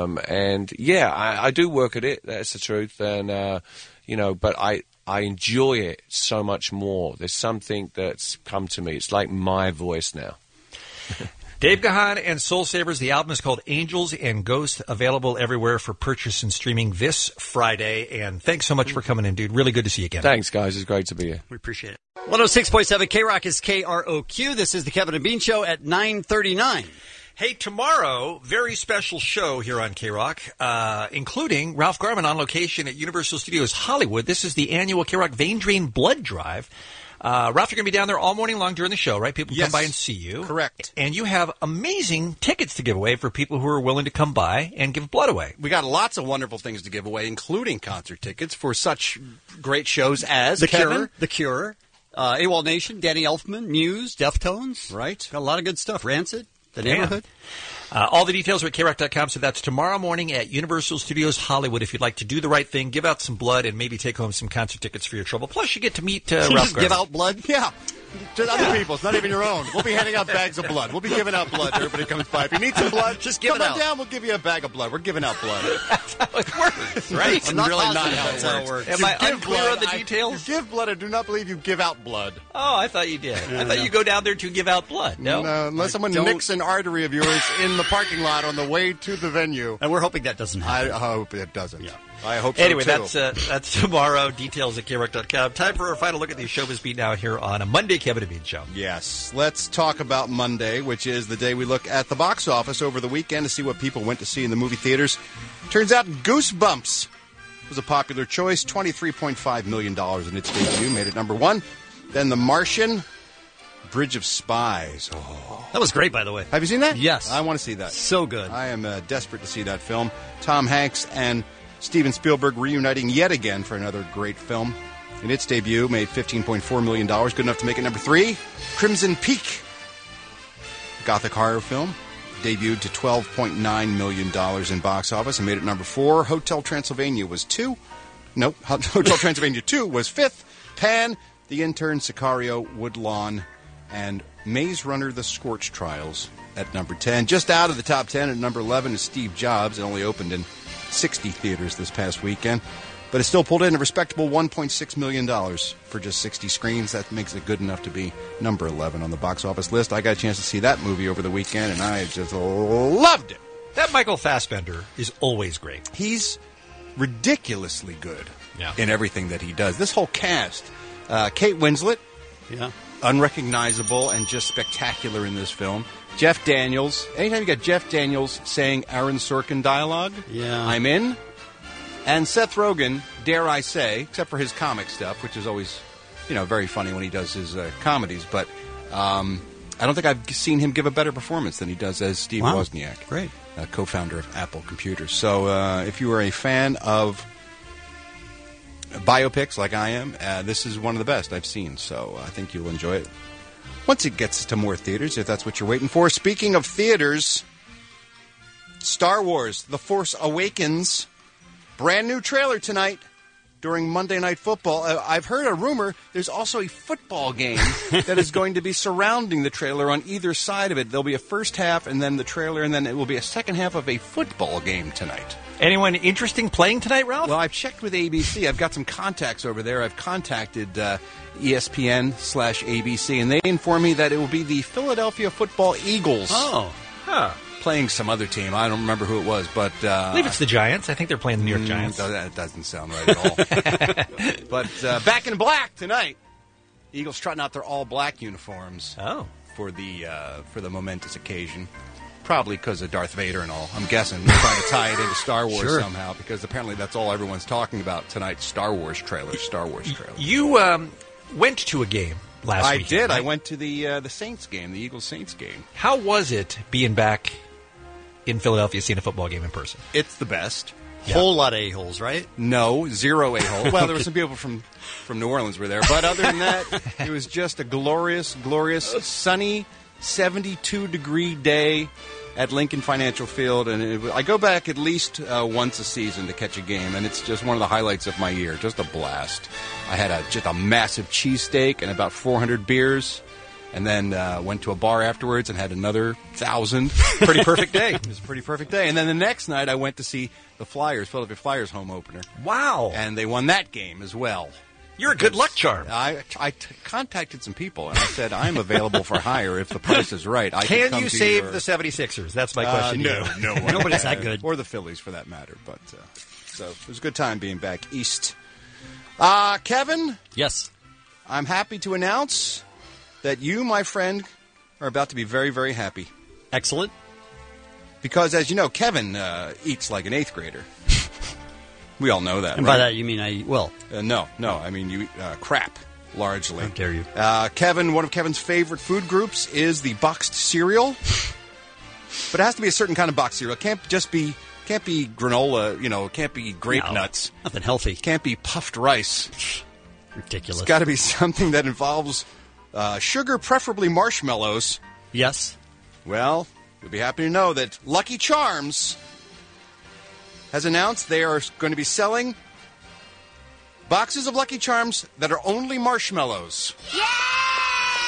I do work at it. That's the truth. And, but I enjoy it so much more. There's something that's come to me. It's like my voice now. Dave Gahan and Soul Savers. The album is called Angels and Ghosts, available everywhere for purchase and streaming this Friday. And thanks so much for coming in, dude. Really good to see you again. Thanks, guys. It's great to be here. We appreciate it. 106.7 K-Rock is KROQ. This is the Kevin and Bean Show at 9:39. Hey, tomorrow, very special show here on K-Rock, including Ralph Garman on location at Universal Studios Hollywood. This is the annual K-Rock Vein Drain Blood Drive. Ralph, you're going to be down there all morning long during the show, right? People come by and see you. Correct. And you have amazing tickets to give away for people who are willing to come by and give blood away. We got lots of wonderful things to give away, including concert tickets for such great shows as The Cure, AWOL Nation, Danny Elfman, Muse, Deftones. Right. Got a lot of good stuff. Rancid, The Neighborhood. All the details are at KROC.com, so that's tomorrow morning at Universal Studios Hollywood. If you'd like to do the right thing, give out some blood, and maybe take home some concert tickets for your trouble. Plus, you get to meet Ralph Garman. Give out blood? Yeah. Just other people's, not even your own. We'll be handing out bags of blood. We'll be giving out blood to everybody who comes by. If you need some blood, just give come it on out. down. We'll give you a bag of blood. We're giving out blood. That's how it works, right? I'm not really positive not that's how it works. Am You I give unclear blood, on the details? You give blood. I do not believe you give out blood. Oh, I thought you did. I thought you go down there to give out blood. No? Unless someone don't- nicks an artery of yours in the parking lot on the way to the venue. And we're hoping that doesn't happen. I hope it doesn't. Yeah. I hope so, Anyway, too. that's tomorrow. Details at KROC.com. Time for our final look at the Showbiz Beat now here on a Monday Kevin and Bean show. Yes. Let's talk about Monday, which is the day we look at the box office over the weekend to see what people went to see in the movie theaters. Turns out Goosebumps was a popular choice. $23.5 million in its debut. Made it number one. Then The Martian, Bridge of Spies. Oh. That was great, by the way. Have you seen that? Yes. I want to see that. So good. I am desperate to see that film. Tom Hanks and Steven Spielberg reuniting yet again for another great film. In its debut, made $15.4 million, good enough to make it number three. Crimson Peak, gothic horror film, debuted to $12.9 million in box office and made it number four. Hotel Transylvania was two. Nope, Hotel Transylvania 2 was fifth. Pan, The Intern, Sicario, Woodlawn, and Maze Runner, The Scorch Trials at number 10. Just out of the top 10 at number 11 is Steve Jobs. It only opened in 60 theaters this past weekend. But it still pulled in a respectable $1.6 million for just 60 screens. That makes it good enough to be number 11 on the box office list. I got a chance to see that movie over the weekend, and I just loved it. That Michael Fassbender is always great. He's ridiculously good Yeah. in everything that he does. This whole cast, Kate Winslet, Yeah. unrecognizable and just spectacular in this film. Jeff Daniels. Anytime you got Jeff Daniels saying Aaron Sorkin dialogue, Yeah. I'm in. And Seth Rogen, dare I say, except for his comic stuff, which is always, very funny when he does his comedies, but I don't think I've seen him give a better performance than he does as Steve Wow. Wozniak, Great. co-founder of Apple Computers. So if you are a fan of biopics like I am, this is one of the best I've seen, so I think you'll enjoy it. Once it gets to more theaters, if that's what you're waiting for. Speaking of theaters, Star Wars, The Force Awakens, brand new trailer tonight during Monday Night Football. I've heard a rumor there's also a football game that is going to be surrounding the trailer on either side of it. There'll be a first half and then the trailer, and then it will be a second half of a football game tonight. Anyone interesting playing tonight, Ralph? Well, I've checked with ABC. I've got some contacts over there. I've contacted ESPN/ABC, and they inform me that it will be the Philadelphia Football Eagles. Oh. Huh. Playing some other team. I don't remember who it was, but I believe it's the Giants. I think they're playing the New York Giants. That doesn't sound right at all. But back in black tonight. Eagles trotting out their all-black uniforms. Oh. For the momentous occasion. Probably because of Darth Vader and all. I'm guessing they're trying to tie it into Star Wars Sure. somehow, because apparently that's all everyone's talking about tonight. Star Wars trailer. You went to a game last I weekend, did. right? I went to the Saints game, the Eagles-Saints game. How was it being back in Philadelphia seeing a football game in person? It's the best. Whole lot of a-holes, right? No, zero a-hole. Well, there were some people from New Orleans were there, but other than that, it was just a glorious, sunny, 72-degree day at Lincoln Financial Field, and I go back at least once a season to catch a game, and it's just one of the highlights of my year. Just a blast. I had just a massive cheesesteak and about 400 beers, and then went to a bar afterwards and had another 1,000. Pretty perfect day. It was a pretty perfect day. And then the next night, I went to see the Philadelphia Flyers home opener. Wow. And they won that game as well. You're a good luck charm. I contacted some people, and I said, I'm available for hire if the price is right. Can you save the 76ers? That's my question. No. Nobody's that good. Or the Phillies, for that matter. But so it was a good time being back east. Kevin? Yes. I'm happy to announce that you, my friend, are about to be very, very happy. Excellent. Because, as you know, Kevin eats like an 8th grader. We all know that, And right? by that you mean I will. No. I mean, you eat crap, largely. How dare you. Kevin, one of Kevin's favorite food groups is the boxed cereal. But it has to be a certain kind of boxed cereal. It can't be granola, it can't be grape nuts. Nothing healthy. It can't be puffed rice. Ridiculous. It's got to be something that involves sugar, preferably marshmallows. Yes. Well, you'll be happy to know that Lucky Charms has announced they are going to be selling boxes of Lucky Charms that are only marshmallows.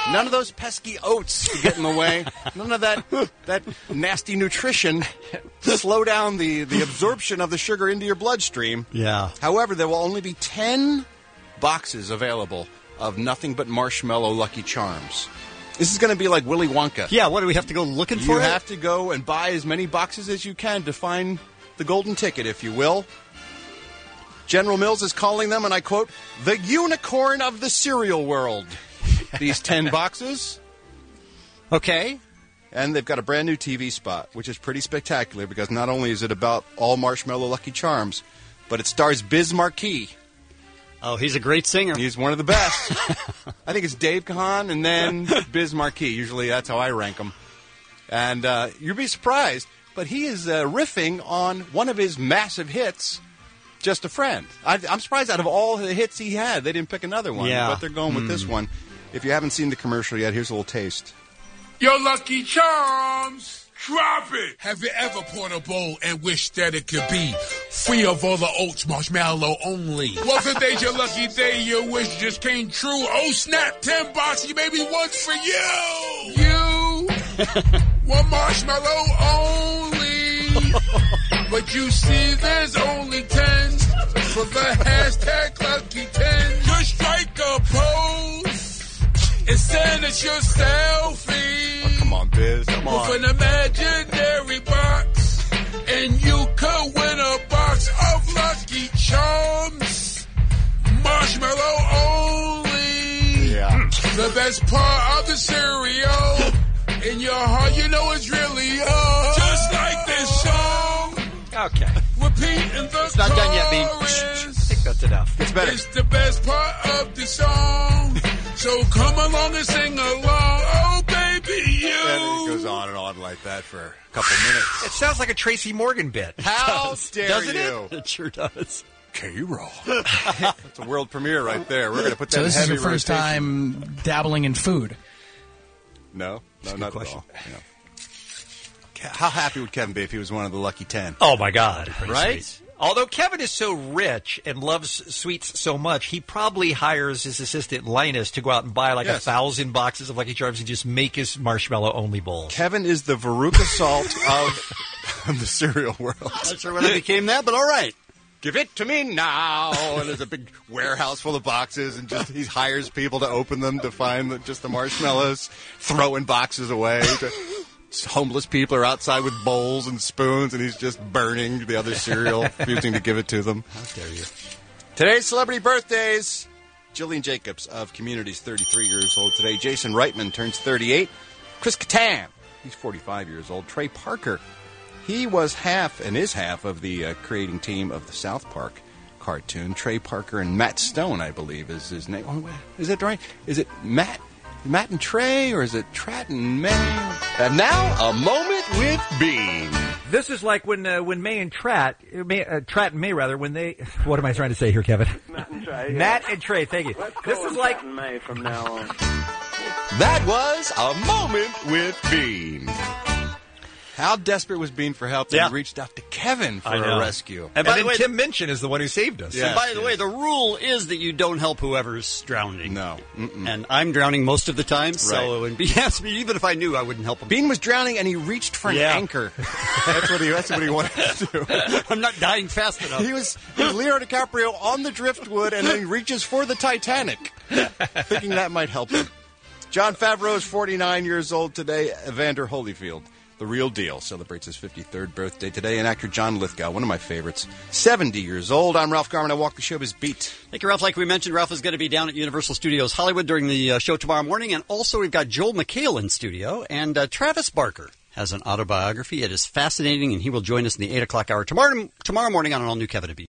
None of those pesky oats to get in the way. None of that nasty nutrition to slow down the absorption of the sugar into your bloodstream. Yeah. However, there will only be 10 boxes available of nothing but marshmallow Lucky Charms. This is going to be like Willy Wonka. Yeah, what do we have to go looking for? You have to go and buy as many boxes as you can to find the golden ticket, if you will. General Mills is calling them, and I quote, the unicorn of the cereal world. These 10 boxes. Okay. And they've got a brand new TV spot, which is pretty spectacular because not only is it about all marshmallow Lucky Charms, but it stars Biz Markie. Oh, he's a great singer. He's one of the best. I think it's Dave Kahan and then Biz Markie. Usually that's how I rank them. And you'll be surprised, but he is riffing on one of his massive hits, Just a Friend. I'm surprised out of all the hits he had, they didn't pick another one. Yeah. But they're going with this one. If you haven't seen the commercial yet, here's a little taste. Your Lucky Charms. Drop it! Have you ever poured a bowl and wished that it could be free of all the oats, marshmallow only? Well, today's your lucky day, your wish just came true. Oh, snap, 10 boxes, maybe one's for you! You want marshmallow only. But you see, there's only 10 for the hashtag Lucky 10. Just strike a pose and send us your selfie. Come on, Biz. Come on. With an imaginary box, and you could win a box of Lucky Charms. Marshmallow only. Yeah. The best part of the cereal. In your heart, you know it's really just like this song. Okay. Repeating the It's not done yet, Bean. I think that's enough. It's better. It's the best part of the song. So come along and sing along. Oh, baby, you. And it goes on and on like that for a couple minutes. It sounds like a Tracy Morgan bit. How dare Doesn't you? it? It sure does. K-Roll. That's a world premiere right there. We're going to put that So in this is heavy your first rotation. time dabbling in food? No, not at all. No. How happy would Kevin be if he was one of the lucky 10? Oh, my God. Right? Sweet. Although Kevin is so rich and loves sweets so much, he probably hires his assistant Linus to go out and buy like 1,000 boxes of Lucky Charms and just make his marshmallow-only bowls. Kevin is the Veruca Salt of the cereal world. Not sure when I became that, but all right. Give it to me now. And there's a big warehouse full of boxes, and just he hires people to open them to find just the marshmallows, throwing boxes away. Homeless people are outside with bowls and spoons, and he's just burning the other cereal, refusing to give it to them. How dare you. Today's celebrity birthdays. Jillian Jacobs of Community's 33 years old today. Jason Reitman turns 38. Chris Kattan, he's 45 years old. Trey Parker, he was half and is half of the creating team of the South Park cartoon. Trey Parker and Matt Stone, I believe, is his name. Oh, is that right? Is it Matt and Trey, or is it Trat and May? And now, a moment with Bean. This is like when May and Trat and May, when they... What am I trying to say here, Kevin? Matt and Trey. Matt and Trey, thank you. This is like Matt and May from now on. That was a moment with Bean. How desperate was Bean for help that he reached out to Kevin for a rescue. And by the way, Tim Minchin is the one who saved us. And by the way, the rule is that you don't help whoever's drowning. No. And I'm drowning most of the time, so when Bean asked me, even if I knew, I wouldn't help him. Bean was drowning, and he reached for an anchor. That's what he wanted to do. I'm not dying fast enough. He was Leonardo DiCaprio on the driftwood, and then he reaches for the Titanic, thinking that might help him. Jon Favreau is 49 years old today. Evander Holyfield, the real deal, celebrates his 53rd birthday today. And actor John Lithgow, one of my favorites, 70 years old. I'm Ralph Garman. I walk the showbiz beat. Thank you, Ralph. Like we mentioned, Ralph is going to be down at Universal Studios Hollywood during the show tomorrow morning. And also we've got Joel McHale in studio. And Travis Barker has an autobiography. It is fascinating, and he will join us in the 8 o'clock hour tomorrow morning on an all-new Kevin and Bean.